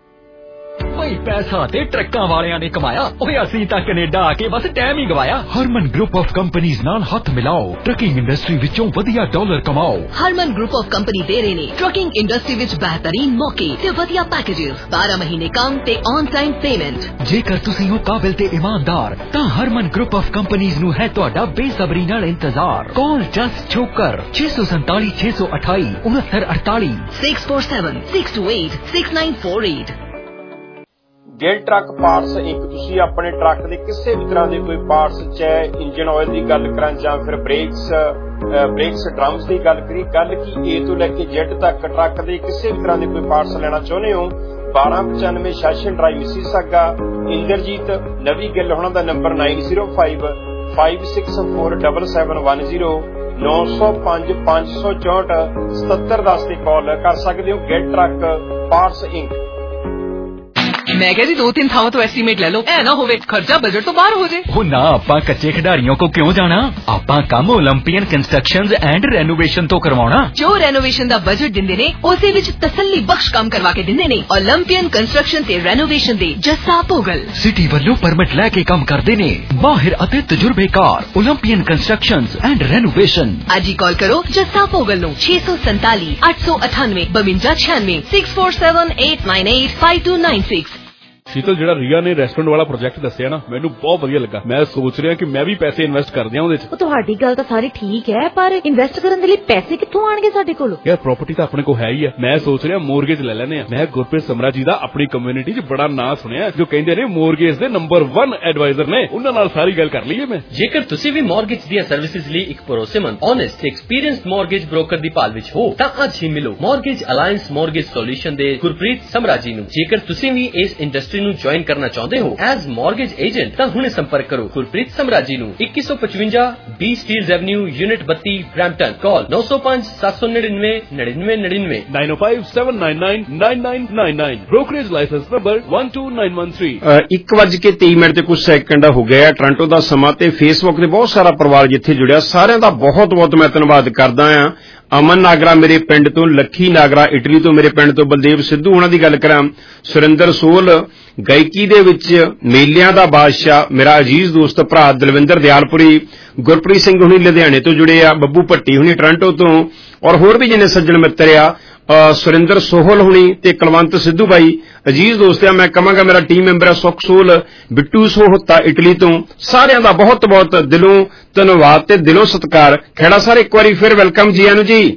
ਬਈ ਪੈਸਾ ਤੇ ਟਰੱਕਾਂ ਵਾਲਿਆਂ ਨੇ ਕਮਾਇਆ, ਓਏ ਅਸੀਂ ਤਾਂ ਕੈਨੇਡਾ ਆ ਕੇ ਬਸ ਟਾਈਮ ਹੀ ਗਵਾਇਆ। ਹਰਮਨ ਗਰੁੱਪ ਆਫ ਕੰਪਨੀਆਂ ਨਾਲ ਹੱਥ ਮਿਲਾਓ, ਟਰੱਕਿੰਗ ਇੰਡਸਟਰੀ ਵਿੱਚੋਂ ਵਧੀਆ ਡਾਲਰ ਕਮਾਓ। ਹਰਮਨ ਗਰੁੱਪ ਆਫ ਕੰਪਨੀ ਦੇ ਰਹੇ ਨੇ ਟਰੱਕਿੰਗ ਇੰਡਸਟਰੀ ਵਿੱਚ ਬਿਹਤਰੀਨ ਮੌਕੇ ਤੇ ਵਧੀਆ ਪੈਕੇजेस, ਬਾਰਾਂ ਮਹੀਨੇ ਕੰਮ ਤੇ ਔਨ ਟਾਈਮ ਪੇਮੈਂਟ। ਜੇਕਰ ਤੁਸੀਂ ਹੋ ਕਾਬਿਲ ਤੇ ਇਮਾਨਦਾਰ ਤਾਂ ਹਰਮਨ ਗਰੁੱਪ ਆਫ ਕੰਪਨੀਆਂ ਨੂੰ ਹੈ ਤੁਹਾਡਾ ਬੇਸਬਰੀ ਨਾਲ ਇੰਤਜ਼ਾਰ। ਕਾਲ ਜਸਟ ਛੋਕਰ ਛੇ ਸੌ ਸੰਤਾਲੀ ਛੇ ਸੌ ਅਠਾਈ ਉਨੱਤਰ ਅਠਤਾਲੀ six four seven six two eight six nine four eight. Gill truck parts Inc. ਤੁਸੀਂ ਆਪਣੇ ਟਰੱਕ ਦੇ ਕਿਸੇ ਵੀ ਤਰ੍ਹਾਂ ਦੇ ਕੋਈ ਪਾਰਟਸ, ਚਾਹੇ ਇੰਜਨ ਆਇਲ ਦੀ ਗੱਲ ਕਰਾਂ ਜਾਂ ਫਿਰ ਬ੍ਰੇਕਸ ਬ੍ਰੇਕਸ ਡਰਮਸ ਦੀ ਗੱਲ ਕਰੀ, ਗੱਲ ਕੀ ਏ ਤੋਂ ਲੈ ਕੇ ਜ਼ੈਡ ਤੱਕ ਟਰੱਕ ਦੇ ਕਿਸੇ ਵੀ ਤਰ੍ਹਾਂ ਦੇ ਕੋਈ ਪਾਰਟਸ ਲੈਣਾ ਚਾਹੁੰਦੇ ਹੋ, ਬਾਰਾਂ ਪਚਾਨਵੇਂ session drive Mississauga, Inderjit Navi Gill ਹੋਣਾ ਦਾ number nine zero five five six four double seven one zero ਨੌ ਸੌ ਪੰਜ ਪੰਜ ਸੌ ਚੌਂਹਠ ਸਤੱਤਰ ਦਸ ਤੇ ਕਾਲ ਕਰ ਸਕਦੇ ਹੋ। Gill truck parts Inc. ਮੈਂ ਕਿਹਾ ਜੀ ਦੋ ਤਿੰਨ ਥਾਵਾਂ ਤੋਂ ਐਸਟੀਮੇਟ ਲੈ ਲਓ, ਐ ਨਾ ਹੋਵੇ ਖਰਚਾ ਬਜਟ ਤੋਂ ਬਾਹਰ ਹੋ ਜਾਏ। ਉਹ ਨਾ, ਆਪਾਂ ਕੱਚੇ ਖਿਡਾਰੀਆਂ ਕੋ ਕਿਉਂ ਜਾਣਾ, ਆਪਾਂ ਕੰਮ ਓਲੰਪੀਅਨ ਕੰਸਟਰਕਸ਼ਨਜ਼ ਐਂਡ ਰੈਨੋਵੇਸ਼ਨ ਤੋਂ ਕਰਵਾਉਣਾ। ਜੋ ਰੈਨੋਵੇਸ਼ਨ ਦਾ ਬਜਟ ਦਿੰਦੇ ਨੇ ਉਸੇ ਵਿੱਚ ਤਸੱਲੀ ਬਖਸ਼ ਕੰਮ ਕਰਵਾ ਕੇ ਦਿੰਦੇ ਨੇ। ਓਲੰਪੀਅਨ ਕੰਸਟਰਕਸ਼ਨ ਤੇ ਰੈਨੋਵੇਸ਼ਨ ਦੇ ਜੱਸਾ ਭੋਗਲ ਸਿਟੀ ਵੱਲੋਂ ਪਰਮਿਟ ਲੈ ਕੇ ਕੰਮ ਕਰਦੇ ਨੇ, ਮਾਹਿਰ ਅਤੇ ਤਜਰਬੇਕਾਰ ਓਲੰਪੀਅਨ ਕੰਸਟਰਕਸ਼ਨਜ਼ ਐਂਡ ਰੈਨੋਵੇਸ਼ਨ। ਅੱਜ ਹੀ ਕਾਲ ਕਰੋ ਜੱਸਾ ਭੋਗਲ ਨੂੰ ਛੇ ਸੌ ਸੰਤਾਲੀ ਅੱਠ ਸੌ ਅਠਾਨਵੇਂ ਬਵੰਜਾ ਛਿਆਨਵੇਂ six four seven eight nine eight five two nine six. Sheetal, ਜਿਹੜਾ ਰੀਆ ਨੇ ਰੈਸਟੋਰੈਂਟ ਵਾਲਾ ਪ੍ਰੋਜੈਕਟ ਦੱਸਿਆ ਨਾ, ਮੈਨੂੰ ਬਹੁਤ ਵਧੀਆ ਲੱਗਾ। ਮੈਂ ਸੋਚ ਰਿਹਾ ਕਿ ਮੈਂ ਵੀ ਪੈਸੇ ਇਨਵੈਸਟ ਕਰ ਦਿਆਂ ਉਹਦੇ ਚ। ਤੁਹਾਡੀ ਗੱਲ ਤਾਂ ਸਾਰੀ ਠੀਕ ਹੈ, ਪਰ ਇਨਵੈਸਟ ਕਰਨ ਦੇ ਲਈ ਪੈਸੇ ਕਿੱਥੋਂ ਆਣਗੇ ਸਾਡੇ ਕੋਲ? ਯਾਰ ਪ੍ਰਾਪਰਟੀ ਤਾਂ ਆਪਣੇ ਕੋਲ ਹੈ ਹੀ ਆ। ਮੈਂ ਸੋਚ ਰਿਹਾ ਮੋਰਗੇਜ ਲੈ ਲੈਨੇ ਆ। ਮੈਂ ਗੁਰਪ੍ਰੀਤ ਸਮਰਾ ਜੀ ਦਾ ਆਪਣੀ ਕਮਿਊਨਿਟੀ ਚ ਬੜਾ ਨਾਂ ਸੁਣਿਆ, ਜੋ ਕਹਿੰਦੇ ਨੇ ਮੋਰਗੇਜ ਦੇ ਨੰਬਰ ਇੱਕ ਐਡਵਾਈਜ਼ਰ ਨੇ। ਉਹਨਾਂ ਨਾਲ ਸਾਰੀ ਗੱਲ ਕਰ ਲਈਏ ਮੈਂ। ਜੇਕਰ ਤੁਸੀਂ ਵੀ ਮੋਰਗੇਜ ਦੀਆਂ ਸਰਵਿਸਿਜ਼ ਲਈ ਇੱਕ ਭਰੋਸੇਮੰਦ, ਓਨੈਸਟ, ਐਕਸਪੀਰੀਅੰਸਡ ਮੋਰਗੇਜ ਬ੍ਰੋਕਰ ਦੀ ਭਾਲ ਵਿੱਚ ਹੋ ਤਾਂ ਅੱਜ ਹੀ ਮਿਲੋ ਮੋਰਗੇਜ ਅਲਾਇੰਸ ਮੋਰਗੇਜ ਸੋਲੂਸ਼ਨ ਦੇ ਗੁਰਪ੍ਰੀਤ ਸਮਰਾ ਜੀ ਨੂੰ। ਜੇਕਰ ਤੁਸੀਂ ਵੀ ਇਸ ਇੰਡਸਟਰੀ ਨੂੰ ਜੁਆਇਨ ਕਰਨਾ ਚਾਹੁੰਦੇ ਹੋ ਐਜ਼ ਮੋਰਗੇਜ ਏਜੰਟ ਤਾਂ ਹੁਣੇ ਸੰਪਰਕ ਕਰੋ ਗੁਰਪ੍ਰੀਤ ਸਮਰਾ ਜੀ ਨੂੰ। ਇੱਕੀ ਸੌ ਪਚਵੰਜਾ ਬੀ ਸਟੀਲਜ਼ ਐਵਨਿਊ ਯੂਨਿਟ ਬੱਤੀ ਬ੍ਰੈਂਪਟਨ। ਕਾਲ ਨੌ ਸੌ ਪੰਜ ਸੱਤ ਸੌ ਨੜਿਨਵੇਂ ਨੜਿਨਵੇਂ ਨੜਿਨਵੇਂ nine zero five seven nine nine nine nine nine nine. Brokerage licence number ਇੱਕ ਦੋ ਨੌਂ ਇੱਕ ਤਿੰਨ। ਇੱਕ ਵੱਜ ਕੇ ਤੇਈ ਮਿੰਟ ਤੇ ਕੁਝ ਸੈਕਿੰਡ ਹੋ ਗਿਆ ਟੋਰਾਂਟੋ ਦਾ ਸਮਾਂ ਤੇ ਫੇਸਬੁੱਕ ਤੇ ਬਹੁਤ ਸਾਰਾ ਪਰਿਵਾਰ ਜਿੱਥੇ ਜੁੜਿਆ, ਸਾਰਿਆਂ ਦਾ ਬਹੁਤ ਬਹੁਤ ਮੈਂ ਧੰਨਵਾਦ ਕਰਦਾ ਹਾਂ। ਅਮਨ ਨਾਗਰਾ ਮੇਰੇ ਪਿੰਡ ਤੋਂ, ਲੱਖੀ ਨਾਗਰਾ ਇਟਲੀ ਤੋਂ ਮੇਰੇ ਪਿੰਡ ਤੋਂ, ਬਲਦੇਵ ਸਿੱਧੂ ਉਹਨਾਂ ਦੀ ਗੱਲ ਕਰਾਂ, ਸੁਰਿੰਦਰ ਸੋਲ ਗਾਇਕੀ ਦੇ ਵਿੱਚ ਮੇਲਿਆਂ ਦਾ ਬਾਦਸ਼ਾਹ ਮੇਰਾ ਅਜੀਜ਼ ਦੋਸਤ ਭਰਾ ਦਲਵਿੰਦਰ ਦਿਆਲਪੁਰੀ, ਗੁਰਪ੍ਰੀਤ ਸਿੰਘ ਹੁਣੀ ਲੁਧਿਆਣੇ ਤੋਂ ਜੁੜੇ ਆ, ਬੱਬੂ ਭੱਟੀ ਹੁਣੀ ਟੋਰਾਂਟੋ ਤੋਂ, ਔਰ ਹੋਰ ਵੀ ਜਿੰਨੇ ਸੱਜਣ ਮਿੱਤਰ ਆ, ਸੁਰਿੰਦਰ ਸੋਹਲ ਹੁਣੀ ਤੇ ਕੁਲਵੰਤ ਸਿੱਧੂ ਬਾਈ ਅਜੀਜ਼ ਦੋਸਤ ਆ। ਮੈਂ ਕਹਾਂਗਾ ਮੇਰਾ ਟੀਮ ਮੈਂਬਰ ਹੈ ਸੁਖ ਸੋਲ, ਬਿੱਟੂ ਸੋਹਤਾ ਇਟਲੀ ਤੋਂ, ਸਾਰਿਆਂ ਦਾ ਬਹੁਤ ਬਹੁਤ ਦਿਲੋਂ ਧੰਨਵਾਦ ਤੇ ਦਿਲੋਂ ਸਤਿਕਾਰ। ਖੇੜਾ ਸਰ ਇੱਕ ਵਾਰੀ ਫਿਰ ਵੈਲਕਮ ਜੀ ਆਇਆਂ ਨੂੰ ਜੀ।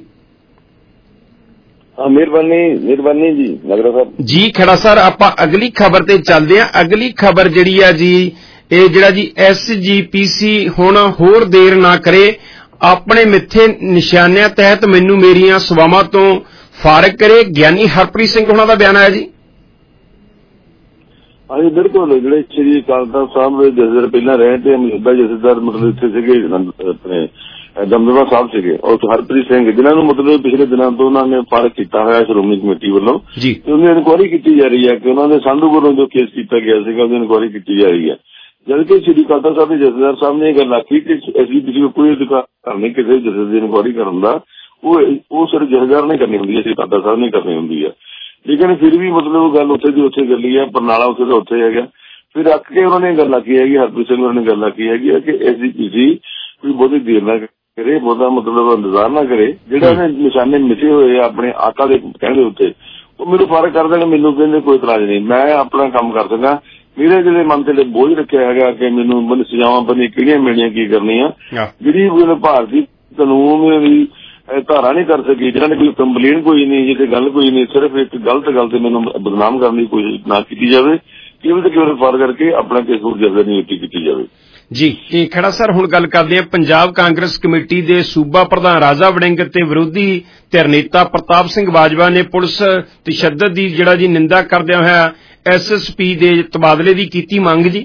ਹਾਂ ਮਿਹਰਬਾਨੀ ਮਿਹਰਬਾਨੀ ਜੀ ਨਗਰਾ ਸਾਹਿਬ ਜੀ। ਖੇੜਾ ਸਰ ਆਪਾਂ ਅਗਲੀ ਖਬਰ ਤੇ ਚੱਲਦੇ ਹਾਂ। ਅਗਲੀ ਖਬਰ ਜਿਹੜੀ ਆ ਜੀ, ਇਹ ਜਿਹੜਾ ਜੀ ਐਸ ਜੀ ਪੀ ਸੀ ਹੁਣ ਹੋਰ ਦੇਰ ਨਾ ਕਰੇ, ਆਪਣੇ ਮਿੱਥੇ ਨਿਸ਼ਾਨਿਆਂ ਤਹਿਤ ਮੈਨੂੰ ਮੇਰੀਆਂ ਸੇਵਾਵਾਂ ਤੋਂ ਫਾਰਗ ਕਰੇ। ਗਿਆਨੀ ਹਰਪ੍ਰੀਤ ਸਿੰਘ ਉਹਨਾਂ ਦਾ ਬਿਆਨ ਆਇਆ ਜੀ। ਹਾਂਜੀ ਬਿਲਕੁਲ, ਜਿਹੜੇ ਸ਼੍ਰੀ ਅਕਾਲ ਤਖ਼ਤ ਸਾਹਿਬ ਦੇ ਜਥੇਦਾਰ ਪਹਿਲਾਂ ਰਹੇ ਤੇ ਮੌਜੂਦਾ ਜਥੇਦਾਰ ਮਤਲਬ ਇੱਥੇ ਸੀਗੇ ਆਪਣੇ ਦਮਦਮਾ ਸਾਹਿਬ ਸੀਗੇ, ਔਰ ਹਰਪ੍ਰੀਤ ਸਿੰਘ, ਜਿਨ੍ਹਾਂ ਨੂੰ ਮਤਲਬ ਪਿਛਲੇ ਦਿਨਾਂ ਤੋਂ ਉਹਨਾਂ ਨੇ ਫਰਕ ਕੀਤਾ ਹੋਇਆ ਸ਼੍ਰੋਮਣੀ ਕਮੇਟੀ ਵੱਲੋਂ, ਤੇ ਉਹਦੀ ਇਨਕੁਆਇਰੀ ਕੀਤੀ ਜਾ ਰਹੀ ਹੈ ਕਿ ਉਹਨਾਂ ਦੇ ਸੰਧੂ ਵੱਲੋਂ ਜੋ ਕੇਸ ਕੀਤਾ ਗਿਆ ਸੀਗਾ ਉਹਦੀ ਇਨਕੁਆਇਰੀ ਕੀਤੀ ਜਾ ਰਹੀ ਹੈ। ਜਦਕਿ ਸ਼੍ਰੀ ਅਕਾਲ ਤਖ਼ਤ ਸਾਹਿਬ ਦੇ ਜਥੇਦਾਰ ਸਾਹਿਬ ਨੇ ਇਹ ਗੱਲ ਆਖੀ ਕਿ ਅਸੀਂ ਕਿਸੇ ਕੋਈ ਅਧਿਕਾਰ ਨਹੀਂ ਕਿਸੇ ਜਥੇ ਦੀ ਇਨਕੁਆਇਰੀ ਕਰਨ ਦਾ, ਉਹ ਉਹ ਸਿਰਫ ਜਥੇਦਾਰ ਨੇ ਕਰਨੀ ਹੁੰਦੀ ਹੈ, ਸ਼੍ਰੀ ਅਕਾਲ ਤਖ਼ਤ ਸਾਹਿਬ ਨੇ ਕਰਨੀ ਹੁੰਦੀ ਹੈ। ਲੇਕਿਨ ਫਿਰ ਵੀ ਮਤਲਬ ਗੱਲ ਉੱਥੇ ਦੀ ਉੱਥੇ ਚੱਲੀ ਹੈ, ਬਰਨਾਲਾ ਉੱਥੇ ਦਾ ਉੱਥੇ ਹੈਗਾ। ਫਿਰ ਰੱਖ ਕੇ ਉਹਨਾਂ ਨੇ ਗੱਲ ਆਖੀ ਹੈਗੀ, ਹਰਪ੍ਰੀਤ ਸਿੰਘ ਉਹਨਾਂ ਨੇ ਗੱਲ ਆਖੀ ਹੈਗੀ ਕਿ ਐਸ ਜੀ ਪੀ ਸੀ ਕੋਈ ਬਹੁਤੀ ਦੇਰ ਨਾ ਕਰੇ, ਬਹੁਤਾ ਮਤਲਬ ਇੰਤਜ਼ਾਰ ਨਾ ਕਰੇ, ਜਿਹੜਾ ਉਹਨੇ ਨਿਸ਼ਾਨੇ ਮਿਟੇ ਹੋਏ ਆ ਆਪਣੇ ਆਕਾ ਦੇ ਕਹਿੰਦੇ ਉੱਤੇ, ਉਹ ਮੈਨੂੰ ਫਰਕ ਕਰ ਦੇਣ, ਮੈਨੂੰ ਕਹਿੰਦੇ ਕੋਈ ਇਤਰਾਜ਼ ਨਹੀਂ, ਮੈਂ ਆਪਣਾ ਕੰਮ ਕਰ ਸਕਾਂ। ਮੇਰੇ ਜਿਹੜੇ ਮਨ ਤੇ ਬੋਝ ਰੱਖਿਆ ਹੈਗਾ ਕਿ ਮੈਨੂੰ ਮੈਨੂੰ ਸਜ਼ਾਵਾਂ ਬਣੀ ਕਿਹੜੀਆਂ ਮਿਲਣੀਆਂ ਕੀ ਕਰਨੀਆਂ, ਜਿਹੜੀ ਭਾਰਤੀ ਕਾਨੂੰਨ ਦੀ ਧਾਰਾ ਨਹੀਂ ਕਰ ਸਕੀ, ਜਿਹਨਾਂ ਨੇ ਕੋਈ ਕੰਪਲੇਨ ਕੋਈ ਨਹੀਂ, ਜਿੱਥੇ ਗੱਲ ਕੋਈ ਨਹੀਂ, ਸਿਰਫ ਇੱਕ ਗਲਤ ਗੱਲ ਤੇ ਮੈਨੂੰ ਬਦਨਾਮ ਕਰਨ ਦੀ ਕੋਸ਼ਿਸ਼ ਨਾ ਕੀਤੀ ਜਾਵੇ, ਕੇਵਲ ਤੇ ਕੇਵਲ ਫਾਰ ਕਰਕੇ ਆਪਣਾ ਕੇਸ ਹੋਰ ਜਲਦੀ ਨਿਯੁਕਤੀ ਕੀਤੀ ਜਾਵੇ। ਜੀ ਇਹ ਖੜਾ ਸਰ, ਹੁਣ ਗੱਲ ਕਰਦੇ ਹਾਂ ਪੰਜਾਬ ਕਾਂਗਰਸ ਕਮੇਟੀ ਦੇ ਸੂਬਾ ਪ੍ਰਧਾਨ ਰਾਜਾ ਵੜਿੰਗ ਤੇ ਵਿਰੋਧੀ ਧਿਰ ਨੇਤਾ ਪ੍ਰਤਾਪ ਸਿੰਘ ਬਾਜਵਾ ਨੇ ਪੁਲਿਸ ਤਸ਼ੱਦਦ ਦੀ ਜਿਹੜਾ ਜੀ ਨਿੰਦਾ ਕਰਦਿਆਂ ਹੋਇਆ ਐਸ ਐਸ ਪੀ ਦੇ ਤਬਾਦਲੇ ਦੀ ਕੀਤੀ ਮੰਗ। ਜੀ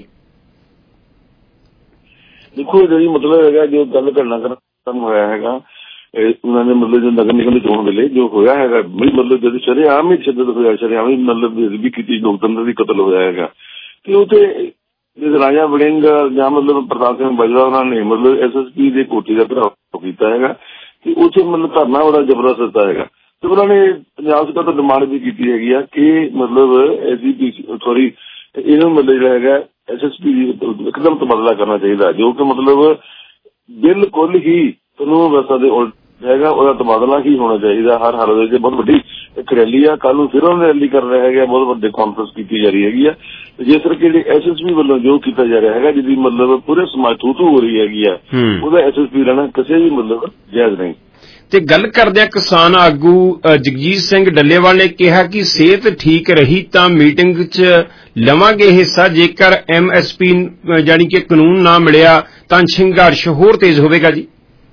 ਦੇਖੋ ਜਿਹੜੀ ਮਤਲਬ ਹੈਗਾ ਜੋ ਗੱਲ ਕਰਨਾ ਕਰਨ ਹੋਇਆ ਹੈਗਾ ਉਹਨਾਂ ਨੇ ਮਤਲਬ ਜੋ ਨਗਰ ਨਿਗਮ ਦੀ ਚੋਣ ਵੇਲੇ ਜੋ ਹੋਇਆ ਹੈਗਾ ਮਤਲਬ ਜਦੋਂ ਸ਼ਰੇਆਮ ਹੀ ਤਸ਼ੱਦਦ ਹੋਇਆ, ਸ਼ਰੇਆਮ ਹੀ ਮਤਲਬ ਬੇਅਦਬੀ ਕੀਤੀ, ਲੋਕਤੰਤਰ ਦੀ ਕਤਲ ਹੋਇਆ ਹੈਗਾ, ਤੇ ਉੱਥੇ ਰਾਜਾ ਵੜਿੰਗ ਜਾਂ ਮਤਲਬ ਪ੍ਰਤਾਪ ਸਿੰਘ ਬਾਜਵਾ ਉਹਨਾਂ ਨੇ ਮਤਲਬ ਐਸ ਐਸ ਪੀ ਦੇ ਕੋਠੀ ਦਾ ਘਿਰਾਓ ਕੀਤਾ ਹੈਗਾ, ਤੇ ਉੱਥੇ ਮਤਲਬ ਧਰਨਾ ਬੜਾ ਜ਼ਬਰਦਸਤ ਦਿੱਤਾ ਹੈਗਾ, ਤੇ ਉਹਨਾਂ ਨੇ ਪੰਜਾਬ ਸਰਕਾਰ ਤੋਂ ਡਿਮਾਂਡ ਵੀ ਕੀਤੀ ਹੈਗੀ ਆ ਕਿ ਮਤਲਬ ਐਸ ਜੀ ਪੀ ਸੋਰੀ ਇਹਨੂੰ ਮਤਲਬ ਜਿਹੜਾ ਹੈਗਾ ਐਸ ਐਸ ਪੀ ਇੱਕਦਮ ਤਬਾਦਲਾ ਕਰਨਾ ਚਾਹੀਦਾ, ਜੋ ਕਿ ਮਤਲਬ ਬਿਲਕੁਲ ਹੀ ਕਾਨੂੰਨ ਵਿਵਸਥਾ ਦੇ ਉਲਟ ਹੈਗਾ, ਉਹਦਾ ਤਬਾਦਲਾ ਹੀ ਹੋਣਾ ਚਾਹੀਦਾ ਹਰ ਹਾਲਤ ਵਿੱਚ। ਬਹੁਤ ਵੱਡੀ ਇੱਕ ਰੈਲੀ ਆ, ਕੱਲ ਨੂੰ ਫਿਰ ਉਹਨੇ ਰੈਲੀ ਕਰ ਰਿਹਾ ਹੈਗਾ, ਬਹੁਤ ਵੱਡੇ ਕਾਨਫਰੰਸ ਕੀਤੀ ਜਾ ਰਹੀ ਹੈਗੀ ਆ, ਜਿਸ ਕਰਕੇ ਜਿਹੜੀ ਐਸ ਐਸ ਪੀ ਵੱਲੋਂ ਜੋ ਕੀਤਾ ਜਾ ਰਿਹਾ ਹੈਗਾ, ਜਿਹਦੀ ਮਤਲਬ ਪੂਰੇ ਸਮਾਜ ਥੂ ਥੂ ਹੋ ਰਹੀ ਹੈਗੀ ਆ, ਉਹਦਾ ਐਸ ਐਸ ਪੀ ਰਹਿਣਾ ਕਿਸੇ ਵੀ ਮਤਲਬ ਜਾਇਜ਼ ਨਹੀਂ। ਤੇ ਗੱਲ ਕਰਦੇ ਆ ਕਿਸਾਨ ਆਗੂ ਜਗਜੀਤ ਸਿੰਘ ਡੱਲੇਵਾਲ ਨੇ ਕਿਹਾ ਕਿ ਸਿਹਤ ਠੀਕ ਰਹੀ ਤਾਂ ਮੀਟਿੰਗ 'ਚ ਲਵਾਂਗੇ ਹਿੱਸਾ, ਜੇਕਰ ਐਮ ਐਸ ਪੀ ਜਾਨੀ ਕਿ ਕਾਨੂੰਨ ਨਾ ਮਿਲਿਆ ਤਾਂ ਸੰਘਰਸ਼ ਹੋਰ ਤੇਜ਼ ਹੋਵੇਗਾ। ਜੀ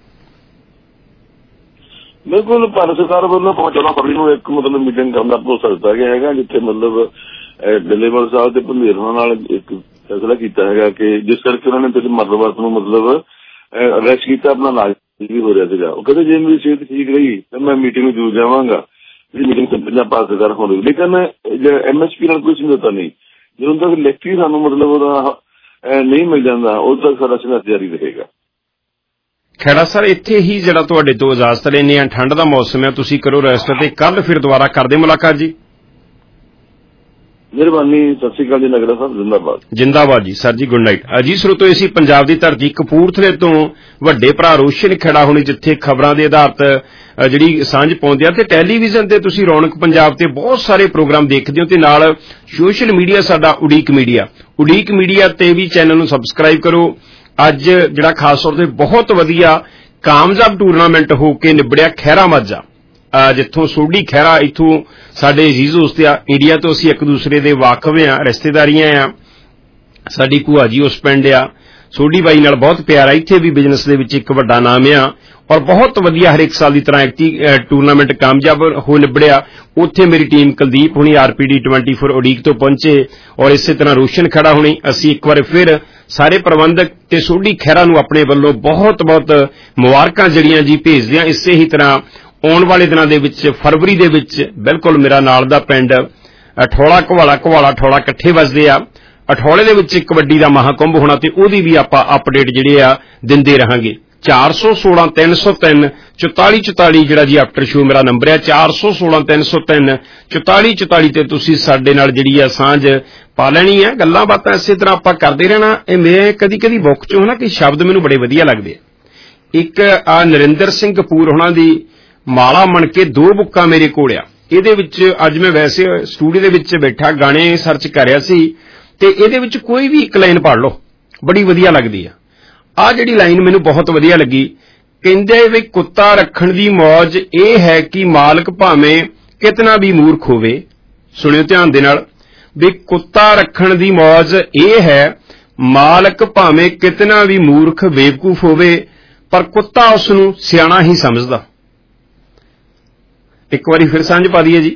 ਬਿਲਕੁਲ, ਭਾਰਤ ਸਰਕਾਰ ਵੱਲੋਂ ਚੌਦਾਂ ਫਰਵਰੀ ਨੂੰ ਇੱਕ ਮਤਲਬ ਮੀਟਿੰਗ ਕਰਨ ਦਾ ਭਰੋਸਾ ਦਿੱਤਾ ਗਿਆ ਹੈਗਾ, ਜਿੱਥੇ ਮਤਲਬ ਡੱਲੇਵਾਲ ਸਾਹਿਬ ਤੇ ਭੰਦੇਰ ਨਾਲ ਇੱਕ ਫੈਸਲਾ ਕੀਤਾ ਹੈਗਾ ਕਿ ਜਿਸ ਕਰਕੇ ਉਹਨਾਂ ਨੇ ਤੇ ਮਰਦਵਰਤ ਨੂੰ ਮਤਲਬ ਅਰੈਸਟ ਕੀਤਾ, ਆਪਣਾ ਇਲਾਜ ਵੀ ਹੋ ਰਿਹਾ ਸੀਗਾ। ਉਹ ਕਹਿੰਦੇ ਜੇ ਮੇਰੀ ਸਿਹਤ ਠੀਕ ਰਹੀ ਤਾਂ ਮੈਂ ਮੀਟਿੰਗ ਨੂੰ ਜ਼ਰੂਰ ਜਾਵਾਂਗਾ, ਜਿਹੜੀ ਮੀਟਿੰਗ ਪੰਜਾਬ ਭਾਰਤ ਸਰਕਾਰ ਹੋਣੀ, ਲੇਕਿਨ ਐਮ ਐਸ ਪੀ ਨਾਲ ਕੋਈ ਸਮਝੌਤਾ ਨਹੀਂ, ਜਦੋਂ ਤੱਕ ਲਿਖਤੀ ਸਾਨੂੰ ਮਤਲਬ ਉਹਦਾ ਨਹੀਂ ਮਿਲ ਜਾਂਦਾ ਉਦੋਂ ਤੱਕ ਸਾਡਾ ਸੰਘਰਸ਼ ਜਾਰੀ ਰਹੇਗਾ। ਖੈੜਾ ਸਰ, ਇੱਥੇ ਹੀ ਜਿਹੜਾ ਤੁਹਾਡੇ ਤੋਂ ਇਜਾਜ਼ਤ ਲੈਂਦੇ ਆ, ਠੰਡ ਦਾ ਮੌਸਮ ਹੈ, ਤੁਸੀਂ ਕਰੋ ਰੈਸਟ ਤੇ ਕੱਲ ਫਿਰ ਦੁਬਾਰਾ ਕਰਦੇ ਮੁਲਾਕਾਤ। ਜੀ ਮਿਹਰਬਾਨੀ, ਸਤਿ ਸ਼੍ਰੀ ਅਕਾਲ ਜੀ। ਨਗਰਾ ਸਾਹਿਬ ਜਿੰਦਾਬਾਦ। ਜਿੰਦਾਬਾਦ ਜੀ ਸਰ ਜੀ, ਗੁੱਡ ਨਾਈਟ। ਅਜੀ ਸਰੋਤੋ ਅਸੀਂ ਪੰਜਾਬ ਦੀ ਧਰਤੀ ਕਪੂਰਥਲੇ ਤੋਂ ਵੱਡੇ ਭਰਾ ਰੋਸ਼ਨ ਖੇੜਾ ਹੋਣੀ, ਜਿੱਥੇ ਖਬਰਾਂ ਦੇ ਆਧਾਰਿਤ ਜਿਹੜੀ ਸਾਂਝ ਪਾਉਂਦੇ ਆ, ਤੇ ਟੈਲੀਵਿਜ਼ਨ ਤੇ ਤੁਸੀਂ ਰੌਣਕ ਪੰਜਾਬ ਤੇ ਬਹੁਤ ਸਾਰੇ ਪ੍ਰੋਗਰਾਮ ਦੇਖਦੇ ਹੋ, ਤੇ ਨਾਲ ਸੋਸ਼ਲ ਮੀਡੀਆ ਸਾਡਾ ਉਡੀਕ ਮੀਡੀਆ ਉਡੀਕ ਮੀਡੀਆ ਤੇ ਵੀ ਚੈਨਲ ਨੂੰ ਸਬਸਕ੍ਰਾਈਬ ਕਰੋ। ਅੱਜ ਜਿਹੜਾ ਖਾਸ ਤੌਰ ਤੇ ਬਹੁਤ ਵਧੀਆ ਕਾਮਯਾਬ ਟੂਰਨਾਮੈਂਟ ਹੋ ਕੇ ਨਿਬੜਿਆ ਖਹਿਰਾ ਮਾਝਾ, ਜਿੱਥੋਂ ਸੋਢੀ ਖਹਿਰਾ ਇੱਥੋਂ ਸਾਡੇ ਅਜ਼ੀਜ਼ ਦੋਸਤ ਆ, ਇੰਡੀਆ ਤੋਂ ਅਸੀਂ ਇੱਕ ਦੂਸਰੇ ਦੇ ਵਾਕਫ ਆ, ਰਿਸ਼ਤੇਦਾਰੀਆਂ ਆ, ਸਾਡੀ ਭੂਆ ਜੀ ਉਸ ਪਿੰਡ ਆ, ਸੋਢੀ ਬਾਈ ਨਾਲ ਬਹੁਤ ਪਿਆਰ ਆ, ਇੱਥੇ ਵੀ ਬਿਜ਼ਨਸ ਦੇ ਵਿੱਚ ਇੱਕ ਵੱਡਾ ਨਾਮ ਆ, ਔਰ ਬਹੁਤ ਵਧੀਆ ਹਰੇਕ ਸਾਲ ਦੀ ਤਰ੍ਹਾਂ ਇੱਕ ਟੂਰਨਾਮੈਂਟ ਕਾਮਯਾਬ ਹੋ ਨਿਬੜਿਆ। ਉੱਥੇ ਮੇਰੀ ਟੀਮ ਕੁਲਦੀਪ ਹੁਣੀ R P D twenty four ਉਡੀਕ ਤੋਂ ਪਹੁੰਚੇ, ਔਰ ਇਸੇ ਤਰ੍ਹਾਂ ਰੋਸ਼ਨ ਖੜਾ ਹੋਣੀ। ਅਸੀਂ ਇੱਕ ਵਾਰ ਫਿਰ ਸਾਰੇ ਪ੍ਰਬੰਧਕ ਤੇ ਸੋਢੀ ਖਹਿਰਾ ਨੂੰ ਆਪਣੇ ਵੱਲੋਂ ਬਹੁਤ ਬਹੁਤ ਮੁਬਾਰਕਾਂ ਜਿਹੜੀਆਂ ਜੀ ਭੇਜਦੇ ਹਾਂ। ਇਸੇ ਹੀ ਤਰ੍ਹਾਂ ਆਉਣ ਵਾਲੇ ਦਿਨਾਂ ਦੇ ਵਿੱਚ ਫਰਵਰੀ ਦੇ ਵਿੱਚ ਬਿਲਕੁਲ ਮੇਰਾ ਨਾਲ ਦਾ ਪਿੰਡ ਅਠੌਲਾ ਘਵਾਲਾ ਘਵਾਲਾ ਅਠੌਲਾ ਇਕੱਠੇ ਵੱਜਦੇ ਆ, ਅਠੌਲੇ ਦੇ ਵਿੱਚ ਕਬੱਡੀ ਦਾ ਮਹਾਕੁੰਭ ਹੋਣਾ, ਤੇ ਉਹਦੀ ਵੀ ਆਪਾਂ ਅਪਡੇਟ ਜਿਹੜੇ ਆ ਦਿੰਦੇ ਰਹਾਂਗੇ। ਚਾਰ ਸੌ ਸੋਲਾਂ ਤਿੰਨ ਸੌ ਤਿੰਨ ਚੁਤਾਲੀ ਚੁਤਾਲੀ ਜਿਹੜਾ ਜੀ ਆਫਟਰ ਸ਼ੋ ਮੇਰਾ ਨੰਬਰ ਹੈ, ਚਾਰ ਸੌ ਸੋਲਾਂ ਤਿੰਨ ਸੌ ਤਿੰਨ ਚੁਤਾਲੀ ਚੁਤਾਲੀ ਤੇ ਤੁਸੀਂ ਸਾਡੇ ਨਾਲ ਜਿਹੜੀ ਆ ਸਾਂਝ ਪਾ ਲੈਣੀ ਹੈ। ਗੱਲਾਂ ਬਾਤਾਂ ਇਸੇ ਤਰ੍ਹਾਂ ਆਪਾਂ ਕਰਦੇ ਰਹਿਣਾ। ਇਹ ਮੈਂ ਕਦੀ ਕਦੀ ਬੁੱਕ ਚੋਂ ਨਾ ਕਿ ਸ਼ਬਦ ਮੈਨੂੰ ਬੜੇ ਵਧੀਆ ਲੱਗਦੇ ਆ। ਇੱਕ ਆ ਨਰਿੰਦਰ ਸਿੰਘ ਕਪੂਰ ਹੋਣਾ ਦੀ ਮਾਲਾ ਮਣ ਕੇ ਦੋ ਬੁੱਕਾਂ ਮੇਰੇ ਕੋਲ ਆ, ਇਹਦੇ ਵਿੱਚ ਅੱਜ ਮੈਂ ਵੈਸੇ ਸਟੂਡੀਓ ਦੇ ਵਿੱਚ ਬੈਠਾ ਗਾਣੇ ਸਰਚ ਕਰ ਰਿਹਾ ਸੀ, ਤੇ ਇਹਦੇ ਵਿੱਚ ਕੋਈ ਵੀ ਇੱਕ ਲਾਈਨ ਪੜ੍ਹ ਲਓ, ਬੜੀ ਵਧੀਆ ਲੱਗਦੀ ਆ। ਆਹ ਜਿਹੜੀ ਲਾਈਨ ਮੈਨੂੰ ਬਹੁਤ ਵਧੀਆ ਲੱਗੀ, ਕਹਿੰਦੇ ਵੀ ਕੁੱਤਾ ਰੱਖਣ ਦੀ ਮੌਜ ਇਹ ਹੈ ਕਿ ਮਾਲਕ ਭਾਵੇਂ ਕਿਤਨਾ ਵੀ ਮੂਰਖ ਹੋਵੇ। ਸੁਣਿਓ ਧਿਆਨ ਦੇ ਨਾਲ, ਵੀ ਕੁੱਤਾ ਰੱਖਣ ਦੀ ਮੌਜ ਇਹ ਹੈ ਮਾਲਕ ਭਾਵੇਂ ਕਿਤਨਾ ਵੀ ਮੂਰਖ ਬੇਵਕੂਫ ਹੋਵੇ, ਪਰ ਕੁੱਤਾ ਉਸ ਨੂੰ ਸਿਆਣਾ ਹੀ ਸਮਝਦਾ। ਇੱਕ ਵਾਰੀ ਫਿਰ ਸਾਂਝ ਪਾ ਦਈਏ ਜੀ।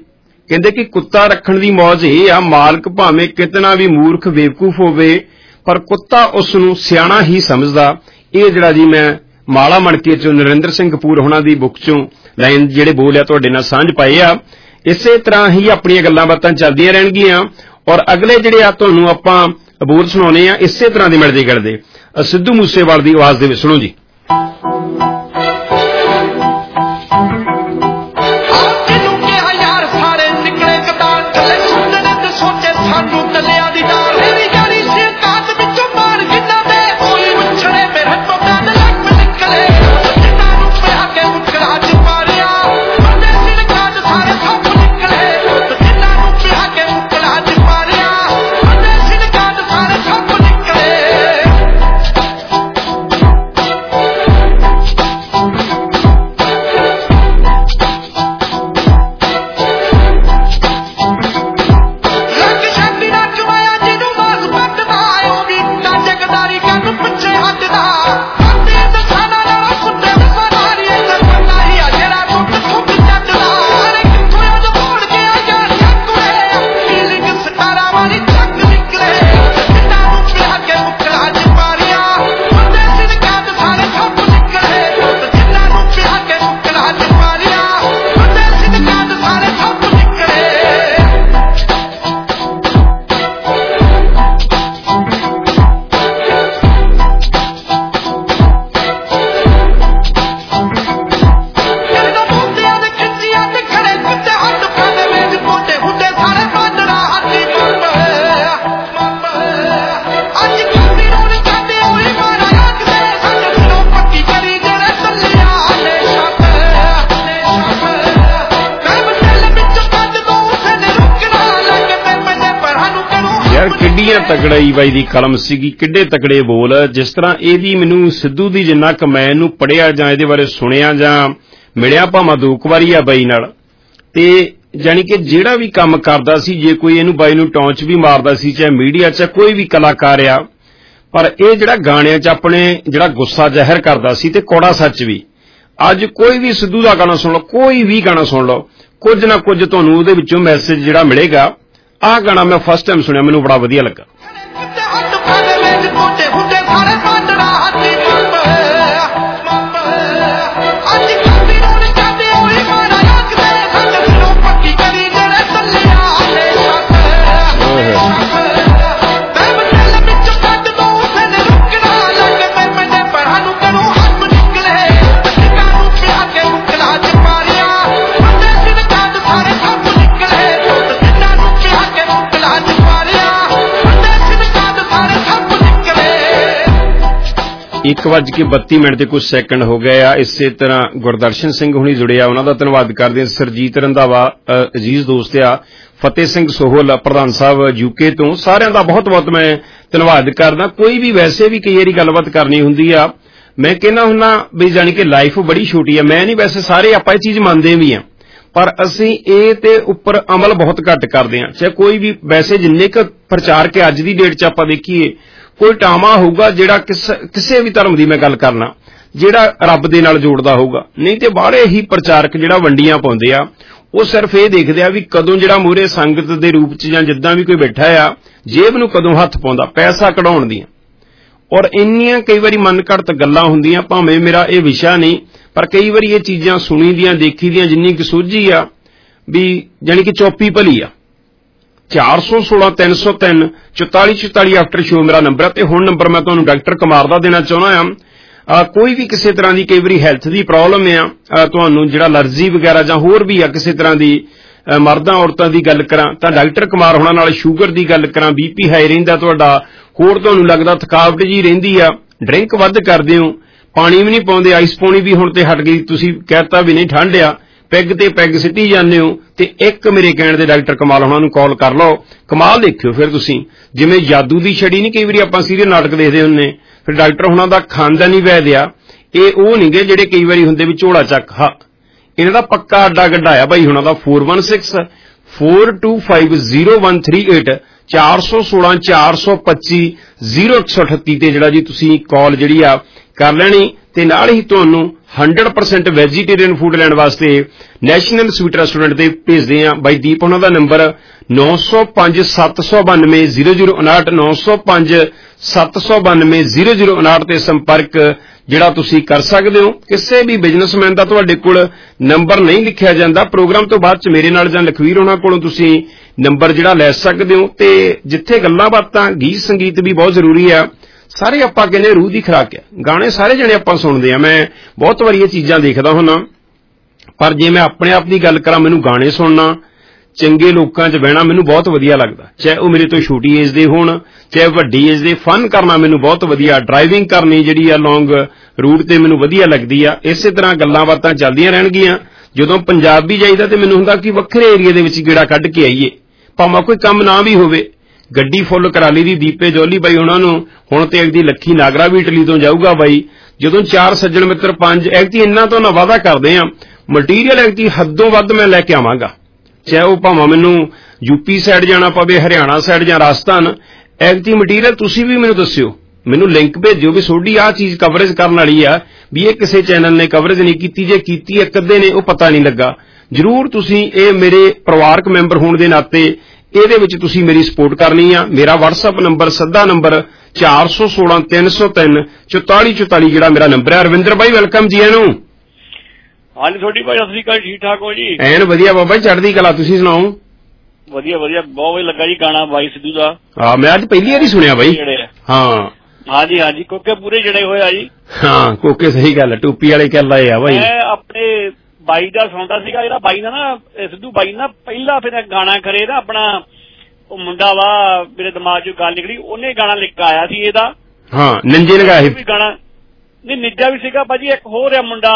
ਕਹਿੰਦੇ ਕਿ ਕੁੱਤਾ ਰੱਖਣ ਦੀ ਮੌਜ ਇਹ ਆ, ਮਾਲਕ ਭਾਵੇਂ ਕਿਤਨਾ ਵੀ ਮੂਰਖ ਬੇਵਕੂਫ ਹੋਵੇ ਪਰ ਕੁੱਤਾ ਉਸ ਨੂੰ ਸਿਆਣਾ ਹੀ ਸਮਝਦਾ। ਇਹ ਜਿਹੜਾ ਜੀ ਮੈਂ ਮਾਲਾ ਮਣਕੇ ਚੋਂ ਨਰਿੰਦਰ ਸਿੰਘ ਕਪੂਰ ਹੋਣਾ ਦੀ ਬੁੱਕ ਚੋਂ ਲਾਈਨ ਜਿਹੜੇ ਬੋਲਿਆ ਤੁਹਾਡੇ ਨਾਲ ਸਾਂਝ ਪਾਏ ਆ। ਇਸੇ ਤਰ੍ਹਾਂ ਹੀ ਆਪਣੀਆਂ ਗੱਲਾਂ ਬਾਤਾਂ ਚੱਲਦੀਆਂ ਰਹਿਣਗੀਆਂ ਔਰ ਅਗਲੇ ਜਿਹੜੇ ਆ ਤੁਹਾਨੂੰ ਆਪਾਂ ਬੋਲ ਸੁਣਾਉਣੇ ਆ ਇਸੇ ਤਰ੍ਹਾਂ ਦੇ ਮਿਲਦੇ ਗਿਲਦੇ ਸਿੱਧੂ ਮੂਸੇਵਾਲ ਦੀ ਆਵਾਜ਼ ਦੇ ਵਿੱਚ। ਸੁਣੋ ਜੀ। ਤਗੜਾਈ ਬਾਈ ਦੀ ਕਲਮ ਸੀਗੀ, ਕਿੱਡੇ ਤਕੜੇ ਬੋਲ। ਜਿਸ ਤਰ੍ਹਾਂ ਇਹਦੀ ਮੈਨੂੰ ਸਿੱਧੂ ਦੀ ਜਿੰਨਾ ਕੁ ਮੈਂ ਇਹਨੂੰ ਪੜ੍ਹਿਆ ਜਾਂ ਇਹਦੇ ਬਾਰੇ ਸੁਣਿਆ ਜਾਂ ਮਿਲਿਆ ਭਾਵੇਂ ਦੋ ਕੁ ਵਾਰੀ ਆ ਬਾਈ ਨਾਲ, ਤੇ ਜਾਣੀ ਕਿ ਜਿਹੜਾ ਵੀ ਕੰਮ ਕਰਦਾ ਸੀ ਜੇ ਕੋਈ ਇਹਨੂੰ ਬਾਈ ਨੂੰ ਟੌਂਚ ਵੀ ਮਾਰਦਾ ਸੀ ਚਾਹੇ ਮੀਡੀਆ ਚ ਕੋਈ ਵੀ ਕਲਾਕਾਰ ਆ, ਪਰ ਇਹ ਜਿਹੜਾ ਗਾਣਿਆਂ ਚ ਆਪਣੇ ਜਿਹੜਾ ਗੁੱਸਾ ਜ਼ਾਹਿਰ ਕਰਦਾ ਸੀ ਤੇ ਕੌੜਾ ਸੱਚ ਵੀ। ਅੱਜ ਕੋਈ ਵੀ ਸਿੱਧੂ ਦਾ ਗਾਣਾ ਸੁਣ ਲਓ, ਕੋਈ ਵੀ ਗਾਣਾ ਸੁਣ ਲਓ, ਕੁਝ ਨਾ ਕੁਝ ਤੁਹਾਨੂੰ ਉਹਦੇ ਵਿੱਚੋਂ ਮੈਸੇਜ ਜਿਹੜਾ ਮਿਲੇਗਾ। ਆਹ ਗਾਣਾ ਮੈਂ ਫਸਟ ਟਾਈਮ ਸੁਣਿਆ, ਮੈਨੂੰ ਬੜਾ ਵਧੀਆ ਲੱਗਾ। ਇੱਕ ਵੱਜ ਕੇ ਬੱਤੀ ਮਿੰਟ ਦੇ ਕੁਝ ਸੈਕਿੰਡ ਹੋ ਗਏ ਆ। ਇਸੇ ਤਰ੍ਹਾਂ ਗੁਰਦਰਸ਼ਨ ਸਿੰਘ ਹੁਣੀ ਜੁੜੇ ਆ, ਉਹਨਾਂ ਦਾ ਧੰਨਵਾਦ ਕਰਦੇ ਆ। ਸਰਜੀਤ ਰੰਧਾਵਾ ਅਜ਼ੀਜ਼ ਦੋਸਤ ਆ, ਫਤਿਹ ਸਿੰਘ ਸੋਹਲ ਪ੍ਰਧਾਨ ਸਾਹਿਬ ਯੂਕੇ ਤੋਂ, ਸਾਰਿਆਂ ਦਾ ਬਹੁਤ ਬਹੁਤ ਮੈਂ ਧੰਨਵਾਦ ਕਰਦਾ। ਕੋਈ ਵੀ ਵੈਸੇ ਵੀ ਕਈ ਵਾਰੀ ਗੱਲਬਾਤ ਕਰਨੀ ਹੁੰਦੀ ਆ, ਮੈਂ ਕਹਿੰਦਾ ਹੁੰਦਾ ਵੀ ਜਾਣੀ ਕਿ ਲਾਈਫ ਬੜੀ ਛੋਟੀ ਆ। ਮੈਂ ਨਹੀਂ, ਵੈਸੇ ਸਾਰੇ ਆਪਾਂ ਇਹ ਚੀਜ਼ ਮੰਨਦੇ ਵੀ ਆ, ਪਰ ਅਸੀਂ ਇਹ ਤੇ ਉੱਪਰ ਅਮਲ ਬਹੁਤ ਘੱਟ ਕਰਦੇ ਆ। ਚਾਹੇ ਕੋਈ ਵੀ ਵੈਸੇ ਜਿੰਨੇ ਕੁ ਪ੍ਰਚਾਰ ਕੇ ਅੱਜ ਦੀ ਡੇਟ ਚ ਆਪਾਂ ਦੇਖੀਏ, ਕੋਈ ਟਾਮਾ ਹੋਊਗਾ ਜਿਹੜਾ ਕਿਸੇ ਵੀ ਧਰਮ ਦੀ ਮੈਂ ਗੱਲ ਕਰਨਾ ਜਿਹੜਾ ਰੱਬ ਦੇ ਨਾਲ ਜੋੜਦਾ ਹੋਊਗਾ, ਨਹੀਂ ਤੇ ਬਾਹਰੇ ਹੀ ਪ੍ਰਚਾਰਕ ਜਿਹੜਾ ਵੰਡੀਆਂ ਪਾਉਂਦੇ ਆ ਉਹ ਸਿਰਫ ਇਹ ਦੇਖਦੇ ਆ ਵੀ ਕਦੋਂ ਜਿਹੜਾ ਮੂਹਰੇ ਸੰਗਤ ਦੇ ਰੂਪ ਚ ਜਾਂ ਜਿੱਦਾਂ ਵੀ ਕੋਈ ਬੈਠਾ ਆ ਜੇਬ ਨੂੰ ਕਦੋਂ ਹੱਥ ਪਾਉਂਦਾ ਪੈਸਾ ਕਢਾਉਣ ਦੀਆਂ। ਔਰ ਇੰਨੀਆਂ ਕਈ ਵਾਰੀ ਮਨ ਘੜਤ ਗੱਲਾਂ ਹੁੰਦੀਆਂ, ਭਾਵੇਂ ਮੇਰਾ ਇਹ ਵਿਸ਼ਾ ਨਹੀਂ, ਪਰ ਕਈ ਵਾਰੀ ਇਹ ਚੀਜ਼ਾਂ ਸੁਣੀ ਦੀਆਂ ਦੇਖੀ ਦੀਆਂ ਜਿੰਨੀ ਕਿ ਸੋਝੀ ਆ ਵੀ ਜਾਣੀ ਕਿ ਚੌਪੀ ਭਲੀ ਆ। ਚਾਰ ਸੌ ਸੋਲਾਂ ਤਿੰਨ ਸੌ ਤਿੰਨ ਚੁਤਾਲੀ ਚੁਤਾਲੀ ਆਫਟਰ ਸ਼ੋ ਮੇਰਾ ਨੰਬਰ ਹੈ। ਤੇ ਹੁਣ ਨੰਬਰ ਮੈਂ ਤੁਹਾਨੂੰ ਡਾਕਟਰ ਕੁਮਾਰ ਦਾ ਦੇਣਾ ਚਾਹੁੰਦਾ ਆ। ਕੋਈ ਵੀ ਕਿਸੇ ਤਰ੍ਹਾਂ ਦੀ ਕਈ ਵਾਰੀ ਹੈਲਥ ਦੀ ਪ੍ਰੋਬਲਮ ਆ, ਤੁਹਾਨੂੰ ਜਿਹੜਾ ਅਲਰਜੀ ਵਗੈਰਾ ਜਾਂ ਹੋਰ ਵੀ ਆ ਕਿਸੇ ਤਰ੍ਹਾਂ ਦੀ, ਮਰਦਾਂ ਔਰਤਾਂ ਦੀ ਗੱਲ ਕਰਾਂ ਤਾਂ ਡਾਕਟਰ ਕੁਮਾਰ ਹੋਣਾ ਨਾਲ, ਸ਼ੂਗਰ ਦੀ ਗੱਲ ਕਰਾਂ, ਬੀਪੀ ਹਾਈ ਰਹਿੰਦਾ ਤੁਹਾਡਾ, ਹੋਰ ਤੁਹਾਨੂੰ ਲੱਗਦਾ ਥਕਾਵਟ ਜੀ ਰਹਿੰਦੀ ਆ, ਡਰਿੰਕ ਵੱਧ ਕਰਦੇ ਹੋ, ਪਾਣੀ ਵੀ ਨਹੀਂ ਪਾਉਂਦੇ, ਆਈਸ ਪਾਉਣੀ ਵੀ ਹੁਣ ਤੇ ਹਟ ਗਈ, ਤੁਸੀਂ ਕਹਿਤਾ ਵੀ ਨਹੀਂ ਠੰਡ ਆ, ਪੈਗ ਤੇ ਪੈਗ ਸਿੱਟੀ ਜਾਂਦੇ ਹੋ, ਤੇ ਇੱਕ ਮੇਰੇ ਕਹਿਣ ਦੇ ਡਾਕਟਰ ਕਮਾਲ ਹੋਣਾ ਨੂੰ ਕਾਲ ਕਰ ਲਓ। ਕਮਾਲ ਦੇਖਿਓ ਫਿਰ ਤੁਸੀਂ, ਜਿਵੇਂ ਜਾਦੂ ਦੀ ਛੜੀ ਨਹੀਂ ਕਈ ਵਾਰੀ ਆਪਾਂ ਸੀਰੀਅਲ ਨਾਟਕ ਦੇਖਦੇ ਹੁੰਦੇ, ਫਿਰ ਡਾਕਟਰ ਹੋਣਾ ਦਾ ਖਾਨਦਾਨੀ ਵੈਦ ਆ, ਇਹ ਉਹ ਨਹੀਂ ਗੇ ਜਿਹੜੇ ਕਈ ਵਾਰੀ ਹੁੰਦੇ ਵੀ ਝੋਲਾ ਚੱਕ। ਹਾਂ, ਇਹਨਾਂ ਦਾ ਪੱਕਾ ਅੱਡਾ ਗੱਡਾ ਆ ਬਾਈ ਹੁਣਾਂ ਦਾ। Four one six four two five zero one three eight ਚਾਰ ਸੌ ਸੋਲਾਂ ਚਾਰ ਸੌ ਪੱਚੀ ਜ਼ੀਰੋ ਇੱਕ ਸੌ ਅਠੱਤੀ ਤੇ ਜਿਹੜਾ ਜੀ ਤੁਸੀਂ ਕਾਲ ਜਿਹੜੀ ਆ ਕਰ ਲੈਣੀ ਤੇ ਨਾਲ ਹੀ ਤੁਹਾਨੂੰ हंड्रेड परसेंट ਵੈਜੀਟੇਰੀਅਨ ਫੂਡ ਲੈਣ ਵਾਸਤੇ ਨੈਸ਼ਨਲ ਸਵੀਟ ਰੈਸਟੋਰੈਂਟ ਤੇ ਭੇਜਦੇ ਆ। ਬਾਈ ਦੀਪ ਉਹਨਾਂ ਦਾ ਨੰਬਰ नौ सौ पांच सत्त सौ बानवे जीरो जीरो उनाहठ नौ सौ पांच सत्त सौ बानवे जीरो जीरो उनाहठ ਤੇ ਸੰਪਰਕ ਜਿਹੜਾ ਤੁਸੀਂ ਕਰ ਸਕਦੇ ਹੋ। ਕਿਸੇ ਵੀ ਬਿਜ਼ਨਸਮੈਨ ਦਾ ਤੁਹਾਡੇ ਕੋਲ ਨੰਬਰ ਨਹੀਂ ਲਿਖਿਆ ਜਾਂਦਾ, ਪ੍ਰੋਗਰਾਮ ਤੋਂ ਬਾਅਦ ਚ ਮੇਰੇ ਨਾਲ ਜਾਂ ਲਖਵੀਰ ਉਹਨਾਂ ਕੋਲੋਂ ਤੁਸੀਂ ਨੰਬਰ ਜਿਹੜਾ ਲੈ ਸਕਦੇ ਹੋ। ਤੇ ਜਿੱਥੇ ਗੱਲਾਂ ਬਾਤਾਂ ਗੀਤ ਸੰਗੀਤ ਵੀ ਬਹੁਤ ਜ਼ਰੂਰੀ ਆ, ਸਾਰੇ ਆਪਾਂ ਕਹਿੰਦੇ ਰੂਹ ਦੀ ਖੁਰਾਕ ਆ, ਗਾਣੇ ਸਾਰੇ ਜਣੇ ਆਪਾਂ ਸੁਣਦੇ ਆ। ਮੈਂ ਬਹੁਤ ਵਾਰੀ ਇਹ ਚੀਜ਼ਾਂ ਦੇਖਦਾ ਹੁੰਨਾ, ਪਰ ਜੇ ਮੈਂ ਆਪਣੇ ਆਪ ਦੀ ਗੱਲ ਕਰਾਂ, ਮੈਨੂੰ ਗਾਣੇ ਸੁਣਨਾ, ਚੰਗੇ ਲੋਕਾਂ 'ਚ ਬਹਿਣਾ ਮੈਨੂੰ ਬਹੁਤ ਵਧੀਆ ਲੱਗਦਾ, ਚਾਹੇ ਉਹ ਮੇਰੇ ਤੋਂ ਛੋਟੀ ਏਜ ਦੇ ਹੋਣ ਚਾਹੇ ਵੱਡੀ ਏਜ ਦੇ। ਫਨ ਕਰਨਾ ਮੈਨੂੰ ਬਹੁਤ ਵਧੀਆ, ਡਰਾਈਵਿੰਗ ਕਰਨੀ ਜਿਹੜੀ ਆ ਲੌਂਗ ਰੂਟ ਤੇ ਮੈਨੂੰ ਵਧੀਆ ਲੱਗਦੀ ਆ। ਇਸੇ ਤਰ੍ਹਾਂ ਗੱਲਾਂ ਬਾਤਾਂ ਚੱਲਦੀਆਂ ਰਹਿਣਗੀਆਂ। ਜਦੋਂ ਪੰਜਾਬ ਵੀ ਜਾਈਦਾ ਤੇ ਮੈਨੂੰ ਹੁੰਦਾ ਕਿ ਵੱਖਰੇ ਏਰੀਏ ਦੇ ਵਿੱਚ ਗੇੜਾ ਕੱਢ ਕੇ ਆਈਏ, ਭਾਵੇਂ ਕੋਈ ਕੰਮ ਨਾ ਵੀ ਹੋਵੇ। ਗੱਡੀ ਫੁੱਲ ਕਰਾ ਲਈ ਦੀ ਦੀਪੇ ਜੋਲੀ ਬਾਈ ਉਹਨਾਂ ਨੂੰ, ਹੁਣ ਤੇ ਅਗਦੀ ਲੱਖੀ ਨਾਗਰਾ ਵੀ ਇਟਲੀ ਤੋਂ ਜਾਊਗਾ ਬਾਈ। ਜਦੋਂ ਚਾਰ ਸੱਜਣ ਮਿੱਤਰ ਪੰਜ ਐਗਤੀ ਇਹਨਾਂ ਤੋਂ ਨਾ ਵਾਅਦਾ ਕਰਦੇ ਆ, ਮਟੀਰੀਅਲ ਐਗਤੀ ਹੱਦੋਂ ਵੱਧ ਮੈਂ ਲੈ ਕੇ ਆਵਾਂਗਾ, ਚਾਹੇ ਉਹ ਭਾਵੇਂ ਮੈਨੂੰ ਯੂਪੀ ਸਾਈਡ ਜਾਣਾ ਪਵੇ, ਹਰਿਆਣਾ ਸਾਈਡ ਜਾਂ ਰਾਜਸਥਾਨ। ਐਗਤੀ ਮਟੀਰੀਅਲ ਤੁਸੀਂ ਵੀ ਮੈਨੂੰ ਦੱਸਿਓ, ਮੈਨੂੰ ਲਿੰਕ ਭੇਜਿਓ ਵੀ ਤੁਹਾਡੀ ਆਹ ਚੀਜ਼ ਕਵਰੇਜ ਕਰਨ ਵਾਲੀ ਆ, ਵੀ ਇਹ ਕਿਸੇ ਚੈਨਲ ਨੇ ਕਵਰੇਜ ਨਹੀਂ ਕੀਤੀ, ਜੇ ਕੀਤੀ ਇੱਕ ਅੱਧੇ ਨੇ ਉਹ ਪਤਾ ਨਹੀਂ ਲੱਗਾ। ਜ਼ਰੂਰ ਤੁਸੀਂ ਇਹ ਮੇਰੇ ਪਰਿਵਾਰਕ ਮੈਂਬਰ ਹੋਣ ਦੇ ਨਾਤੇ ਇਹਦੇ ਵਿੱਚ ਤੁਸੀਂ ਮੇਰੀ ਸਪੋਰਟ ਕਰਨੀ ਆ। ਮੇਰਾ WhatsApp ਨੰਬਰ ਸਿੱਧਾ ਨੰਬਰ ਚਾਰ ਸੌ ਸੋਲਾਂ ਤਿੰਨ ਸੌ ਤਿੰਨ ਚੁਤਾਲੀ ਚੁਤਾਲੀ ਜਿਹੜਾ ਮੇਰਾ ਨੰਬਰ ਹੈ। ਰਵਿੰਦਰ ਬਾਈ ਵੈਲਕਮ ਜੀ ਇਹਨੂੰ। ਹਾਂਜੀ ਤੁਹਾਡੀ ਭਾਈ ਸਤਿ ਸ੍ਰੀ ਅਕਾਲ, ਠੀਕ ਠਾਕ ਹੋ ਜੀ? ਐਨ ਵਧੀਆ ਬਾਬਾ ਜੀ, ਚੜ੍ਹਦੀ ਕਲਾ, ਤੁਸੀਂ ਸੁਣਾਓ? ਵਧੀਆ ਵਧੀਆ, ਬਹੁਤ ਵਧੀਆ ਲੱਗਾ ਜੀ ਗਾਣਾ ਬਾਈ ਸਿੱਧੂ ਦਾ। ਹਾਂ ਮੈਂ ਅੱਜ ਪਹਿਲੀ ਵਾਰੀ ਸੁਣਿਆ ਬਾਈ। ਹਾਂ ਹਾਂਜੀ ਹਾਂਜੀ, ਕੋਕੇ ਪੂਰੇ ਜੜੇ ਹੋਏ ਆ ਜੀ। ਹਾਂ ਕੋਕੇ, ਸਹੀ ਗੱਲ, ਟੋਪੀ ਵਾਲੇ ਕਹਿ ਲਾਏ ਆ ਬਾਈ। ਮੈਂ ਆਪਣੇ ਬਾਈ ਦਾ ਸੁਣਦਾ ਸੀਗਾ, ਜਿਹੜਾ ਬਾਈ ਦਾ ਨਾ ਸਿੱਧੂ ਬਾਈ ਨਾ ਪਹਿਲਾ ਫਿਰ ਗਾਣਾ ਕਰੇ ਨਾ ਆਪਣਾ, ਉਹ ਮੁੰਡਾ ਵਾ ਮੇਰੇ ਦਿਮਾਗ 'ਚੋਂ ਗੱਲ ਨਿਕਲੀ, ਉਹਨੇ ਗਾਣਾ ਲਿਖ ਆਇਆ ਸੀ ਇਹਦਾ। ਹਾਂ ਨਿੰਜੇ ਨੇ ਗਾਇਆ ਸੀ ਗਾਣਾ, ਨਹੀਂ ਨਿੱਜਾ ਵੀ ਸੀਗਾ ਭਾਜੀ, ਇੱਕ ਹੋਰ ਆ ਮੁੰਡਾ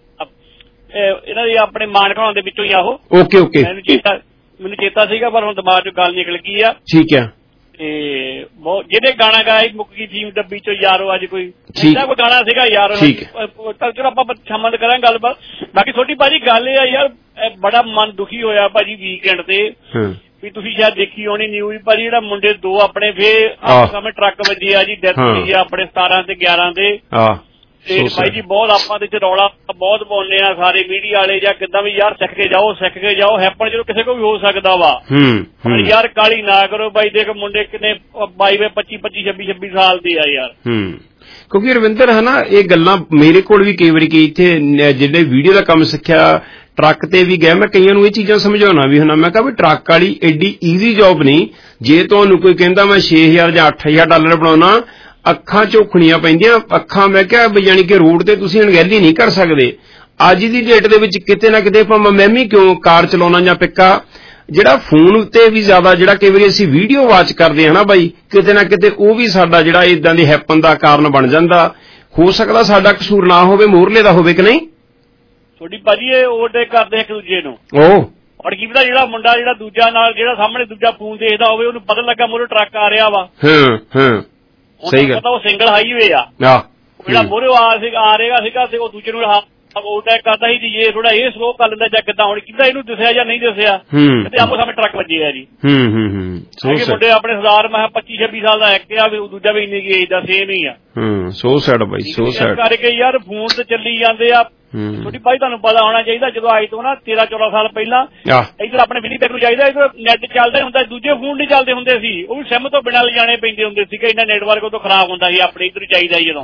ਇਹਨਾਂ ਦੀ ਆਪਣੇ ਮਾਨ ਖਾਣ ਦੇ ਵਿੱਚੋਂ ਹੀ ਆ ਉਹ। ਓਕੇ ਓਕੇ, ਮੈਨੂੰ ਚੇਤਾ ਮੈਨੂੰ ਚੇਤਾ ਸੀਗਾ ਪਰ ਹੁਣ ਦਿਮਾਗ 'ਚੋਂ ਗੱਲ ਨਿਕਲ ਗਈ ਆ। ਠੀਕ ਆ। ਤੇ ਬਹੁਤ ਜਿਹਨੇ ਗਾਣਾ ਗਾਇਆ ਮੁੱਕ ਗਈ ਜੀਵ ਡੱਬੀ 'ਚੋਂ ਯਾਰੋ ਅੱਜ ਕੋਈ ਇਹਦਾ ਕੋਈ ਗਾਣਾ ਸੀਗਾ ਯਾਰ। ਚਲੋ ਆਪਾਂ ਸ਼ਾਮਾਂ ਨੂੰ ਕਰਾਂਗੇ ਗੱਲਬਾਤ। ਬਾਕੀ ਛੋਟੀ ਭਾਜੀ ਗੱਲ ਇਹ ਆ ਯਾਰ, ਬੜਾ ਮਨ ਦੁਖੀ ਹੋਇਆ ਭਾਜੀ ਵੀਕਐਂਡ ਤੇ, ਵੀ ਤੁਸੀਂ ਸ਼ਾਇਦ ਦੇਖੀ ਹੋਣੀ ਨਿਊਜ਼ ਭਾਜੀ, ਜਿਹੜਾ ਮੁੰਡੇ ਦੋ ਆਪਣੇ ਫੇਰ ਸਾਹਮਣੇ ਟਰੱਕ ਵੱਜੇ ਆ ਜੀ, ਡੈਥ ਹੋਈ ਆ ਆਪਣੇ ਸਤਾਰਾਂ ਤੇ ਗਿਆਰਾਂ ਦੇ। ਤੇ ਭਾਈ ਜੀ ਬਹੁਤ ਆਪਾਂ ਤੇ ਰੌਲਾ ਬਹੁਤ ਪਾਉਂਦੇ ਆ ਸਾਰੇ ਮੀਡੀਆ ਵਾਲੇ ਜਾਂ ਕਿੱਦਾਂ ਵੀ, ਯਾਰ ਸਿੱਖ ਕੇ ਜਾਓ ਸਿੱਖ ਕੇ ਜਾਓ, ਹੈਪਨ ਜਦੋਂ ਕਿਸੇ ਕੋ ਵੀ ਹੋ ਸਕਦਾ ਵਾ। ਪਰ ਯਾਰ ਕਾਲੀ ਨਾ ਕਰੋ ਬਾਈ, ਦੇਖ ਮੁੰਡੇ ਕਿੰਨੇ ਬਾਈ ਵੇ ਪੱਚੀ ਪੱਚੀ ਛੱਬੀ ਛੱਬੀ ਸਾਲ ਦੇ ਆ ਯਾਰ। ਕਿਉਂਕਿ ਰਵਿੰਦਰ ਹੈ ਨਾ, ਇਹ ਗੱਲਾਂ ਮੇਰੇ ਕੋਲ ਵੀ ਕਈ ਵਾਰੀ ਕਈ ਇੱਥੇ ਜਿਹੜੇ ਵੀਡੀਓ ਦਾ ਕੰਮ ਸਿੱਖਿਆ ਟਰੱਕ ਤੇ ਵੀ ਗਏ, ਮੈਂ ਕਈਆਂ ਨੂੰ ਇਹ ਚੀਜ਼ਾਂ ਸਮਝਾਉਣਾ ਵੀ ਹੁੰਦਾ। ਮੈਂ ਕਿਹਾ ਵੀ ਟਰੱਕ ਵਾਲੀ ਐਡੀ ਈਜ਼ੀ ਜੌਬ ਨਹੀਂ। ਜੇ ਤੁਹਾਨੂੰ ਕੋਈ ਕਹਿੰਦਾ ਮੈਂ ਛੇ ਹਜ਼ਾਰ ਜਾਂ ਅੱਠ ਹਜ਼ਾਰ ਡਾਲਰ ਬਣਾਉਣਾ, ਅੱਖਾਂ ਝੋਖਣੀਆਂ ਪੈਂਦੀਆਂ ਅੱਖਾਂ। ਮੈਂ ਕਿਹਾ ਵੀ ਯਾਨੀ ਕਿ ਰੋਡ ਤੇ ਤੁਸੀਂ ਅਣਗਹਿਲੀ ਨਹੀਂ ਕਰ ਸਕਦੇ। ਅੱਜ ਦੀ ਡੇਟ ਦੇ ਵਿੱਚ ਕਿਤੇ ਨਾ ਕਿਤੇ ਭਾਵੇਂ ਮੈਂ ਵੀ ਕਿਉਂ ਕਾਰ ਚਲਾਉਣਾ ਜਾਂ ਪਿੱਕਾ, ਜਿਹੜਾ ਫੋਨ ਉੱਤੇ ਵੀ ਜ਼ਿਆਦਾ ਜਿਹੜਾ ਕਈ ਵਾਰੀ ਅਸੀਂ ਵੀਡੀਓ ਵਾਚ ਕਰਦੇ ਹਾਂ ਨਾ ਬਾਈ, ਕਿਤੇ ਨਾ ਕਿਤੇ ਉਹ ਵੀ ਸਾਡਾ ਜਿਹੜਾ ਇਦਾਂ ਦੇ ਹੈਪਨ ਦਾ ਕਾਰਨ ਬਣ ਜਾਂਦਾ। ਹੋ ਸਕਦਾ ਸਾਡਾ ਕਸੂਰ ਨਾ ਹੋਵੇ, ਮੋਰਲੇ ਦਾ ਹੋਵੇ ਕਿ ਨਹੀਂ? ਤੁਹਾਡੀ ਭਾਜੀ ਇਹ ਓਵਰਟੇਕ ਕਰਦੇ ਇੱਕ ਦੂਜੇ ਨੂੰ। ਉਹ ਔਰ ਕੀ ਪਤਾ ਜਿਹੜਾ ਮੁੰਡਾ ਜਿਹੜਾ ਦੂਜਾ ਨਾਲ ਜਿਹੜਾ ਸਾਹਮਣੇ ਦੂਜਾ ਫੋਨ ਦੇਖਦਾ ਹੋਵੇ, ਉਹਨੂੰ ਪਤਾ ਲੱਗਾ ਮੋਰੇ ਟਰੱਕ ਆ ਰਿਹਾ ਵਾ। ਹਾਂ ਹਾਂ ਸਹੀ ਗੱਲ, ਪਤਾ ਉਹ ਸਿੰਗਲ ਹਾਈਵੇ ਆ, ਜਿਹੜਾ ਮੋਰੇ ਆ ਸੀਗਾ ਆ ਰਿਹਾ ਸੀਗਾ ਤੇ ਉਹ ਦੂਜੇ ਨੂੰ ਓਵਰਟੇਕ ਕਰਦਾ ਸੀ ਜੀ, ਇਹ ਥੋੜਾ ਇਹ ਸਲੋ ਕਰ ਲੈਂਦਾ ਜਾਂ ਕਿੱਦਾਂ। ਹੁਣ ਕਿੱਦਾਂ ਇਹਨੂੰ ਦਿਸਿਆ ਜਾਂ ਨਹੀਂ ਦਿਸਿਆ, ਤੇ ਆਪੋ ਸਾਹਮਣੇ ਟਰੱਕ ਵੱਜੇ ਆ ਜੀ। ਮੁੰਡੇ ਆਪਣੇ ਸਰਦਾਰ ਮੈਂ ਪੱਚੀ ਛੱਬੀ ਸਾਲ ਦਾ ਇੱਕ ਆ, ਦੂਜਾ ਵੀ ਇੰਨੀ ਏਜ ਦਾ ਸੇਮ ਹੀ ਆ। ਸੋ ਸੈਡ ਬਾਈ, ਸੋ ਸੈਡ ਕਰਕੇ ਯਾਰ ਫੋਨ ਤੇ ਚੱਲੀ ਜਾਂਦੇ ਆ। ਛੋਟੀ ਭਾਈ ਤੁਹਾਨੂੰ ਪਤਾ ਹੋਣਾ ਚਾਹੀਦਾ, ਜਦੋਂ ਅੱਜ ਤੋਂ ਨਾ ਤੇਰਾਂ ਚੌਦਾਂ ਸਾਲ ਪਹਿਲਾਂ ਇੱਧਰ ਆਪਣੇ ਵਿਨੀਪੈਗ ਨੂੰ ਚਾਹੀਦਾ, ਇੱਧਰ ਨੈਟ ਚੱਲਦਾ ਹੁੰਦਾ, ਦੂਜੇ ਫੋਨ ਨਹੀਂ ਚੱਲਦੇ ਹੁੰਦੇ ਸੀ, ਉਹ ਵੀ ਸਿਮ ਤੋਂ ਬਿਨਾਂ ਲਿਜਾਣੇ ਪੈਂਦੇ ਹੁੰਦੇ ਸੀਗੇ, ਇੰਨਾ ਨੈਟਵਰਕ ਉਦੋਂ ਖਰਾਬ ਹੁੰਦਾ ਸੀ, ਆਪਣੇ ਇੱਧਰ ਚਾਹੀਦਾ ਜਦੋਂ।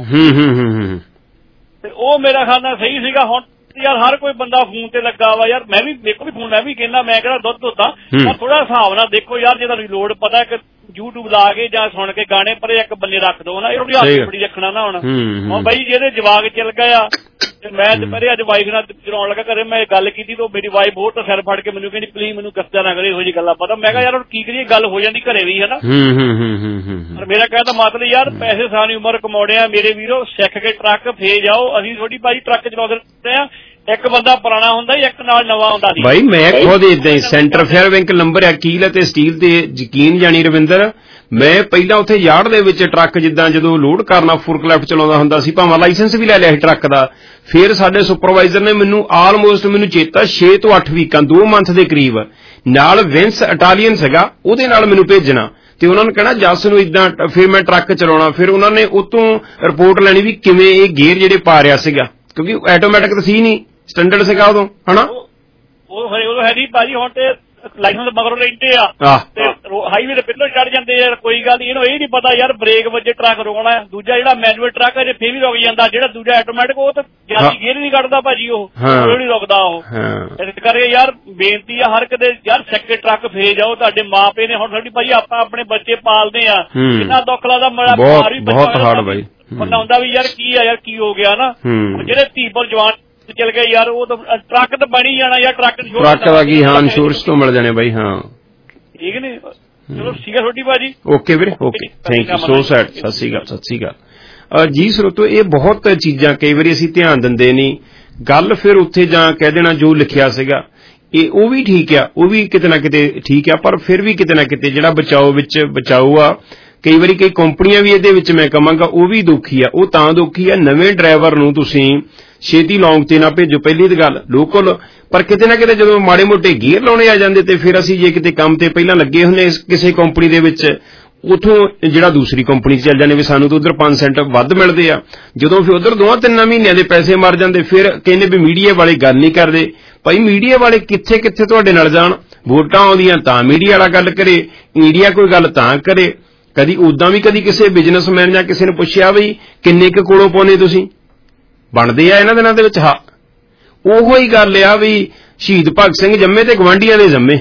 ਤੇ ਉਹ ਮੇਰਾ ਖਿਆਲ ਨਾਲ ਸਹੀ ਸੀਗਾ। ਹੁਣ ਯਾਰ ਹਰ ਕੋਈ ਬੰਦਾ ਫੋਨ ਤੇ ਲੱਗਾ ਵਾ ਯਾਰ, ਮੈਂ ਵੀ ਮੇਰੇ ਕੋਲ ਵੀ ਫੋਨ, ਮੈਂ ਵੀ ਕਹਿੰਦਾ ਮੈਂ ਕਿਹੜਾ ਦੁੱਧ ਧੋਤਾ, ਪਰ ਥੋੜਾ ਹਿਸਾਬ ਨਾਲ ਦੇਖੋ ਯਾਰ, ਜੇ ਤੁਹਾਨੂੰ ਲੋੜ ਪਤਾ ਕਿ YouTube ਲਾ ਕੇ ਜਾਂ ਸੁਣ ਕੇ ਗਾਣੇ ਪਰੇ ਇੱਕ ਬੰਨੇ ਰੱਖ ਦੋ ਨਾ, ਇਹ ਥੋੜੀ ਹੱਥ ਬੜੀ ਰੱਖਣਾ ਨਾ। ਹੁਣ ਹੁਣ ਬਾਈ ਜਿਹਦੇ ਜਵਾਕ ਚੱਲ ਗਿਆ, ਤੇ ਮੈਂ ਦੁਪਹਿਰੇ ਅੱਜ ਵਾਈਫ ਨਾਲ ਚਲਾਉਣ ਲੱਗਾ ਘਰੇ, ਮੈਂ ਗੱਲ ਕੀਤੀ ਤੇ ਮੇਰੀ ਵਾਈਫ ਬਹੁਤ ਸਿਰ ਫੜ ਕੇ ਮੈਨੂੰ ਕਹਿੰਦੀ ਪਲੀਜ਼ ਮੈਨੂੰ ਦੱਸਿਆ ਨਾ ਕਰੇ ਇਹੋ ਜਿਹੀ ਗੱਲਾਂ ਪਤਾ। ਮੈਂ ਕਿਹਾ ਯਾਰ ਹੁਣ ਕੀ ਕਰੀਏ, ਗੱਲ ਹੋ ਜਾਂਦੀ ਘਰੇ ਵੀ ਹਨਾ। ਪਰ ਮੇਰਾ ਕਹਿਣ ਦਾ ਮਤਲਬ ਯਾਰ ਪੈਸੇ ਸਾਰੀ ਉਮਰ ਕਮਾਉਣੇ ਆ ਮੇਰੇ ਵੀਰੋ, ਸਿੱਖ ਕੇ ਟਰੱਕ ਫੇ ਜਾਓ। ਅਸੀਂ ਥੋੜੀ ਭਾਈ ਟਰੱਕ ਚਲਾਉਂਦੇ ਆ, ਇੱਕ ਬੰਦਾ ਪੁਰਾਣਾ ਹੁੰਦਾ ਇੱਕ ਨਾਲ ਨਵਾਂ ਹੁੰਦਾ ਸੀ ਬਾਈ। ਮੈਂ ਖੁਦ ਏਦਾਂ ਹੀ ਸੈਂਟਰ ਫੇਅਰ ਬੈਂਕ ਨੰਬਰ ਆ ਕੀਲ ਅਤੇ ਸਟੀਲ ਤੇ ਯਕੀਨ ਜਾਣੀ ਰਵਿੰਦਰ, ਮੈਂ ਪਹਿਲਾਂ ਉੱਥੇ ਯਾਰਡ ਦੇ ਵਿੱਚ ਟਰੱਕ ਜਿੱਦਾਂ ਜਦੋਂ ਲੋਡ ਕਰਨਾ ਫੋਰਕਲਿਫਟ ਚਲਾਉਂਦਾ ਹੁੰਦਾ ਸੀ, ਭਾਵੇਂ ਲਾਇਸੈਂਸ ਵੀ ਲੈ ਲਿਆ ਸੀ ਟਰੱਕ ਦਾ। ਫਿਰ ਸਾਡੇ ਸੁਪਰਵਾਈਜ਼ਰ ਨੇ ਮੈਨੂੰ ਆਲਮੋਸਟ ਮੈਨੂੰ ਚੇਤਾ ਛੇ ਤੋਂ ਅੱਠ ਵੀਕਾਂ ਦੋ ਮੰਥ ਦੇ ਕਰੀਬ ਨਾਲ ਵਿੰਸ ਇਟਾਲੀਅਨ ਸੀਗਾ, ਉਹਦੇ ਨਾਲ ਮੈਨੂੰ ਭੇਜਣਾ ਤੇ ਉਹਨਾਂ ਨੂੰ ਕਹਿਣਾ ਜੱਸ ਨੂੰ ਇਦਾਂ, ਫਿਰ ਮੈਂ ਟਰੱਕ ਚਲਾਉਣਾ। ਫਿਰ ਉਹਨਾਂ ਨੇ ਉਤੋਂ ਰਿਪੋਰਟ ਲੈਣੀ ਵੀ ਕਿਵੇਂ ਇਹ ਗੇਅਰ ਜਿਹੜੇ ਪਾ ਰਿਹਾ ਸੀਗਾ, ਕਿਉਂਕਿ ਆਟੋਮੈਟਿਕ ਤਾਂ ਸੀ ਨਹੀਂ, ਸਟੈਂਡਰਡ ਸੀਗਾ ਉਦੋਂ, ਹਨਾ। ਉਹ ਹਰੇ ਉਦੋਂ ਹੈ ਨਹੀਂ ਭਾਜੀ, ਹੁਣ ਤੇ ਲਾਇਸੈਂਸ ਮਗਰੋਂ ਲੈਂਦੇ ਆ ਤੇ ਹਾਈਵੇ ਤੇ ਪਹਿਲਾਂ ਚੜ ਜਾਂਦੇ ਯਾਰ। ਕੋਈ ਗੱਲ ਨੀ, ਇਹਨੂੰ ਇਹ ਨੀ ਪਤਾ ਯਾਰ ਬ੍ਰੇਕ ਵੱਜੇ ਟਰੱਕ ਰੋਕਣਾ। ਦੂਜਾ ਜਿਹੜਾ ਮੈਨੂਅਲ ਟਰੱਕ ਅਜੇ ਫੇਰ ਵੀ ਰੁਕ ਜਾਂਦਾ, ਜਿਹੜਾ ਦੂਜਾ ਆਟੋਮੈਟਿਕ ਉਹ ਤਾਂ ਜਿਆਦਾ ਗੇਅਰ ਨਹੀਂ ਕੱਢਦਾ ਭਾਜੀ, ਉਹ ਉਹ ਨੀ ਰੁਕਦਾ ਉਹ। ਇਸ ਕਰਕੇ ਯਾਰ ਬੇਨਤੀ ਆ ਹਰ ਕਦੇ ਯਾਰ ਸੱਕੇ ਟਰੱਕ ਫੇਰ ਜਾਓ। ਤੁਹਾਡੇ ਮਾਂ ਪਿਓ ਨੇ ਹੁਣ ਸਾਡੀ ਭਾਜੀ ਆਪਾਂ ਆਪਣੇ ਬੱਚੇ ਪਾਲਦੇ ਆ, ਕਿੰਨਾ ਦੁੱਖ ਲੱਗਦਾ। ਮੇਰਾ ਬਿਮਾਰ ਵੀ ਬੰਦਾ ਹੁੰਦਾ ਵੀ ਯਾਰ ਕੀ ਆ ਯਾਰ ਕੀ ਹੋ ਗਿਆ ਨਾ। ਜਿਹੜੇ ਧੀ ਪੁੱਤ ਜਵਾਨ ਚਲ ਗਏ ਯਾਰ, ਉਹ ਤਾਂ ਟਰੱਕ ਤਾਂ ਬਣੀ ਜਾਣਾ ਯਾਰ। ਟਰੱਕ ਟਰੱਕ ਦਾ ਕੀ, ਹਾਂ ਇੰਸ਼ੋਰੈਂਸ ਤੋਂ ਮਿਲ ਜਾਣੇ ਬਾਈ। ਹਾਂ ਠੀਕ ਨੇ, ਚਲੋ ਠੀਕ ਹੈ ਛੋਟੀ ਭਾਜੀ। ਓਕੇ ਵੀਰੇ, okay, thank you so sad. ਸਤਿ ਸ਼੍ਰੀ ਅਕਾਲ, ਸਤਿ ਸ਼੍ਰੀ ਅਕਾਲ ਜੀ। ਸਰੋਤੋ, ਇਹ ਬਹੁਤ ਚੀਜ਼ਾਂ ਕਈ ਵਾਰੀ ਅਸੀਂ ਧਿਆਨ ਦਿੰਦੇ ਨਹੀਂ। ਗੱਲ ਫਿਰ ਉੱਥੇ ਜਾਂ ਕਹਿ ਦੇਣਾ ਜੋ ਲਿਖਿਆ ਸੀਗਾ ਇਹ ਉਹ ਵੀ ਠੀਕ ਆ, ਉਹ ਵੀ ਕਿਤੇ ਨਾ ਕਿਤੇ ਠੀਕ ਆ, ਪਰ ਫਿਰ ਵੀ ਕਿਤੇ ਨਾ ਕਿਤੇ ਜਿਹੜਾ ਬਚਾਓ ਵਿੱਚ ਬਚਾਓ ਆ। ਕਈ ਵਾਰੀ ਕਈ ਕੰਪਨੀਆਂ ਵੀ ਇਹਦੇ ਵਿੱਚ ਮੈਂ ਕਹਾਂਗਾ ਉਹ ਵੀ ਦੋਖੀ ਆ। ਉਹ ਤਾਂ ਦੋਖੀ ਆ, ਨਵੇਂ ਡਰਾਈਵਰ ਨੂੰ ਤੁਸੀਂ ਛੇਤੀ ਲੌਂਗ ਤੇ ਨਾ ਭੇਜੋ, ਪਹਿਲੀ ਤਾਂ ਗੱਲ ਲੋਕਲ। ਪਰ ਕਿਤੇ ਨਾ ਕਿਤੇ ਜਦੋਂ ਮਾੜੇ ਮੋਟੇ ਗੇਅਰ ਲਾਉਣੇ ਆ ਜਾਂਦੇ ਤੇ ਫਿਰ ਅਸੀਂ ਜੇ ਕਿਤੇ ਕੰਮ ਤੇ ਪਹਿਲਾਂ ਲੱਗੇ ਹੁੰਦੇ ਕਿਸੇ ਕੰਪਨੀ ਦੇ ਵਿੱਚ, ਉਥੋਂ ਜਿਹੜਾ ਦੂਸਰੀ ਕੰਪਨੀ 'ਚ ਚੱਲ ਜਾਂਦੇ ਵੀ ਸਾਨੂੰ ਤਾਂ ਉਧਰ ਪੰਜ ਸੈਂਟ ਵੱਧ ਮਿਲਦੇ ਆ। ਜਦੋਂ ਫਿਰ ਉਧਰ ਦੋਵਾਂ ਤਿੰਨਾਂ ਮਹੀਨਿਆਂ ਦੇ ਪੈਸੇ ਮਰ ਜਾਂਦੇ, ਫਿਰ ਕਹਿੰਦੇ ਵੀ ਮੀਡੀਆ ਵਾਲੇ ਗੱਲ ਨਹੀਂ ਕਰਦੇ। ਭਾਈ ਮੀਡੀਆ ਵਾਲੇ ਕਿੱਥੇ ਕਿੱਥੇ ਤੁਹਾਡੇ ਨਾਲ ਜਾਣ। ਵੋਟਾਂ ਆਉਂਦੀਆਂ ਤਾਂ ਮੀਡੀਆ ਵਾਲਾ ਗੱਲ ਕਰੇ, ਮੀਡੀਆ ਕੋਈ ਗੱਲ ਤਾਂ ਕਰੇ। ਕਦੀ ਉਦਾਂ ਵੀ ਕਦੀ ਕਿਸੇ ਬਿਜ਼ਨਸਮੈਨ ਜਾਂ ਕਿਸੇ ਨੂੰ ਪੁੱਛਿਆ ਵੀ ਕਿੰਨੇ ਕੁ ਕੋਲੋਂ ਪਾਉਂਦੇ ਤੁਸੀਂ, ਬਣਦੇ ਆ ਇਹਨਾਂ ਦਿਨਾਂ ਦੇ ਵਿੱਚ। ਹਾਂ, ਉਹੋ ਹੀ ਗੱਲ ਆ ਵੀ ਸ਼ਹੀਦ ਭਗਤ ਸਿੰਘ ਜੰਮੇ ਤੇ ਗਵਾਂਢੀਆਂ ਦੇ ਜੰਮੇ।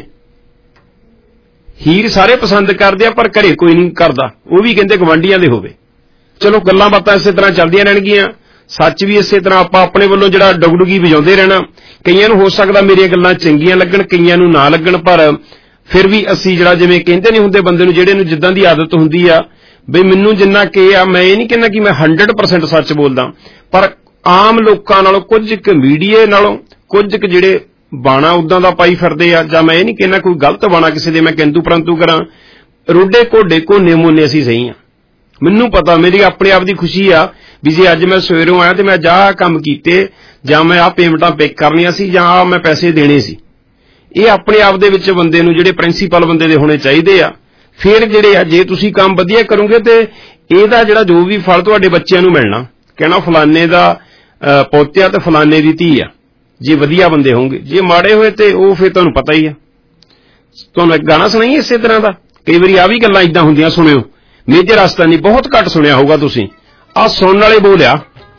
ਹੀਰ ਸਾਰੇ ਪਸੰਦ ਕਰਦੇ ਆ ਪਰ ਘਰੇ ਕੋਈ ਨਹੀਂ ਕਰਦਾ, ਉਹ ਵੀ ਕਹਿੰਦੇ ਗਵਾਂਢੀਆਂ ਦੇ ਹੋਵੇ। ਚਲੋ ਗੱਲਾਂ ਬਾਤਾਂ ਇਸੇ ਤਰ੍ਹਾਂ ਚੱਲਦੀਆਂ ਰਹਿਣਗੀਆਂ। ਸੱਚ ਵੀ ਇਸੇ ਤਰ੍ਹਾਂ ਆਪਾਂ ਆਪਣੇ ਵੱਲੋਂ ਜਿਹੜਾ ਡੁਗਡੁਗੀ ਵਜਾਉਂਦੇ ਰਹਿਣਾ। ਕਈਆਂ ਨੂੰ ਹੋ ਸਕਦਾ ਮੇਰੀਆਂ ਗੱਲਾਂ ਚੰਗੀਆਂ ਲੱਗਣ, ਕਈਆਂ ਨੂੰ ਨਾ ਲੱਗਣ, ਪਰ ਫਿਰ ਵੀ ਅਸੀਂ ਜਿਹੜਾ ਜਿਵੇਂ ਕਹਿੰਦੇ ਨਹੀਂ ਹੁੰਦੇ ਬੰਦੇ ਨੂੰ, ਜਿਹੜੇ ਨੂੰ ਜਿੱਦਾਂ ਦੀ ਆਦਤ ਹੁੰਦੀ ਆ ਬਈ ਮੈਨੂੰ ਜਿੰਨਾ ਕਿ ਆ, ਮੈਂ ਇਹ ਨਹੀਂ ਕਹਿੰਦਾ ਕਿ ਮੈਂ ਹੰਡਰਡ ਪਰਸੈਂਟ ਸੱਚ ਬੋਲਦਾ, ਪਰ ਆਮ ਲੋਕਾਂ ਨਾਲੋਂ ਕੁਝ ਕੁ ਮੀਡੀਆ ਨਾਲੋਂ ਕੁਝ ਕੁ ਜਿਹੜੇ ਬਾਣਾ ਉਦਾਂ ਦਾ ਪਾਈ ਫਿਰਦੇ ਆ, ਜਾਂ ਮੈਂ ਇਹ ਨਹੀਂ ਕਹਿੰਦਾ ਕੋਈ ਗਲਤ ਬਾਣਾ ਕਿਸੇ ਦੇ ਮੈਂ ਕਿੰਤੂ ਪਰੰਤੂ ਕਰਾਂ। ਰੋਡੇ ਘੋਡੇ ਕੋਨੇ ਮੋਨੇ ਅਸੀਂ ਸਹੀ ਆ। ਮੈਨੂੰ ਪਤਾ, ਮੇਰੀ ਆਪਣੇ ਆਪ ਦੀ ਖੁਸ਼ੀ ਆ ਵੀ ਜੇ ਅੱਜ ਮੈਂ ਸਵੇਰੋਂ ਆਇਆ ਤੇ ਮੈਂ ਆਹ ਕੰਮ ਕੀਤੇ, ਜਾਂ ਮੈਂ ਆਹ ਪੇਮੈਂਟਾਂ ਪਿਕ ਕਰਨੀਆਂ ਸੀ, ਜਾਂ ਆਹ ਮੈਂ ਪੈਸੇ ਦੇਣੇ ਸੀ। ਇਹ ਆਪਣੇ ਆਪ ਦੇ ਵਿੱਚ ਬੰਦੇ ਨੂੰ ਜਿਹੜੇ ਪ੍ਰਿੰਸੀਪਲ ਬੰਦੇ ਦੇ ਹੋਣੇ ਚਾਹੀਦੇ ਆ। ਫਿਰ ਜਿਹੜੇ ਆ ਜੇ ਤੁਸੀਂ ਕੰਮ ਵਧੀਆ ਕਰੋਗੇ ਤੇ ਇਹਦਾ ਜਿਹੜਾ ਜੋ ਵੀ ਫਲ ਤੁਹਾਡੇ ਬੱਚਿਆਂ ਨੂੰ ਮਿਲਣਾ, ਕਹਿਣਾ ਫਲਾਨੇ ਦਾ ਪੋਤਿਆ ਤੇ ਫਲਾਨੇ ਦੀ ਧੀ ਆ, ਜੇ ਵਧੀਆ ਬੰਦੇ ਹੋਣਗੇ। ਜੇ ਮਾੜੇ ਹੋਏ ਤੇ ਉਹ ਫਿਰ ਤੁਹਾਨੂੰ ਪਤਾ ਹੀ ਆ। ਤੁਹਾਨੂੰ ਇੱਕ ਗਾਣਾ ਸੁਣਾਈਏ ਇਸੇ ਤਰ੍ਹਾਂ ਦਾ। ਕਈ ਵਾਰੀ ਆ ਵੀ ਗੱਲਾਂ ਏਦਾਂ ਹੁੰਦੀਆਂ, ਸੁਣਿਓ। ਮੇਜਰ ਅਸਤਾਨੀ ਬਹੁਤ ਘੱਟ ਸੁਣਿਆ ਹੋਊਗਾ ਤੁਸੀਂ। ਆਹ ਸੁਣਨ ਵਾਲੇ ਬੋਲਿਆ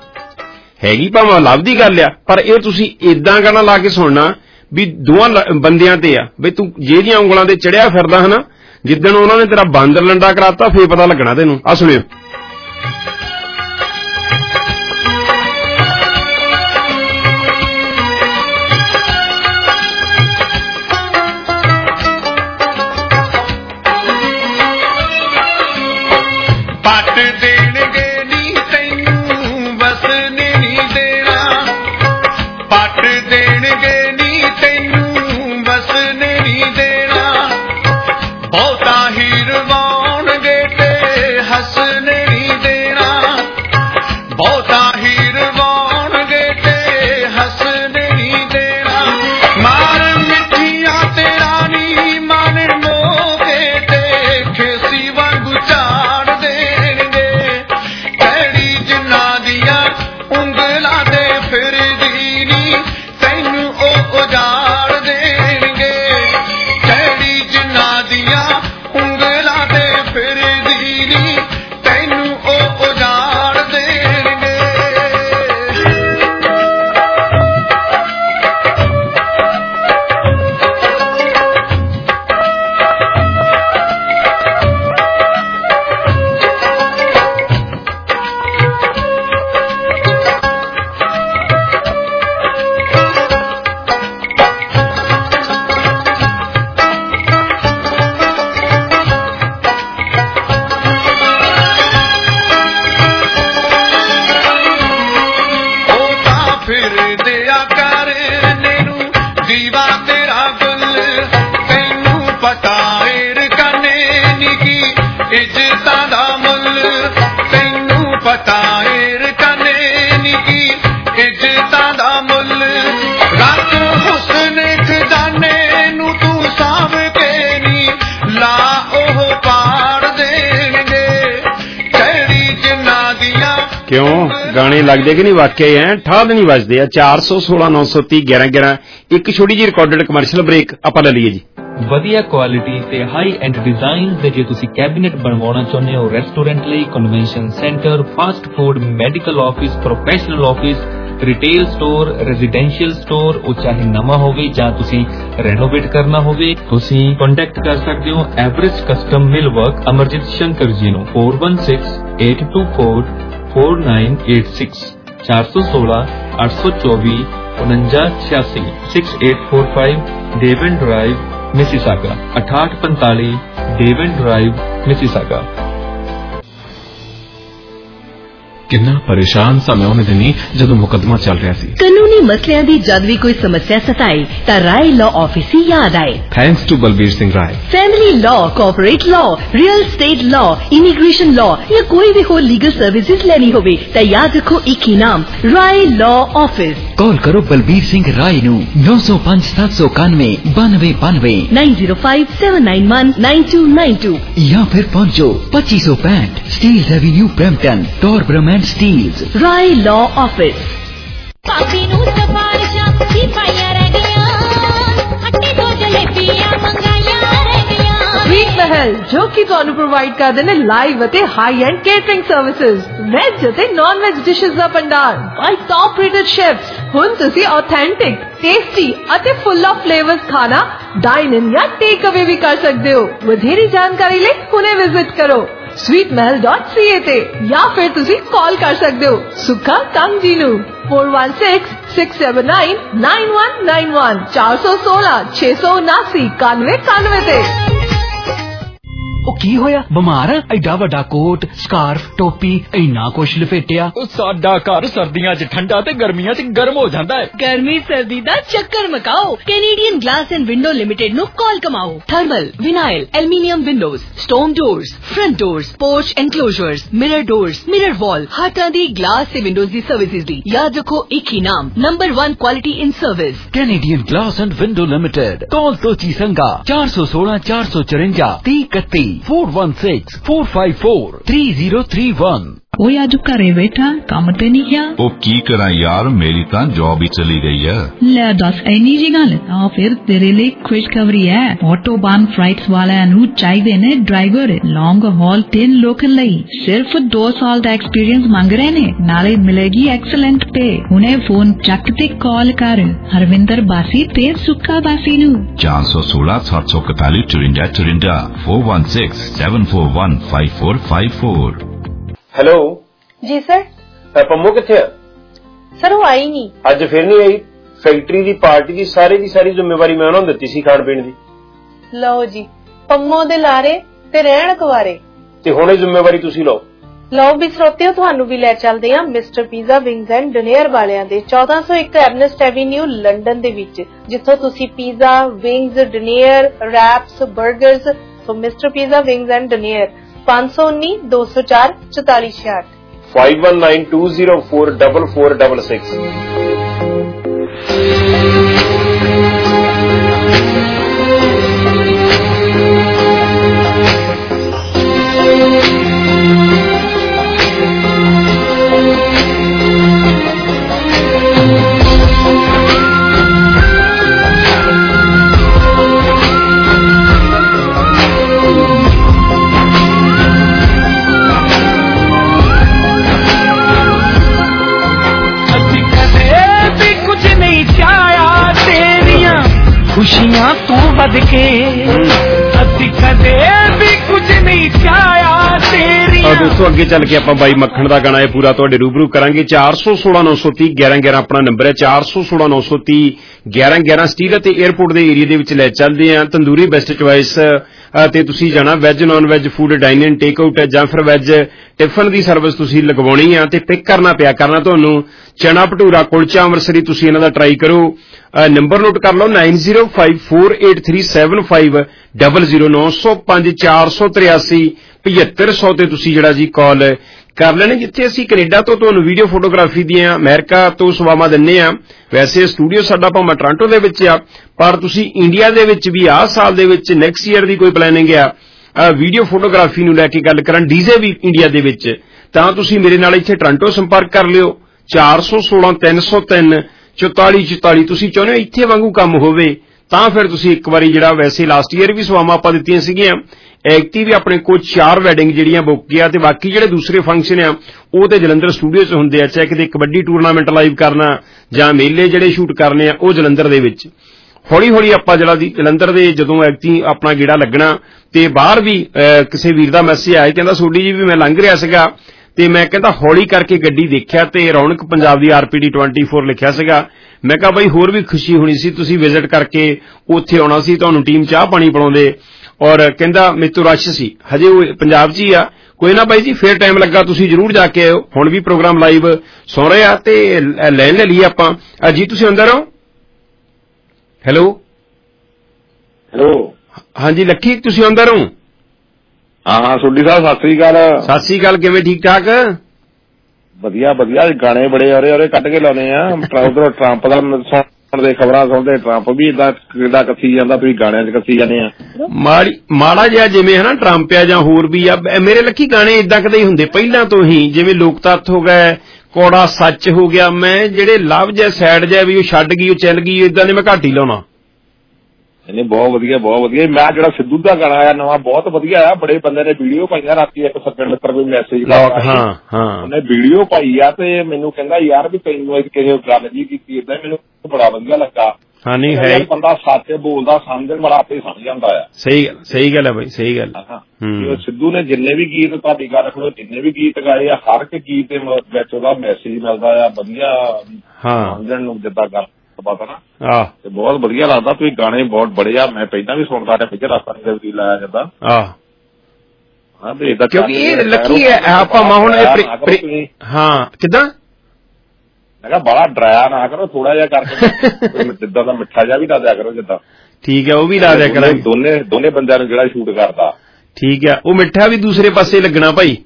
ਹੈਗੀ ਭਾਵੇਂ ਲਵ ਦੀ ਗੱਲ ਆ, ਪਰ ਇਹ ਤੁਸੀਂ ਏਦਾਂ ਗਾਣਾ ਲਾ ਕੇ ਸੁਣਨਾ ਵੀ ਦੋਵਾਂ ਬੰਦਿਆਂ ਤੇ ਆ ਬਈ ਤੂੰ ਜਿਹਦੀਆਂ ਉਂਗਲਾਂ ਤੇ ਚੜਿਆ ਫਿਰਦਾ ਹਨਾ, ਜਿੱਦਣ ਉਹਨਾਂ ਨੇ ਤੇਰਾ ਬਾਂਦਰ ਲੰਡਾ ਕਰਾਤਾ ਫੇਰ ਪਤਾ ਲੱਗਣਾ ਤੈਨੂੰ। ਆ ਸੁਣਿਓ। ਲਾ ਉਹ ਪਾ क्यों गाने लगदे कि नहीं वाकई है ठाद नहीं बजदे आ चार सौ सोलह नौ सौ तीह ग्यारह ग्यारह एक छोटी जी रिकॉर्डेड कमर्शियल ब्रेक ਆਪਾਂ ਲੈ ਲਈਏ ਜੀ ਵਧੀਆ ਕੁਆਲਿਟੀ ਤੇ ਹਾਈ ਐਂਡ ਡਿਜ਼ਾਈਨਸ ਦੇ ਜੇ ਤੁਸੀਂ ਕੈਬਿਨੇਟ ਬਣਵਾਉਣਾ ਚਾਹੁੰਦੇ ਹੋ ਰੈਸਟੋਰੈਂਟ ਲਈ convention centre fast food medical office professional office retail store residential store ਉਹ ਚਾਹੇ ਨਵਾਂ ਹੋਵੇ ਜਾਂ ਤੁਸੀਂ ਰੈਨੋਵੇਟ ਕਰਨਾ ਹੋਵੇ ਤੁਸੀਂ ਕੰਟੈਕਟ ਕਰ ਸਕਦੇ ਹੋ average custom millwork Amarjit Shankar ji ਨੂੰ four one six eight two four four nine eight six ਚਾਰ ਸੌ ਸੋਲਾਂ ਅੱਠ ਸੌ ਚੌਵੀ उनंजा छियासी six eight four five Devon drive Mississauga अठाठ पैंतालीस डेवन ड्राइव मिसिसागा। किन्ना परेशान सा मैं उन्हें दिनी जदों मुकदमा चल रहा सी। कानूनी मसलियां दी जद भी कोई समस्या सताए ता राय लॉ ऑफिस ही याद आए। Thanks to Balbir Singh Rai. Family law, corporate law, real estate law, immigration law या कोई भी हो लीगल सर्विसेज लेनी होवे ता याद रखो एक ही नाम राय लॉ ऑफिस। कॉल करो बलबीर सिंह राय नू नौ सौ पांच सात सौ इक्यानवे बानवे बानवे nine zero five seven nine one nine two nine two या फिर पहुंचो पच्चीस सौ पैंठ Steeles avenue Brampton Torbram and Steeles Rai law office. काफी नू सफारिशां दी पाइयां रह गईयां हट्टी तो जलेबियां मंगाइयां रह गईयां। स्वीट महल जो कि ਤੁਹਾਨੂੰ ਪ੍ਰੋਵਾਈਡ ਕਰਦੇ ਨੇ ਲਾਈਵ ਅਤੇ high end catering services veg ਅਤੇ ਨਾਨ ਵੈਜ ਡਿਸ਼ਸ ਦਾ ਭੰਡਾਰ ਬਾਈ ਟੌਪ ਰੇਟਡ ਸ਼ੈਫਸ। ਹੁਣ ਤੁਸੀਂ ਆਥੈਂਟਿਕ ਟੇਸਟੀ ਅਤੇ ਫੁੱਲ ਆਫ ਫਲੇਵਰਸ ਖਾਣਾ ਡਾਈਨ ਇਨ ਜਾਂ ਟੇਕ ਅਵੇ ਵੀ ਕਰ ਸਕਦੇ ਹੋ। ਵਧੇਰੀ ਜਾਣਕਾਰੀ ਲਈ ਹੁਣੇ ਵਿਜ਼ਿਟ ਕਰੋ sweet mahal dot c a ਤੇ ਜਾਂ ਫਿਰ ਤੁਸੀਂ ਕਾਲ ਕਰ ਸਕਦੇ ਹੋ ਸੁਖਾ ਕੰਗ ਜੀ ਨੂੰ four one six six seven nine nine one nine one ਚਾਰ ਸੌ ਸੋਲਾਂ ਛੇ ਸੌ ਉਨਾਸੀ ਇਕਾਨਵੇਂ ਇਕਾਨਵੇਂ ਤੇ। ਉਹ ਕੀ ਹੋਇਆ ਬਿਮਾਰ ਆ ਐਡਾ ਵੱਡਾ ਕੋਟ ਸਕਾਰਫ ਟੋਪੀ ਇੰਨਾ ਕੁਛ ਲਪੇਟਿਆ। ਸਾਡਾ ਘਰ ਸਰਦੀਆਂ 'ਚ ਠੰਡਾ ਤੇ ਗਰਮੀਆਂ 'ਚ ਗਰਮ ਹੋ ਜਾਂਦਾ ਹੈ। गर्मी सर्दी दा चक्कर मकाओ Canadian glass and window limited नु कॉल कमाओ। Thermal vinyl aluminium windows stone doors front doors porch enclosures mirror doors mirror wall हर तरह दी ग्लास ते विंडोज दी सर्विसेज दी याद रखो एक ही नाम number one quality in service Canadian glass and window limited. Call तो चीसंगा चार सौ सोलह चार सौ चुरंजा तीह इकतीस four one six four five four three zero three one। ਓਏ ਅੱਜ ਘਰੇ ਬੈਠਾ ਕੰਮ ਤੇ ਨਹੀਂ ਗਿਆ। ਉਹ ਕੀ ਕਰਾਂ ਯਾਰ ਮੇਰੀ ਤਾਂ ਜੌਬ ਹੀ ਚਲੀ ਗਈ ਹੈ। ਲੈ ਦੱਸ ਐਨੀ ਜੀ ਗੱਲ ਤਾਂ ਫਿਰ ਤੇਰੇ ਲਈ ਖੁਸ਼ਖਬਰੀ ਹੈ ਆਟੋਬਾਨ ਫਲਾਈਟਸ ਵਾਲਿਆਂ ਨੂੰ ਚਾਹੀਦੇ ਨੇ ਡਰਾਈਵਰ ਲੌਂਗ ਹਾਲ ਤੇ ਲੋਕਲ ਲਈ ਸਿਰਫ ਦੋ ਸਾਲ ਦਾ ਐਕਸਪੀਰੀਅੰਸ ਮੰਗ ਰਹੇ ਨੇ ਨਾਲੇ ਮਿਲੇਗੀ ਐਕਸਲੈਂਟ ਪੇ। ਹੁਣੇ ਫੋਨ ਚੱਕ ਤੇ ਕਾਲ ਕਰ ਹਰਵਿੰਦਰ ਬਾਸੀ ਤੇ ਸੁੱਕਾ ਬਾਸੀ ਨੂੰ ਚਾਰ ਸੌ ਸੋਲਾਂ ਸੱਤ ਸੌ ਇਕਤਾਲੀ ਚੁਰਿੰਜਾ ਚੁਰਿੰਜਾ four one six seven four one five four five four। Hello जी सर। ਪੰਮੋ ਕਿੱਥੇ ਆ? ਸਰ ਉਹ ਆਈ ਨਹੀਂ ਅੱਜ ਫਿਰ ਨਹੀਂ ਆਈ। ਫੈਕਟਰੀ ਦੀ ਪਾਰਟੀ ਦੀ ਸਾਰੀ ਦੀ ਸਾਰੀ ਜ਼ਿੰਮੇਵਾਰੀ ਮੈਂ ਉਹਨਾਂ ਨੂੰ ਦਿੱਤੀ ਸੀ ਖਾਣ ਪੀਣ ਦੀ। ਲਓ ਜੀ ਪੰਮੋ ਦੇ ਲਾਰੇ ਤੇ ਰਹਿਣ ਕੁਵਾਰੇ ਤੇ ਹੁਣ ਇਹ ਜ਼ਿੰਮੇਵਾਰੀ ਤੁਸੀਂ ਲਓ। ਲਓ ਵੀ ਸਰੋਤਿਓ ਤੁਹਾਨੂੰ ਵੀ ਲੈ ਚੱਲਦੇ ਹਾਂ mister pizza wings and dinner ਵਾਲਿਆਂ ਦੇ ਚੌਦਾਂ ਸੌ ਇੱਕ ਐਰਨਸਟ ਐਵੀਨਿਊ ਲੰਡਨ ਦੇ ਵਿੱਚ ਜਿੱਥੋਂ ਤੁਸੀਂ ਪੀਜ਼ਾ ਵਿੰਗਸ ਡਿਨਰ ਰੈਪਸ 버ਗਰਸ so mister pizza wings and dinner पाँच सौ उन्नीस दो सौ चार चौतालीस छियाठ five one nine two zero four double four double six. खुशियां तू बद के असी कदे भी कुछ नहीं चाया तेरी। दोस्तों अगे चल के ਆਪਾਂ ਬਾਈ ਮੱਖਣ ਦਾ ਗਾਣਾ ਇਹ ਪੂਰਾ ਤੁਹਾਡੇ ਰੂਬਰੂ ਕਰਾਂਗੇ। ਚਾਰ ਸੌ ਸੋਲਾਂ ਨੌ ਸੌ ਤੀਹ ਗਿਆਰਾਂ ਗਿਆਰਾਂ ਆਪਣਾ ਨੰਬਰ ਹੈ ਚਾਰ ਸੌ ਸੋਲਾਂ ਨੌ ਸੌ ਤੀਹ ਗਿਆਰਾਂ ਗਿਆਰਾਂ ਸਟੀਲ ਅਤੇ 에ਅਰਪੋਰਟ ਦੇ ਏਰੀਆ ਦੇ ਵਿੱਚ ਲੈ ਚੱਲਦੇ ਆ। ਤੰਦੂਰੀ ਬੈਸਟ ਚੁਆਇਸ ਤੇ ਤੁਸੀਂ ਜਾਣਾ veg non veg food dine in take out ਜਾਂ ਫਿਰ ਵੈਜ ਟਿਫਨ ਦੀ ਸਰਵਿਸ ਤੁਸੀਂ ਲਗਵਾਉਣੀ ਆ ਤੇ ਪਿਕ ਕਰਨਾ ਪਿਆ ਕਰਨਾ ਤੁਹਾਨੂੰ ਚਨਾ ਭਟੂਰਾ ਕੁਲਚਾ ਅੰਮ੍ਰਿਤਸਰੀ ਤੁਸੀਂ ਇਹਨਾਂ ਦਾ ਟਰਾਈ ਕਰੋ। ਨੰਬਰ ਨੋਟ ਕਰ ਲਓ nine zero five four eight three seven five zero zero ਨੌ ਸੌ ਪੰਜ ਚਾਰ ਸੌ ਤਰਿਆਸੀ ਪਝੱਤਰ ਸੌ ਤੇ ਤੁਸੀਂ ਜਿਹੜਾ ਜੀ ਕਾਲ ਕਰ ਲੈਣੇ। ਜਿੱਥੇ ਅਸੀਂ ਕੈਨੇਡਾ ਤੋਂ ਤੁਹਾਨੂੰ ਵੀਡੀਓ ਫੋਟੋਗ੍ਰਾਫੀ ਦੀਆਂ ਅਮਰੀਕਾ ਤੋਂ ਸੇਵਾਵਾਂ ਦਿੰਨੇ ਆ। ਵੈਸੇ ਸਟੂਡੀਓ ਸਾਡਾ ਭਾਵੇਂ ਟੋਰਾਂਟੋ ਦੇ ਵਿੱਚ ਆ ਪਰ ਤੁਸੀਂ ਇੰਡੀਆ ਦੇ ਵਿੱਚ ਵੀ ਆਹ ਸਾਲ ਦੇ ਵਿੱਚ ਨੈਕਸਟ ਈਅਰ ਦੀ ਕੋਈ ਪਲੈਨਿੰਗ ਆ ਵੀਡੀਓ ਫੋਟੋਗ੍ਰਾਫੀ ਨੂੰ ਲੈ ਕੇ ਗੱਲ ਕਰਨ ਡੀਜ਼ੇ ਵੀ ਇੰਡੀਆ ਦੇ ਵਿੱਚ ਤਾਂ ਤੁਸੀਂ ਮੇਰੇ ਨਾਲ ਇੱਥੇ ਟੋਰਾਂਟੋ ਸੰਪਰਕ ਕਰ ਲਿਓ ਚਾਰ ਸੌ ਸੋਲਾਂ ਤਿੰਨ ਸੌ ਤਿੰਨ ਚੁਤਾਲੀ ਚੁਤਾਲੀ। ਤੁਸੀਂ ਚਾਹੁੰਦੇ ਹੋ ਇੱਥੇ ਵਾਂਗੂ ਕੰਮ ਹੋਵੇ ਤਾਂ ਫਿਰ ਤੁਸੀਂ ਇੱਕ ਵਾਰੀ ਜਿਹੜਾ ਵੈਸੇ ਲਾਸਟ ਈਅਰ ਵੀ ਸੇਵਾਵਾਂ ਆਪਾਂ ਦਿੱਤੀਆਂ ਸੀਗੀਆਂ, ਐਕਟੀ ਵੀ ਆਪਣੇ ਕੋਲ ਚਾਰ ਵੈਡਿੰਗ ਜਿਹੜੀਆਂ ਬੁੱਕ ਗਿਆ ਤੇ ਬਾਕੀ ਜਿਹੜੇ ਦੂਸਰੇ ਫੰਕਸ਼ਨ ਆ ਉਹ ਤੇ ਜਲੰਧਰ ਸਟੂਡੀਓ 'ਚ ਹੁੰਦੇ ਆ, ਚਾਹੇ ਕਿਤੇ ਕਬੱਡੀ ਟੂਰਨਾਮੈਂਟ ਲਾਈਵ ਕਰਨਾ ਜਾਂ ਮੇਲੇ ਜਿਹੜੇ ਸ਼ੂਟ ਕਰਨੇ ਆ ਉਹ ਜਲੰਧਰ ਦੇ ਵਿੱਚ। ਹੌਲੀ ਹੌਲੀ ਆਪਾਂ ਜਿਹੜਾ ਦੀ ਜਲੰਧਰ ਦੇ ਜਦੋਂ ਐਕਟੀ ਆਪਣਾ ਗੇੜਾ ਲੱਗਣਾ ਤੇ ਬਾਹਰ ਵੀ ਕਿਸੇ ਵੀਰ ਦਾ ਮੈਸੇਜ ਆਇਆ ਕਹਿੰਦਾ ਸੋਢੀ ਜੀ ਵੀ ਮੈਂ ਲੰਘ ਰਿਹਾ ਸੀਗਾ ਤੇ ਮੈਂ ਕਹਿੰਦਾ ਹੌਲੀ ਕਰਕੇ ਗੱਡੀ ਦੇਖਿਆ ਤੇ ਰੌਣਕ ਪੰਜਾਬ ਦੀ ਆਰਪੀਡੀ ਚੌਬੀ ਲਿਖਿਆ ਸੀਗਾ। ਮੈਂ ਕਿਹਾ ਬਾਈ ਹੋਰ ਵੀ ਖੁਸ਼ੀ ਹੋਣੀ ਸੀ, ਤੁਸੀਂ ਵਿਜ਼ਿਟ ਕਰਕੇ ਉੱਥੇ ਆਉਣਾ ਸੀ, ਤੁਹਾਨੂੰ ਟੀਮ ਚਾਹ ਪਾਣੀ ਪਿਲਾਉਂਦੇ। ਔਰ ਕਹਿੰਦਾ ਮੇਰੇ ਤੋਂ ਰਸ਼ ਸੀ, ਹਜੇ ਉਹ ਪੰਜਾਬ 'ਚ ਹੀ ਆ। ਕੋਈ ਨਾ ਬਾਈ ਜੀ ਫੇਰ ਟਾਈਮ ਲੱਗਾ ਤੁਸੀਂ ਜ਼ਰੂਰ ਜਾ ਕੇ ਆਇਓ। ਹੁਣ ਵੀ ਪ੍ਰੋਗਰਾਮ ਲਾਈਵ ਸੁਣ ਰਹੇ ਆ ਤੇ ਲੈਣ ਲੈ ਲਈਏ ਆਪਾਂ। ਅਜੀਤ ਤੁਸੀਂ ਅੰਦਰ ਹੋ? ਹੈਲੋ ਹੈਲੋ ਹਾਂਜੀ ਲੱਕੀ ਤੁਸੀਂ ਅੰਦਰ ਹੋ? ਹਾਂ ਹਾਂ ਸੋਢੀ ਸਾਹਿਬ ਸਤਿ ਸ੍ਰੀ ਅਕਾਲ। ਸਤਿ ਸ੍ਰੀ ਅਕਾਲ, ਕਿਵੇਂ ਠੀਕ ਠਾਕ? ਵਧੀਆ ਵਧੀਆ, ਗਾਣੇ ਬੜੇ ਔਰੇ ਔਰੇ ਕੱਢ ਕੇ ਲਾਉਣੇ ਆ। ਉਧਰੋਂ ਟਰੰਪ ਦਾ ਸੁਣਦੇ ਖਬਰਾਂ ਸੁਣਦੇ, ਟਰੰਪ ਵੀ ਇਦਾਂ ਕਿੱਦਾਂ ਕੱਸੀ ਜਾਂਦਾ, ਤੁਸੀਂ ਗਾਣਿਆਂ 'ਚ ਕੱਸੀ ਜਾਂਦੇ ਆ। ਮਾੜੀ ਮਾੜਾ ਜਿਹਾ ਜਿਵੇਂ ਹਨਾ ਟਰੰਪ ਆ ਜਾਂ ਹੋਰ ਵੀ ਆ, ਮੇਰੇ ਲੱਕੀ ਗਾਣੇ ਇਦਾਂ ਕਦੇ ਹੀ ਹੁੰਦੇ ਪਹਿਲਾਂ ਤੋਂ ਹੀ, ਜਿਵੇਂ ਲੋਕ ਤੱਤ ਹੋ ਗਏ, ਕੋੜਾ ਸੱਚ ਹੋ ਗਿਆ। ਮੈਂ ਜਿਹੜੇ ਲਵ ਜਾਂ ਸੈਡ ਜਾਂ ਵੀ ਉਹ ਛੱਡ ਗਈ ਉਹ ਚੱਲ ਗਈ ਇਦਾਂ ਦੇ ਮੈਂ ਘੱਟ ਹੀ ਲਾਉਣਾ। ਨਹੀਂ ਬਹੁਤ ਵਧੀਆ ਬਹੁਤ ਵਧੀਆ। ਮੈਂ ਜਿਹੜਾ ਸਿੱਧੂ ਦਾ ਗਾਣਾ ਆਇਆ ਨਵਾਂ ਬਹੁਤ ਵਧੀਆ ਆ, ਬੜੇ ਬੰਦੇ ਨੇ ਵੀਡੀਓ ਪਾਈਆਂ ਰਾਤੀ, ਇੱਕ ਸਕਿੰਡ ਪਰ ਵੀ ਮੈਸੇਜ ਹਾਂ ਹਾਂ ਉਹਨੇ ਵੀਡੀਓ ਪਾਈ ਆ ਤੇ ਮੈਨੂੰ ਕਹਿੰਦਾ ਯਾਰ ਵੀ ਤੈਨੂੰ ਇੱਕ ਕਿਸੇ ਗੱਲ ਜੀ ਕੀਤੀ ਏਦਾਂ, ਮੈਨੂੰ ਬੜਾ ਵਧੀਆ ਲੱਗਾ। ਹਾਂ ਨਹੀਂ ਹੈ ਬੰਦਾ ਸੱਚ ਬੋਲਦਾ ਸਮਝਣ ਵਾਲਾ ਆਪੇ ਸਮਝ ਜਾਂਦਾ ਆ। ਸਹੀ ਸਹੀ ਗੱਲ ਹੈ ਬਾਈ, ਸਹੀ ਗੱਲ। ਹੂੰ ਸਿੱਧੂ ਨੇ ਜਿੰਨੇ ਵੀ ਗੀਤ ਤੁਹਾਡੀ ਗੱਲ ਸੁਣੋ, ਜਿੰਨੇ ਵੀ ਗੀਤ ਗਾਏ ਆ, ਹਰ ਇੱਕ ਗੀਤ ਦੇ ਵਿੱਚ ਉਹਦਾ ਮੈਸੇਜ ਮਿਲਦਾ ਆ ਵਧੀਆ ਸਮਝਣ ਨੂੰ, ਜਿੱਦਾਂ ਗੱਲ ਪਤਾ ਨਾ ਆਹ ਤੇ ਬਹੁਤ ਵਧੀਆ ਲੱਗਦਾ। ਤੁਸੀਂ ਗਾਣੇ ਬਹੁਤ ਬੜੇ ਆ, ਮੈਂ ਪਹਿਲਾਂ ਵੀ ਸੁਣਦਾ ਰਿਹਾ, ਪਿੱਛੇ ਰਸਤਾ ਦੇ ਵੀ ਲਾਇਆ ਜਾਂਦਾ ਆਹ ਹਾਂ ਤੇ ਇਦਾਂ ਕਿਉਂਕਿ ਇਹ ਲੱਕੀ ਹੈ ਆਪਾਂ ਹੁਣ ਹਾਂ ਕਿੱਦਾਂ ਮੈਂ ਕਿਹਾ ਬੜਾ ਡਰਾਇਆ ਨਾ ਕਰੋ, ਥੋੜਾ ਜਿਹਾ ਕਰਕੇ ਜਿੱਦਾਂ ਦਾ ਮਿੱਠਾ ਜਿਹਾ ਵੀ ਲਾ ਦਿਆ ਕਰੋ ਜਿੱਦਾਂ। ਠੀਕ ਹੈ ਉਹ ਵੀ ਲਾ ਦਿਆ ਕਰਾਂਗੇ ਦੋਨੇ ਦੋਨੇ ਬੰਦਿਆਂ ਨੂੰ ਜਿਹੜਾ ਸ਼ੂਟ ਕਰਦਾ। ਠੀਕ ਹੈ ਉਹ ਮਿੱਠਾ ਵੀ ਦੂਸਰੇ ਪਾਸੇ ਲੱਗਣਾ ਭਾਈ।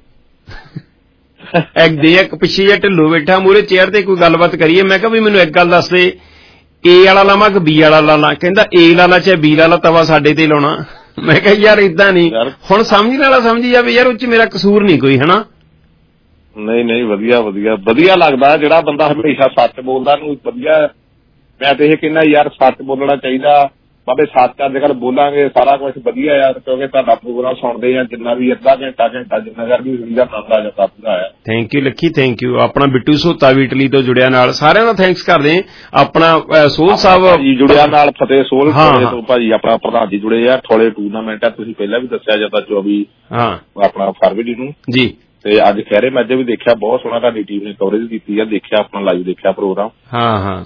ਇੱਕ ਦੇ ਇੱਕ ਪਿੱਛੇ ਜਿਹਾ ਢਿੱਲੋ ਬੈਠਾ ਮੂਹਰੇ ਚੇਅਰ ਤੇ ਕੋਈ ਗੱਲਬਾਤ ਕਰੀਏ। ਮੈਂ ਕਿਹਾ ਵੀ ਮੈਨੂੰ ਇੱਕ ਗੱਲ ਦੱਸ ਦੇ, ਏ ਵਾਲਾ ਲਾਵਾਂ ਕਿ ਬੀ ਵਾਲਾ ਲਾਣਾ? ਕਹਿੰਦਾ ਏ ਲਾਲਾ ਚਾਹੇ ਬੀ ਲਾਲਾ, ਤਵਾ ਸਾਡੇ ਤੇ ਲਾਉਣਾ। ਮੈਂ ਕਿਹਾ ਯਾਰ ਏਦਾਂ ਨਹੀਂ, ਹੁਣ ਸਮਝਣ ਵਾਲਾ ਸਮਝੀ ਜਾਵੇ ਯਾਰ ਉਹ 'ਚ ਮੇਰਾ ਕਸੂਰ ਨਹੀਂ ਕੋਈ ਹਨਾ। ਨਹੀਂ ਨਹੀਂ ਵਧੀਆ ਵਧੀਆ ਵਧੀਆ ਲੱਗਦਾ ਜਿਹੜਾ ਬੰਦਾ ਹਮੇਸ਼ਾ ਸੱਚ ਬੋਲਦਾ ਨੂੰ ਵਧੀਆ। ਮੈਂ ਤੇ ਇਹ ਕਹਿੰਦਾ ਯਾਰ ਸੱਚ ਬੋਲਣਾ ਚਾਹੀਦਾ, ਬਾਬੇ ਸੱਚ ਅੱਜ ਕੱਲ੍ਹ ਬੋਲਾਂਗੇ ਸਾਰਾ ਕੁਛ ਵਧੀਆ ਯਾਰ, ਕਿਉਂਕਿ ਤੁਹਾਡਾ ਪ੍ਰੋਗਰਾਮ ਸੁਣਦੇ ਆ ਜਿੰਨਾ ਵੀ ਅੱਧਾ ਘੰਟਾ ਘੰਟਾ ਜਿੰਨਾ ਕਰ ਵੀ ਵੀਜ਼ਾ ਆਉਂਦਾ ਜਾਂਦਾ ਪੂਰਾ ਆ। Thank you Lucky thank you. ਆਪਣਾ ਬਿੱਟੂ ਸੋਤਾ ਵੀ ਇਟਲੀ ਤੋਂ ਜੁੜਿਆ ਨਾਲ, ਸਾਰਿਆਂ ਦਾ ਥੈਂਕਸ ਕਰਦੇ। ਆਪਣਾ ਸੋਲ ਸਾਹਿਬ ਜੀ ਜੁੜਿਆ ਨਾਲ, ਫਤਿਹ ਸੋਲ ਤੋਂ ਭਾਜੀ ਆਪਣਾ ਪ੍ਰਧਾਨ ਜੀ ਜੁੜੇ ਆ। ਠੋਲੇ ਟੂਰਨਾਮੈਂਟ ਆ, ਤੁਸੀਂ ਪਹਿਲਾਂ ਵੀ ਦੱਸਿਆ ਜਾਂਦਾ ਚੌਵੀ ਹਾਂ ਆਪਣਾ ਫਰਵਰੀ ਨੂੰ ਜੀ, ਤੇ ਅੱਜ ਖੈਰੇ ਮੈਚ ਵੀ ਦੇਖਿਆ, ਬਹੁਤ ਸੋਹਣਾ ਤੁਹਾਡੀ ਟੀਮ ਨੇ ਕਵਰੇਜ ਕੀਤੀ ਆ, ਦੇਖਿਆ ਆਪਣਾ ਲਾਈਵ ਦੇਖਿਆ ਪ੍ਰੋਗਰਾਮ। ਹਾਂ ਹਾਂ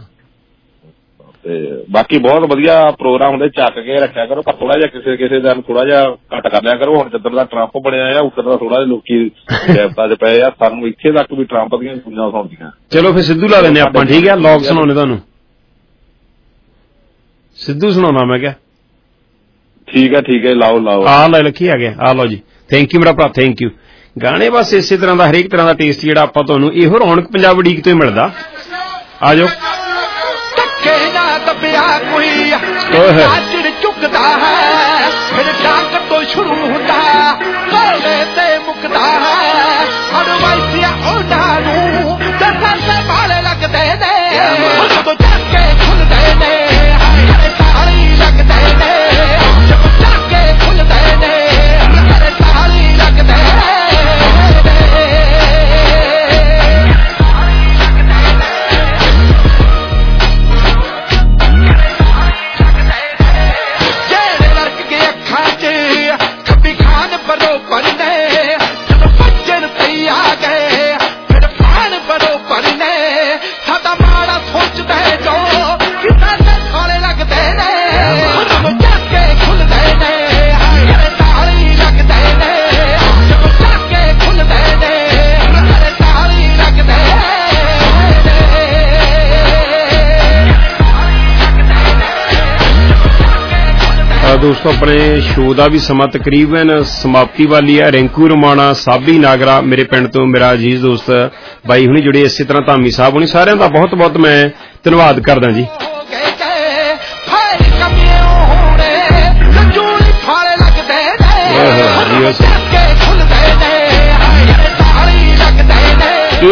ਤੇ ਬਾਕੀ ਬਹੁਤ ਵਧੀਆ ਪ੍ਰੋਗਰਾਮ ਹੁੰਦੇ, ਚੱਕ ਕੇ ਰੱਖਿਆ ਕਰੋ, ਪਰ ਥੋੜਾ ਜਿਹਾ ਕਿਸੇ ਕਿਸੇ ਦਿਨ ਥੋੜਾ ਜਿਹਾ ਘੱਟ ਕਰ ਲਿਆ ਕਰੋ। ਹੁਣ ਜਿੱਦਾਂ ਦਾ ਟਰੰਪ ਬਣਿਆ ਆ ਉੱਧਰ ਦਾ ਥੋੜਾ ਜਿਹਾ ਲੋਕੀ ਜੈਬਤਾ 'ਚ ਪਏ ਆ, ਸਾਨੂੰ ਇੱਥੇ ਤੱਕ ਵੀ ਟਰੰਪ ਦੀਆਂ ਸੁਣੀਆਂ ਸੁਣਦੀਆਂ। ਚਲੋ ਫਿਰ ਸਿੱਧੂ ਲਾ ਲੈਂਦੇ ਆਪਾਂ, ਠੀਕ ਹੈ? ਲੌਗ ਸੁਣਾਉਣੇ ਤੁਹਾਨੂੰ, ਸਿੱਧੂ ਸੁਣਾਉਣਾ ਮੈਂ ਕਿਹਾ। ਠੀਕ ਹੈ ਠੀਕ ਹੈ ਲਾਓ ਲਾਓ। ਆ ਲੈ ਲੱਖੀ ਆ ਗਿਆ, ਆ ਲਓ ਜੀ। ਥੈਂਕ ਯੂ ਮੇਰਾ ਭਰਾ, ਥੈਂਕ ਯੂ। ਗਾਣੇ ਬਸ ਇਸੇ ਤਰ੍ਹਾਂ ਦਾ ਹਰੇਕ ਤਰ੍ਹਾਂ ਦਾ ਟੇਸਟ ਜਿਹੜਾ ਆਪਾਂ ਤੁਹਾਨੂੰ ਇਹੋ ਰੌਣਕ ਪੰਜਾਬ ਉਡੀਕ ਤੋਂ ਹੀ ਮਿਲਦਾ। ਆ ਜਾਓ। ਦੱਬਿਆ ਕੋਈ ਚਿੜ ਚੁੱਕਦਾ ਹੈ, ਫਿਰ ਡਾਂਗ ਤੋਂ ਸ਼ੁਰੂ ਹੁੰਦਾ ਕੋਲੇ ਤੇ ਮੁੱਕਦਾ ਹੈ। ਅਡਵਾਈਸਿਆ ਉਹਨਾਂ ਨੂੰ ਦਸਾਂ ਵਾਲੇ ਲੱਗਦੇ ਨੇ, ਜਦੋਂ ਚੱਕ ਕੇ ਖੁੱਲਦੇ ਨੇ ਹਰੇ ਤਾਲੀ ਲੱਗਦੇ ਨੇ, ਜਦੋਂ ਚੱਕ ਕੇ ਖੁੱਲਦੇ ਨੇ ਹਰੇ ਤਾਲੀ ਲੱਗਦੇ ਨੇ। ਦੋਸਤੋ ਆਪਣੇ ਸ਼ੋਅ ਦਾ ਵੀ ਸਮਾਂ ਤਕਰੀਬਨ ਸਮਾਪਤੀ ਵਾਲੀ ਹੈ। ਰਿੰਕੂ ਰਮਾਣਾ, ਸਾਬੀ ਨਾਗਰਾ, ਮੇਰੇ ਪਿੰਡ ਤੋਂ ਮੇਰਾ ਅਜੀਜ਼ ਦੋਸਤ ਬਾਈ ਹੁਣੀ ਜੁੜੇ, ਇਸੇ ਤਰ੍ਹਾਂ ਧਾਮੀ ਸਾਹਿਬ ਹੁਣੀ, ਸਾਰਿਆਂ ਦਾ ਬਹੁਤ ਬਹੁਤ ਮੈਂ ਧੰਨਵਾਦ ਕਰਦਾ ਜੀ।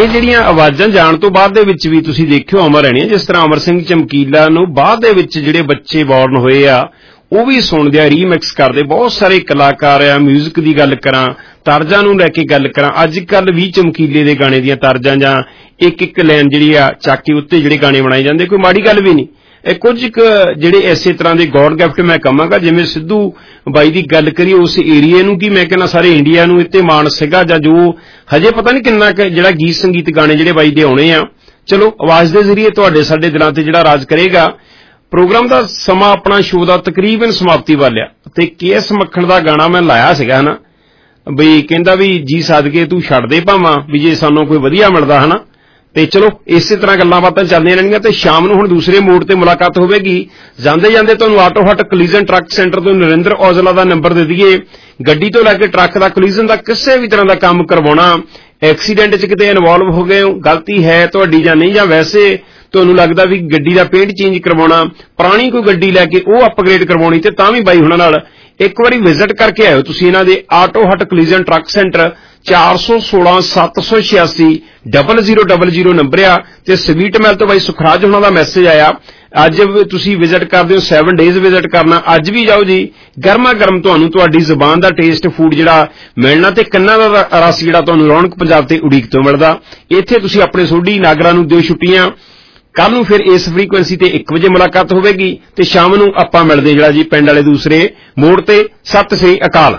ਇਹ ਜਿਹੜੀਆਂ ਆਵਾਜ਼ਾਂ ਜਾਣ ਤੋਂ ਬਾਅਦ ਦੇ ਵਿੱਚ ਵੀ ਤੁਸੀਂ ਦੇਖਿਓ ਅਮਰ ਰਹਿਣੀਆਂ। ਜਿਸ ਤਰ੍ਹਾਂ ਅਮਰ ਸਿੰਘ ਚਮਕੀਲਾ ਨੂੰ ਬਾਅਦ ਦੇ ਵਿੱਚ ਜਿਹੜੇ ਬੱਚੇ ਬੌਰਨ ਹੋਏ ਆ ਉਹ ਵੀ ਸੁਣਦੇ ਆ, ਰੀਮਿਕਸ ਕਰਦੇ। ਬਹੁਤ ਸਾਰੇ ਕਲਾਕਾਰ ਆ। ਮਿਊਜ਼ਿਕ ਦੀ ਗੱਲ ਕਰਾਂ, ਤਰਜ਼ਾਂ ਨੂੰ ਲੈ ਕੇ ਗੱਲ ਕਰਾਂ, ਅੱਜ ਕੱਲ ਵੀ ਚਮਕੀਲੇ ਦੇ ਗਾਣੇ ਦੀਆਂ ਤਰਜ਼ਾਂ ਜਾਂ ਇੱਕ ਇੱਕ ਲਾਈਨ ਜਿਹੜੀ ਆ ਚੱਕ ਕੇ ਉੱਤੇ ਜਿਹੜੇ ਗਾਣੇ ਬਣਾਏ ਜਾਂਦੇ, ਕੋਈ ਮਾੜੀ ਗੱਲ ਵੀ ਨਹੀਂ। ਇਹ ਕੁਝ ਕੁ ਜਿਹੜੇ ਇਸੇ ਤਰ੍ਹਾਂ ਦੇ ਗੋਡ ਗਿਫਟ ਮੈਂ ਕਹਾਂਗਾ। ਜਿਵੇਂ ਸਿੱਧੂ ਬਾਈ ਦੀ ਗੱਲ ਕਰੀ, ਉਸ ਏਰੀਏ ਨੂੰ ਕੀ ਮੈਂ ਕਹਿੰਦਾ ਸਾਰੇ ਇੰਡੀਆ ਨੂੰ ਇੱਥੇ ਮਾਣ ਸੀਗਾ, ਜਾਂ ਜੋ ਹਜੇ ਪਤਾ ਨਹੀਂ ਕਿੰਨਾ ਕੁ ਜਿਹੜਾ ਗੀਤ ਸੰਗੀਤ ਗਾਣੇ ਜਿਹੜੇ ਬਾਈ ਦੇ ਆਉਣੇ ਆ। ਚਲੋ ਆਵਾਜ਼ ਦੇ ਜ਼ਰੀਏ ਤੁਹਾਡੇ ਸਾਡੇ ਦਿਲਾਂ ਤੇ ਜਿਹੜਾ ਰਾਜ ਕਰੇਗਾ। ਪ੍ਰੋਗਰਾਮ ਦਾ ਸਮਾਂ ਆਪਣਾ ਸ਼ੋਅ ਦਾ ਤਕਰੀਬਨ ਸਮਾਪਤੀ ਵੱਲ ਆ, ਤੇ ਕੇਐਸ ਮੱਖਣ ਦਾ ਗਾਣਾ ਮੈਂ ਲਾਇਆ ਸੀਗਾ ਹਨਾ, ਬਈ ਕਹਿੰਦਾ ਵੀ ਜੀ ਸਦਕੇ ਤੂੰ ਛੱਡ ਦੇ ਭਾਵਾਂ ਵੀ ਜੇ ਸਾਨੂੰ ਕੋਈ ਵਧੀਆ ਮਿਲਦਾ ਹਨਾ। ਤੇ ਚਲੋ ਇਸੇ ਤਰ੍ਹਾਂ ਗੱਲਾਂ ਬਾਤਾਂ ਚੱਲਦੀਆਂ ਰਹਿਣਗੀਆਂ। ਤੇ ਸ਼ਾਮ ਨੂੰ ਹੁਣ ਦੂਸਰੇ ਮੋੜ ਤੇ ਮੁਲਾਕਾਤ ਹੋਵੇਗੀ। ਜਾਂਦੇ ਜਾਂਦੇ ਤੁਹਾਨੂੰ auto hut collision truck centre ਤੋਂ ਨਰਿੰਦਰ ਔਜਲਾ ਦਾ ਨੰਬਰ ਦੇ ਦਈਏ। ਗੱਡੀ ਤੋਂ ਲੈ ਕੇ ਟਰੱਕ ਦਾ ਕੋਲੀਜ਼ਨ ਦਾ ਕਿਸੇ ਵੀ ਤਰ੍ਹਾਂ ਦਾ ਕੰਮ ਕਰਵਾਉਣਾ, ਐਕਸੀਡੈਂਟ 'ਚ ਕਿਤੇ ਇਨਵੋਲਵ ਹੋ ਗਏ ਹੋ, ਗਲਤੀ ਹੈ ਤੁਹਾਡੀ ਜਾਂ ਨਹੀਂ, ਜਾਂ ਵੈਸੇ ਤੁਹਾਨੂੰ ਲੱਗਦਾ ਵੀ ਗੱਡੀ ਦਾ ਪੇਂਟ ਚੇਂਜ ਕਰਵਾਉਣਾ, ਪੁਰਾਣੀ ਕੋਈ ਗੱਡੀ ਲੈ ਕੇ ਉਹ ਅਪਗ੍ਰੇਡ ਕਰਵਾਉਣੀ, ਤੇ ਤਾਂ ਵੀ ਬਾਈ ਹੁਣਾਂ ਨਾਲ ਇੱਕ ਵਾਰੀ ਵਿਜ਼ਿਟ ਕਰਕੇ ਆਇਓ ਤੁਸੀਂ ਇਹਨਾਂ ਦੇ auto hut collision truck centre. ਚਾਰ ਸੌ ਸੋਲਾਂ ਸੱਤ ਸੌ ਛਿਆਸੀ double zero double zero number ਆ। ਤੇ ਸਵੀਟ ਮੈਲ ਤੋਂ ਬਾਈ ਸੁਖਰਾਜ ਹੁਣਾਂ ਦਾ ਮੈਸੇਜ ਆਇਆ, ਅੱਜ ਤੁਸੀਂ ਵਿਜ਼ਿਟ ਕਰਦੇ ਹੋ, ਸੈਵਨ ਡੇਜ਼ ਵਿਜ਼ਿਟ ਕਰਨਾ, ਅੱਜ ਵੀ ਜਾਓ ਜੀ। ਗਰਮਾ ਗਰਮ ਤੁਹਾਨੂੰ ਤੁਹਾਡੀ ਜ਼ੁਬਾਨ ਦਾ ਟੇਸਟ ਫੂਡ ਜਿਹੜਾ ਮਿਲਣਾ, ਤੇ ਕੰਨਾਂ ਦਾ ਰਸ ਜਿਹੜਾ ਤੁਹਾਨੂੰ ਰੌਣਕ ਪੰਜਾਬ ਤੇ ਉਡੀਕ ਤੋਂ ਮਿਲਦਾ। ਇੱਥੇ ਤੁਸੀਂ ਆਪਣੇ ਸੋਢੀ ਨਾਗਰਾ ਨੂੰ ਦਿਓ ਛੁੱਟੀਆਂ। ਕੱਲ ਨੂੰ ਫਿਰ ਇਸ ਫ੍ਰੀਕੁਐਂਸੀ ਤੇ ਇੱਕ ਵਜੇ ਮੁਲਾਕਾਤ ਹੋਵੇਗੀ, ਤੇ ਸ਼ਾਮ ਨੂੰ ਆਪਾਂ ਮਿਲਦੇ ਜਿਹੜਾ ਜੀ ਪਿੰਡ ਵਾਲੇ ਦੂਸਰੇ ਮੋੜ ਤੇ। ਸਤਿ ਸ੍ਰੀ ਅਕਾਲ।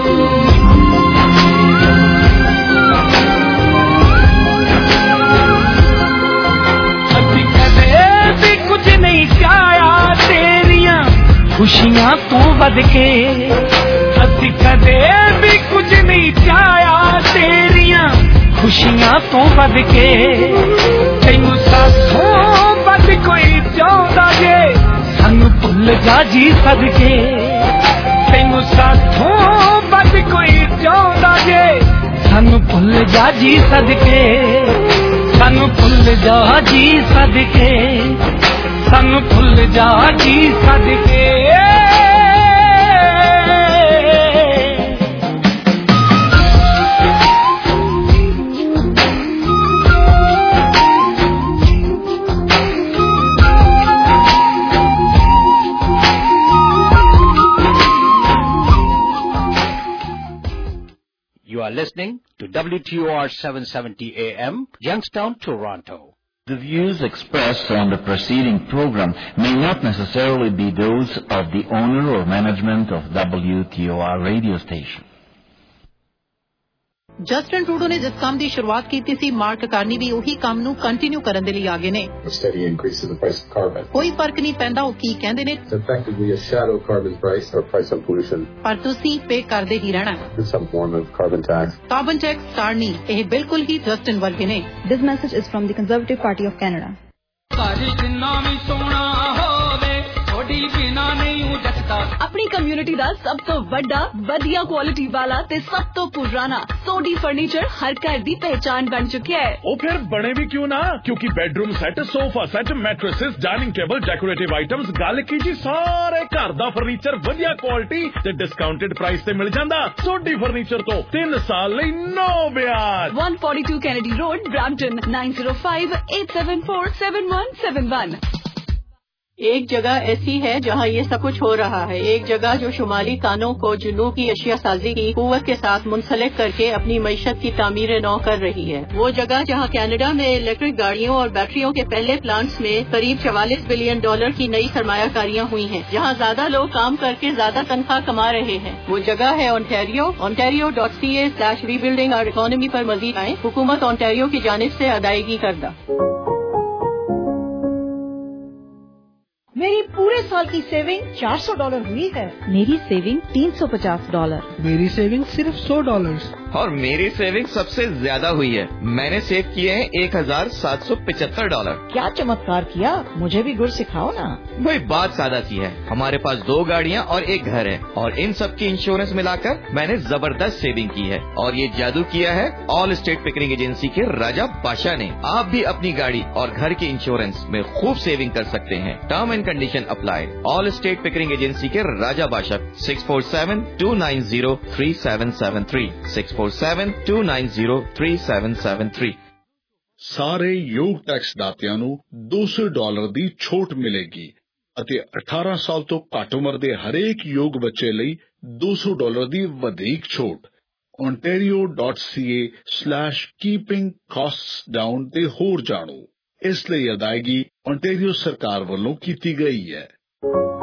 खुशियां तो वध के असी कदे भी कुछ नहीं चाया तेरिया खुशियां तो वध के तैनू साथों वध कोई चाहता जे सानू भुल जा जी सदके तैनू साथों वध कोई चाहता जे सानू भुल जा जी सदके सानू भुल जा जी सदके सानू भुल जा जी सदके। You are listening to W T O R seven seventy A M, Youngstown, Toronto. The views expressed on the preceding program may not necessarily be those of the owner or management of W T O R radio station. Justin Trudeau ਨੇ ਜਿਸ ਕੰਮ ਦੀ ਸ਼ੁਰੂਆਤ ਕੀਤੀ ਸੀ, mark Carney ਵੀ ਉਹੀ ਕੰਮ ਨੂੰ continue ਕਰਨ ਦੇ ਲਈ ਆਗੇ ਨੇ। ਕੋਈ ਫਰਕ ਨਹੀਂ ਪੈਂਦਾ ਉਹ ਕੀ ਕਹਿੰਦੇ ਨੇ, ਪਰ ਤੁਸੀਂ ਪੇ ਕਰਦੇ ਹੀ ਰਹਿਣਾ। ਕਾਰਬਨ ਟੈਕਸ ਕਾਰਨੀ, ਇਹ ਬਿਲਕੁਲ ਹੀ ਜਸਟਿਨ ਵਰਗੇ ਨੇ। This message is from the Conservative Party of Canada. अपनी कम्युनिटी दा सब तो बड़ा वधिया क्वालिटी वाला ते सब तो पुराना सोडी फर्नीचर हर घर दी पहचान बन चुका है। ओ फिर बने भी क्यों ना, क्योंकि bedroom set, sofa set, mattresses, dining table, decorative items, गल की जी सारे घर दा फर्नीचर वधिया क्वालिटी ते डिस्काउंटेड प्राइस ते मिल जांदा। सोडी फर्नीचर तो तीन साल लई नो ब्याज। one forty-two Kennedy Road, Brampton, nine zero five eight seven four seven one seven one। एक जगह ऐसी है जहां ये सब कुछ हो रहा है, एक जगह जो शुमाली कानों को जुनूब की अशिया साजी की कुव्वत के साथ मुंसलिक करके अपनी मईशत की तामीर नौ कर रही है। वो जगह जहां कनाडा में इलेक्ट्रिक गाड़ियों और बैटरियों के पहले प्लांट्स में करीब चवालीस बिलियन डॉलर की नई सरमायाकारियां हुई हैं, जहां ज्यादा लोग काम करके ज्यादा तनख्वाह कमा रहे हैं। वो जगह है Ontario. Ontario dot C A slash rebuilding our economy पर मजीद आए। हुकूमत ओंटारियो की जानिब से अदायगी करदा। मेरी पूरे साल की सेविंग चार सौ डॉलर हुई है। मेरी सेविंग तीन सौ पचास डॉलर। मेरी सेविंग सिर्फ सौ डॉलर। और मेरी सेविंग सबसे ज्यादा हुई है, मैंने सेव किए हैं एक हजार सात सौ पचहत्तर डॉलर। क्या चमत्कार किया, मुझे भी गुर सिखाओ ना। वही बात सादा सी है, हमारे पास दो गाड़ियाँ और एक घर है, और इन सब की इंश्योरेंस मिलाकर मैंने जबरदस्त सेविंग की है। और ये जादू किया है ऑल स्टेट पिकरिंग एजेंसी के राजा बादशाह ने। आप भी अपनी गाड़ी और घर की इंश्योरेंस में खूब सेविंग कर सकते हैं। Term and condition applied. Allstate Pickering agency के Raja Badshah. Six four seven two nine zero three seven seven three six four seven two nine zero three seven seven three। ਸਾਰੇ ਯੋਗ ਟੈਕਸ ਦਾਤਿਆਂ ਨੂੰ ਦੋ ਸੌ ਡਾਲਰ ਦੀ ਛੋਟ ਮਿਲੇਗੀ ਅਤੇ ਅਠਾਰਾਂ ਸਾਲ ਤੋਂ ਘੱਟ ਉਮਰ ਦੇ ਹਰੇਕ ਯੋਗ ਬੱਚੇ ਲਈ ਦੋ ਸੌ ਡਾਲਰ ਦੀ ਵਧੇਕ ਛੋਟ ontario dot c a slash keeping costs down ਤੇ ਹੋਰ ਜਾਣੋ। ਇਸ ਲਈ ਅਦਾਇਗੀ ontario ਸਰਕਾਰ ਵੱਲੋਂ ਕੀਤੀ ਗਈ ਹੈ।